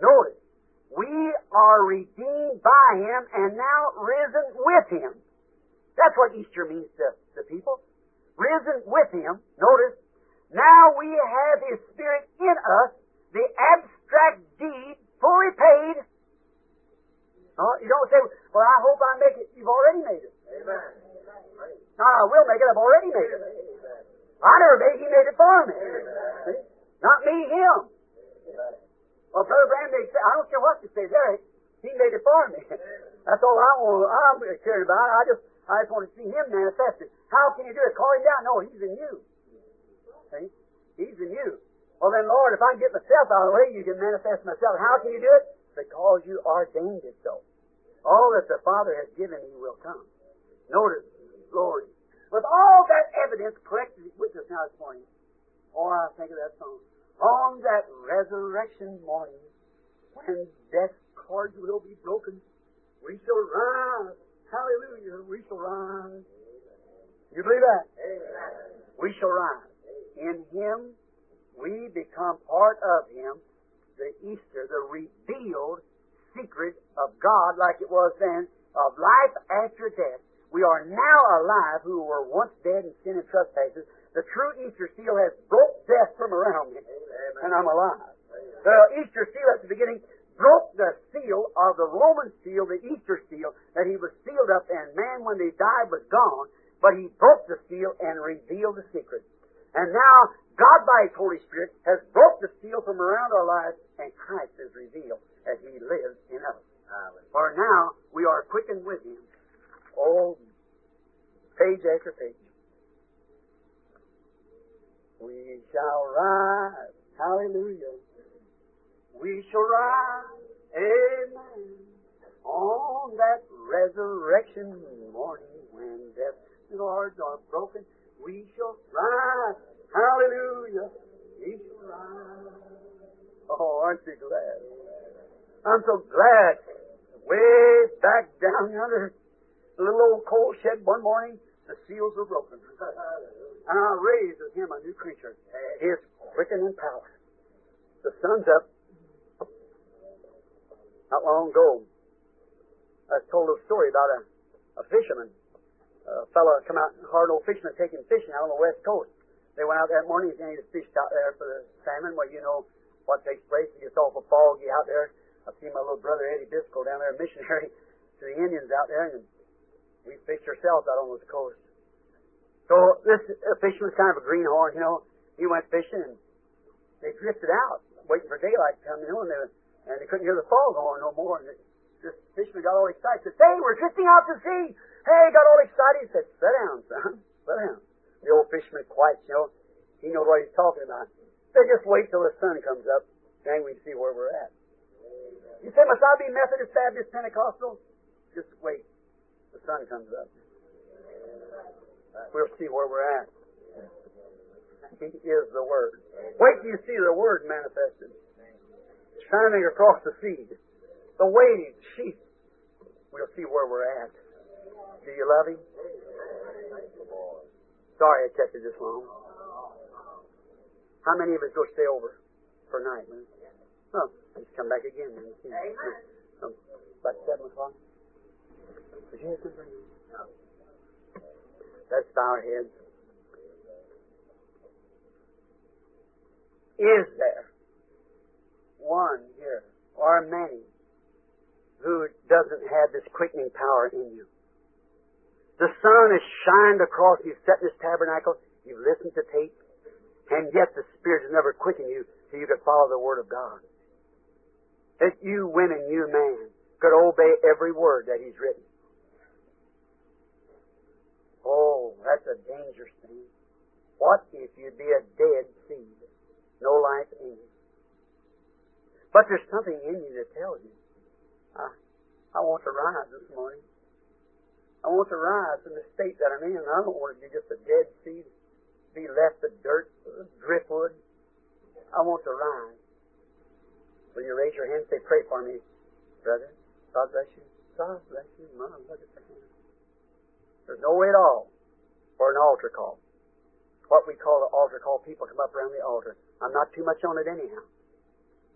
Notice, we are redeemed by Him and now risen with Him. That's what Easter means to the people. Risen with Him. Notice, now we have His Spirit in us, the abstract deed fully paid. Oh, you don't say, well, I hope I make it. You've already made it. Amen. No, I will make it. I've already made it. I never made it. He made it for me. See? Not me, Him. Well, Brother Branham, they say, I don't care what you say there. He made it for me. That's all I want. I'm cared about. I just, I just want to see Him manifested. How can you do it? Call Him down? No, He's in you. See? He's in you. Well, then, Lord, if I can get myself out of the way, you can manifest myself. How can you do it? Because you ordained it so. All that the Father has given me will come. Notice, Lord, with all that evidence collected with us now this morning, oh, I think of that song. On that resurrection morning, when death's cords will be broken, we shall rise. Hallelujah, we shall rise. You believe that? Amen. We shall rise. In Him, we become part of Him, the Easter, the revealed secret of God, like it was then, of life after death. We are now alive who were once dead in sin and trespasses. The true Easter seal has broke death from around me, Amen. And I'm alive. The Easter seal at the beginning broke the seal of the Roman seal, the Easter seal, that he was sealed up, and man, when they died, was gone. But he broke the seal and revealed the secret. And now, God, by His Holy Spirit, has broke the seal from around our lives, and Christ is revealed as He lives in us. Amen. For now, we are quickened with Him. Oh, page after page. We shall rise. Hallelujah. We shall rise. Amen. On that resurrection morning when death's cords are broken, we shall rise. Hallelujah. We shall rise. Oh, aren't you glad? I'm so glad. Way back down yonder, the little old coal shed one morning, the seals were broken. And I raised with Him a new creature. His quickening power. The sun's up. Not long ago, I told a story about a, a fisherman. A fellow come out, a hard old fisherman, taking fishing out on the west coast. They went out that morning and he fished out there for the salmon. Well, you know what takes place. It gets awful foggy out there. I've seen my little brother Eddie Biscoe down there, a missionary to the Indians out there, and we fished ourselves out on this coast. So this uh, fisherman was kind of a greenhorn, you know. He went fishing and they drifted out, waiting for daylight to come, you know, and they, and they couldn't hear the fog horn no more. And this fisherman got all excited. Said, "Hey, we're drifting out to sea." Hey, got all excited. He said, "Sit down, son. Sit down." The old fisherman quiet, you know. He knows what he's talking about. They just wait till the sun comes up, then we see where we're at. You say, "Must I be Methodist, Baptist, Pentecostal?" Just wait. The sun comes up. We'll see where we're at. He is the Word. Wait till you see the Word manifested. Shining across the sea. The waves, sheep. We'll see where we're at. Do you love Him? Sorry I kept you this long. How many of us go stay over for a night? Man? Oh, let's come back again. Man. Um, about seven o'clock. Let's bow our heads. Is there one here, or many, who doesn't have this quickening power in you? The sun has shined across you, set in this tabernacle, you've listened to tape, and yet the Spirit has never quickened you so you could follow the Word of God. That you women, you man, could obey every word that He's written. Oh, that's a dangerous thing. What if you'd be a dead seed? No life in you. But there's something in you that tells you, I, I want to rise this morning. I want to rise from the state that I'm in. I don't want to be just a dead seed, be left the dirt, driftwood. I want to rise. Will you raise your hand and say, "Pray for me, brother"? God bless you. God bless you. Mom, look at the hand. There's no way at all for an altar call. What we call an altar call, people come up around the altar. I'm not too much on it anyhow.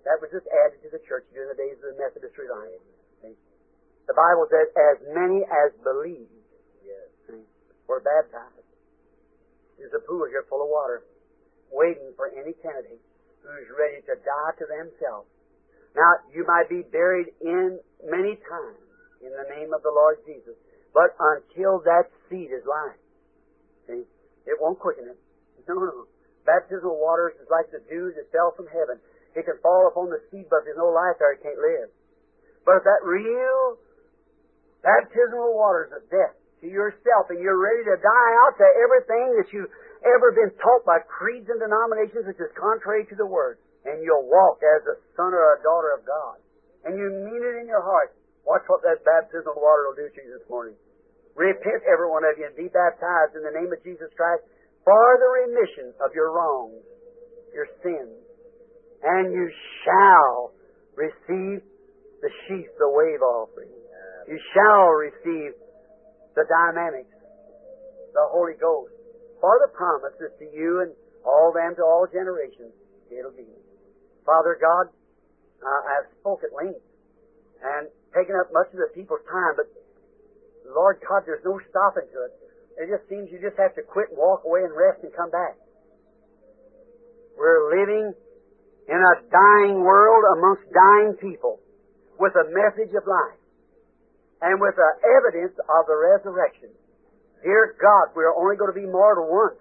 That was just added to the church during the days of the Methodist revival. See? The Bible says, as many as believed see, were baptized. There's a pool here full of water, waiting for any candidate who's ready to die to themselves. Now, you might be buried in many times in the name of the Lord Jesus, but until that seed is life, see, it won't quicken it. No, no. Baptismal waters is like the dew that fell from heaven. It can fall upon the seed, but if there's no life there, it can't live. But if that real baptismal waters of death to yourself, and you're ready to die out to everything that you've ever been taught by creeds and denominations which is contrary to the Word, and you'll walk as a son or a daughter of God, and you mean it in your heart, watch what that baptismal water will do to you this morning. Repent, every one of you, and be baptized in the name of Jesus Christ for the remission of your wrongs, your sins. And you shall receive the sheath, the wave offering. You shall receive the dynamics, the Holy Ghost. For the promises to you and all them to all generations, it'll be. Father God, uh, I have spoke at length and taken up much of the people's time, but Lord God, there's no stopping to it. It just seems you just have to quit and walk away and rest and come back. We're living in a dying world amongst dying people with a message of life and with the evidence of the resurrection. Dear God, we're only going to be mortal once.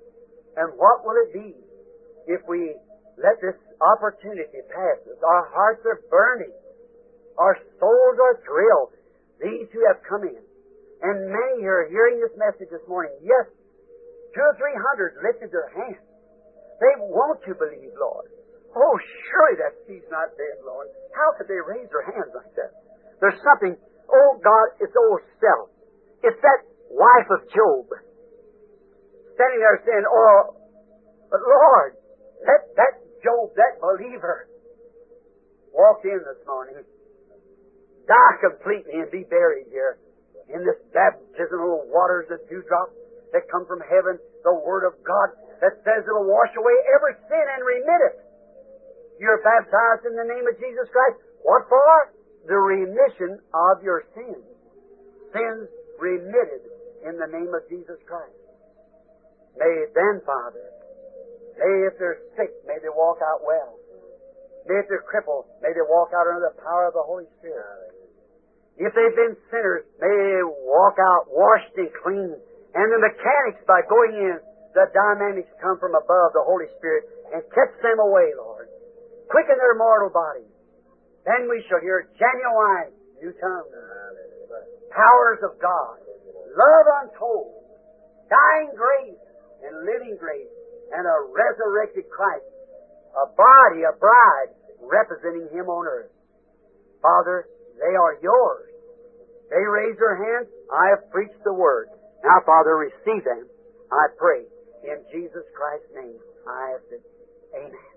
And what will it be if we let this opportunity pass us? Our hearts are burning. Our souls are thrilled. These who have come in. And many who are hearing this message this morning, yes, two or three hundred lifted their hands. They want to believe, Lord. Oh, surely that seed's not dead, Lord. How could they raise their hands like that? There's something, oh God, it's old self. It's that wife of Job standing there saying, oh, but Lord, let that Job, that believer, walk in this morning, die completely and be buried here in this baptismal waters of dewdrops that come from heaven, the Word of God that says it'll wash away every sin and remit it. You're baptized in the name of Jesus Christ. What for? The remission of your sins. Sins remitted in the name of Jesus Christ. May then, Father, may if they're sick, may they walk out well. May if they're crippled, may they walk out under the power of the Holy Spirit. If they've been sinners, may they walk out washed and clean. And the mechanics, by going in, the dynamics come from above, the Holy Spirit, and catch them away, Lord. Quicken their mortal bodies. Then we shall hear genuine new tongues, powers of God, love untold, dying grace and living grace, and a resurrected Christ, a body, a bride, representing Him on earth. Father, they are yours. They raise their hands. I have preached the Word. Now, Father, receive them, I pray. In Jesus Christ's name, I have said, amen.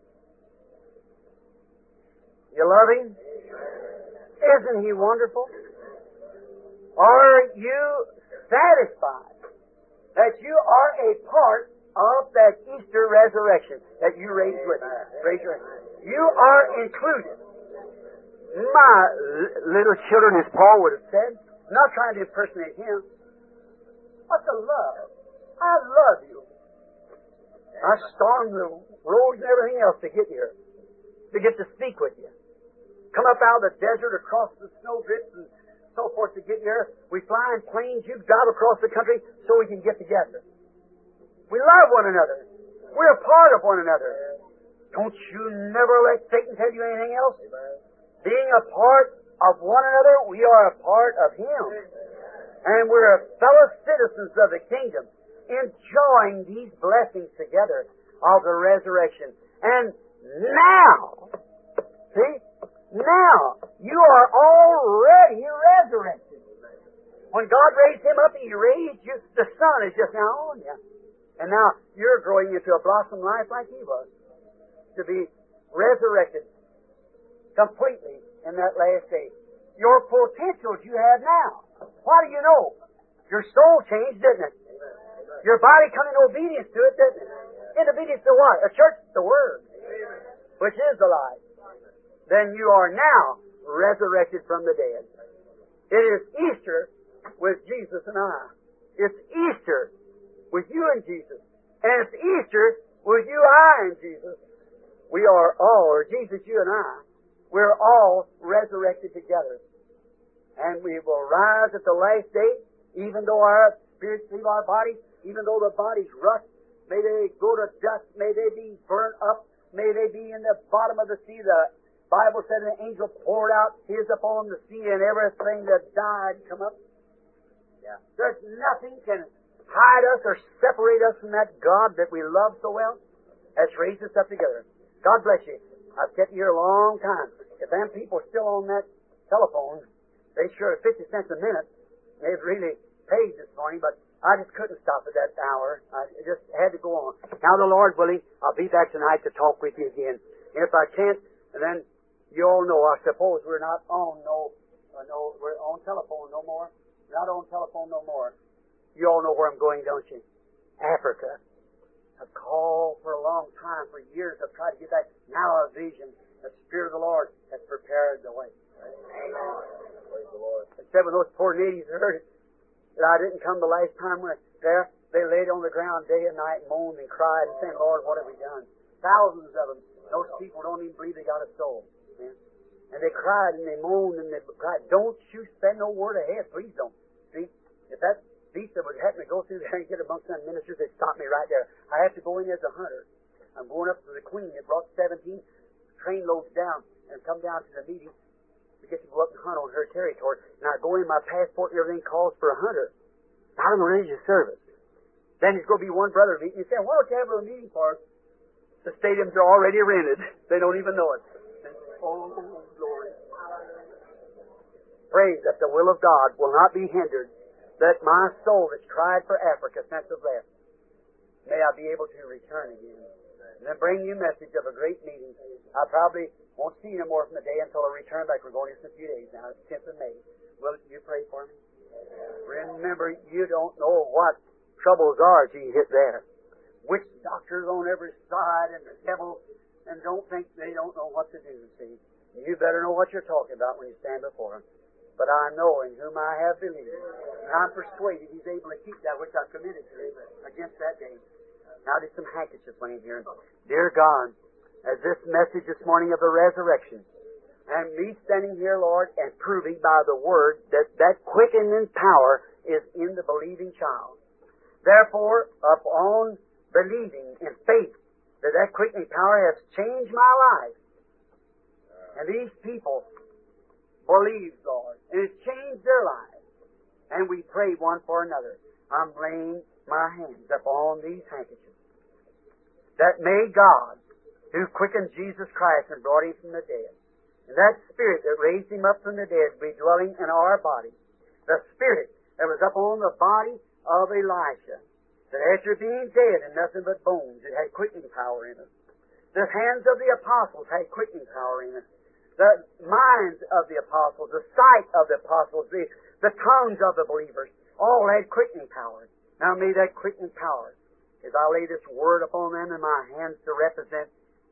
You love Him? Isn't He wonderful? Are you satisfied that you are a part of that Easter resurrection that you raised with me? Raise your hand. You are included. My little children, as Paul would have said, I'm not trying to impersonate him. What's a love? I love you. I stormed the roads and everything else to get here, to get to speak with you. Come up out of the desert, across the snow drifts and so forth to get here. We fly in planes. You drive across the country so we can get together. We love one another. We're a part of one another. Don't you never let Satan tell you anything else. Being a part of one another, we are a part of Him. And we're fellow citizens of the kingdom, enjoying these blessings together of the resurrection. And now, see, now you are already resurrected. When God raised Him up, He raised you. The sun is just now on you. And now you're growing into a blossom life like He was, to be resurrected completely in that last day. Your potentials you have now. What do you know? Your soul changed, didn't it? Your body come in obedience to it, didn't it? In obedience to what? A church, the Word, which is the life. then you are now resurrected from the dead. It is Easter with Jesus and I. It's Easter with you and Jesus. And it's Easter with you, I, and Jesus. We are all, or Jesus, you and I, we're all resurrected together. And we will rise at the last day, even though our spirits leave our bodies, even though the bodies rust, may they go to dust, may they be burnt up, may they be in the bottom of the sea. The Bible said an angel poured out his upon the sea, and everything that died come up. Yeah. There's nothing can hide us or separate us from that God that we love so well, has raised us up together. God bless you. I've kept you here a long time. If them people are still on that telephone, they sure are fifty cents a minute. They've really paid this morning, but I just couldn't stop at that hour. I just had to go on. Now, the Lord willing, I'll be back tonight to talk with you again. And if I can't, then you all know, I suppose we're not on no, uh, no, we're on telephone no more. Not on telephone no more. You all know where I'm going, don't you? Africa. I've called for a long time, for years. I've tried to get that. Now a vision. The Spirit of the Lord has prepared the way. Praise the Lord. Except when those poor natives heard it, that I didn't come the last time when I was there, they laid on the ground day and night, moaned and cried and saying, Lord, what have we done? Thousands of them. Those people don't even believe they got a soul. Man. And they cried and they moaned and they cried, don't you spend no word ahead. Please don't. See, if that beast that would happen to go through there and get amongst some ministers, they'd stop me right there. I have to go in as a hunter. I'm going up to the Queen that brought seventeen train loads down and come down to the meeting to get to go up and hunt on her territory. And I go in, my passport and everything calls for a hunter. Out of the religious service. Then there's going to be one brother meeting. You say, why don't you have a meeting for us? The stadiums are already rented. They don't even know it. Oh, glory. Pray that the will of God will not be hindered, that my soul that's tried for Africa since I've left, may I be able to return again. And then bring you a message of a great meeting. I probably won't see you no more from the day until I return back. We're going in a few days now. It's tenth of May. Will you pray for me? Remember, you don't know what troubles are till you hit there. Witch doctors on every side and the devil, and don't think they don't know what to do, see. You better know what you're talking about when you stand before him. But I know in whom I have believed. And I'm persuaded He's able to keep that which I've committed to Him against that day. Now there's some handkerchiefs laying here. Dear God, as this message this morning of the resurrection, and me standing here, Lord, and proving by the Word that that quickening power is in the believing child. Therefore, upon believing in faith that that quickening power has changed my life, and these people believe, Lord, and it's changed their lives. And we pray one for another. I'm laying my hands upon these handkerchiefs. That may God, who quickened Jesus Christ and brought Him from the dead, and that Spirit that raised Him up from the dead be dwelling in our body. The Spirit that was up on the body of Elisha, that after being dead and nothing but bones, it had quickening power in it. The hands of the apostles had quickening power in it. The minds of the apostles, the sight of the apostles, the, the tongues of the believers, all had quickening power. Now may that quickening power, as I lay this word upon them in my hands to represent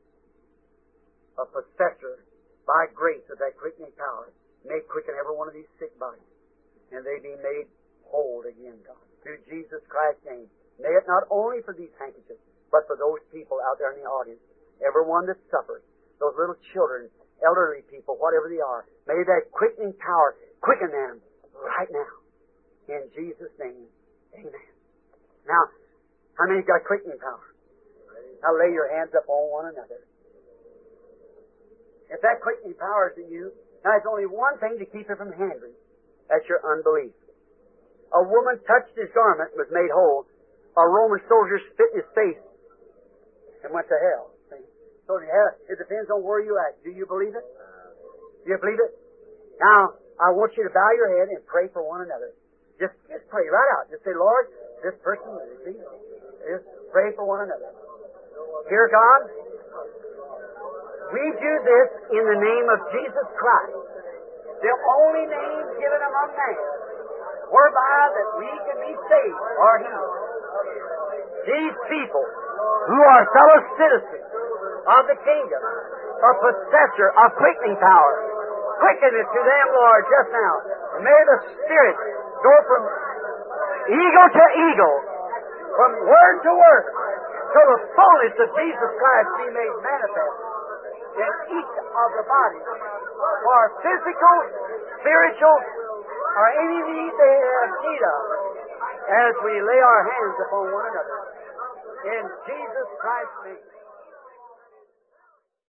a possessor by grace of that quickening power, may quicken every one of these sick bodies, and they be made whole again, God, through Jesus Christ's name. May it not only for these handkerchiefs, but for those people out there in the audience, everyone that suffers, those little children, elderly people, whatever they are, may that quickening power quicken them right now. In Jesus' name, amen. Now, how many got quickening power? Now lay your hands up on one another. If that quickening power is in you, now there's only one thing to keep it from hindering. That's your unbelief. A woman touched his garment and was made whole. A Roman soldier spit in his face and went to hell. See? So it depends on where you're at. Do you believe it? Do you believe it? Now, I want you to bow your head and pray for one another. Just, just pray right out. Just say, Lord, this person, see? Just pray for one another. Dear God, we do this in the name of Jesus Christ, the only name given among men, whereby that we can be saved or healed. These people who are fellow citizens of the kingdom, a possessor of quickening power. Quicken it to them, Lord, just now. And may the Spirit go from eagle to eagle, from word to word, till the fullness of Jesus Christ be made manifest in each of the bodies, for physical, spiritual, or any need they have need of, as we lay our hands upon one another. In Jesus Christ's name.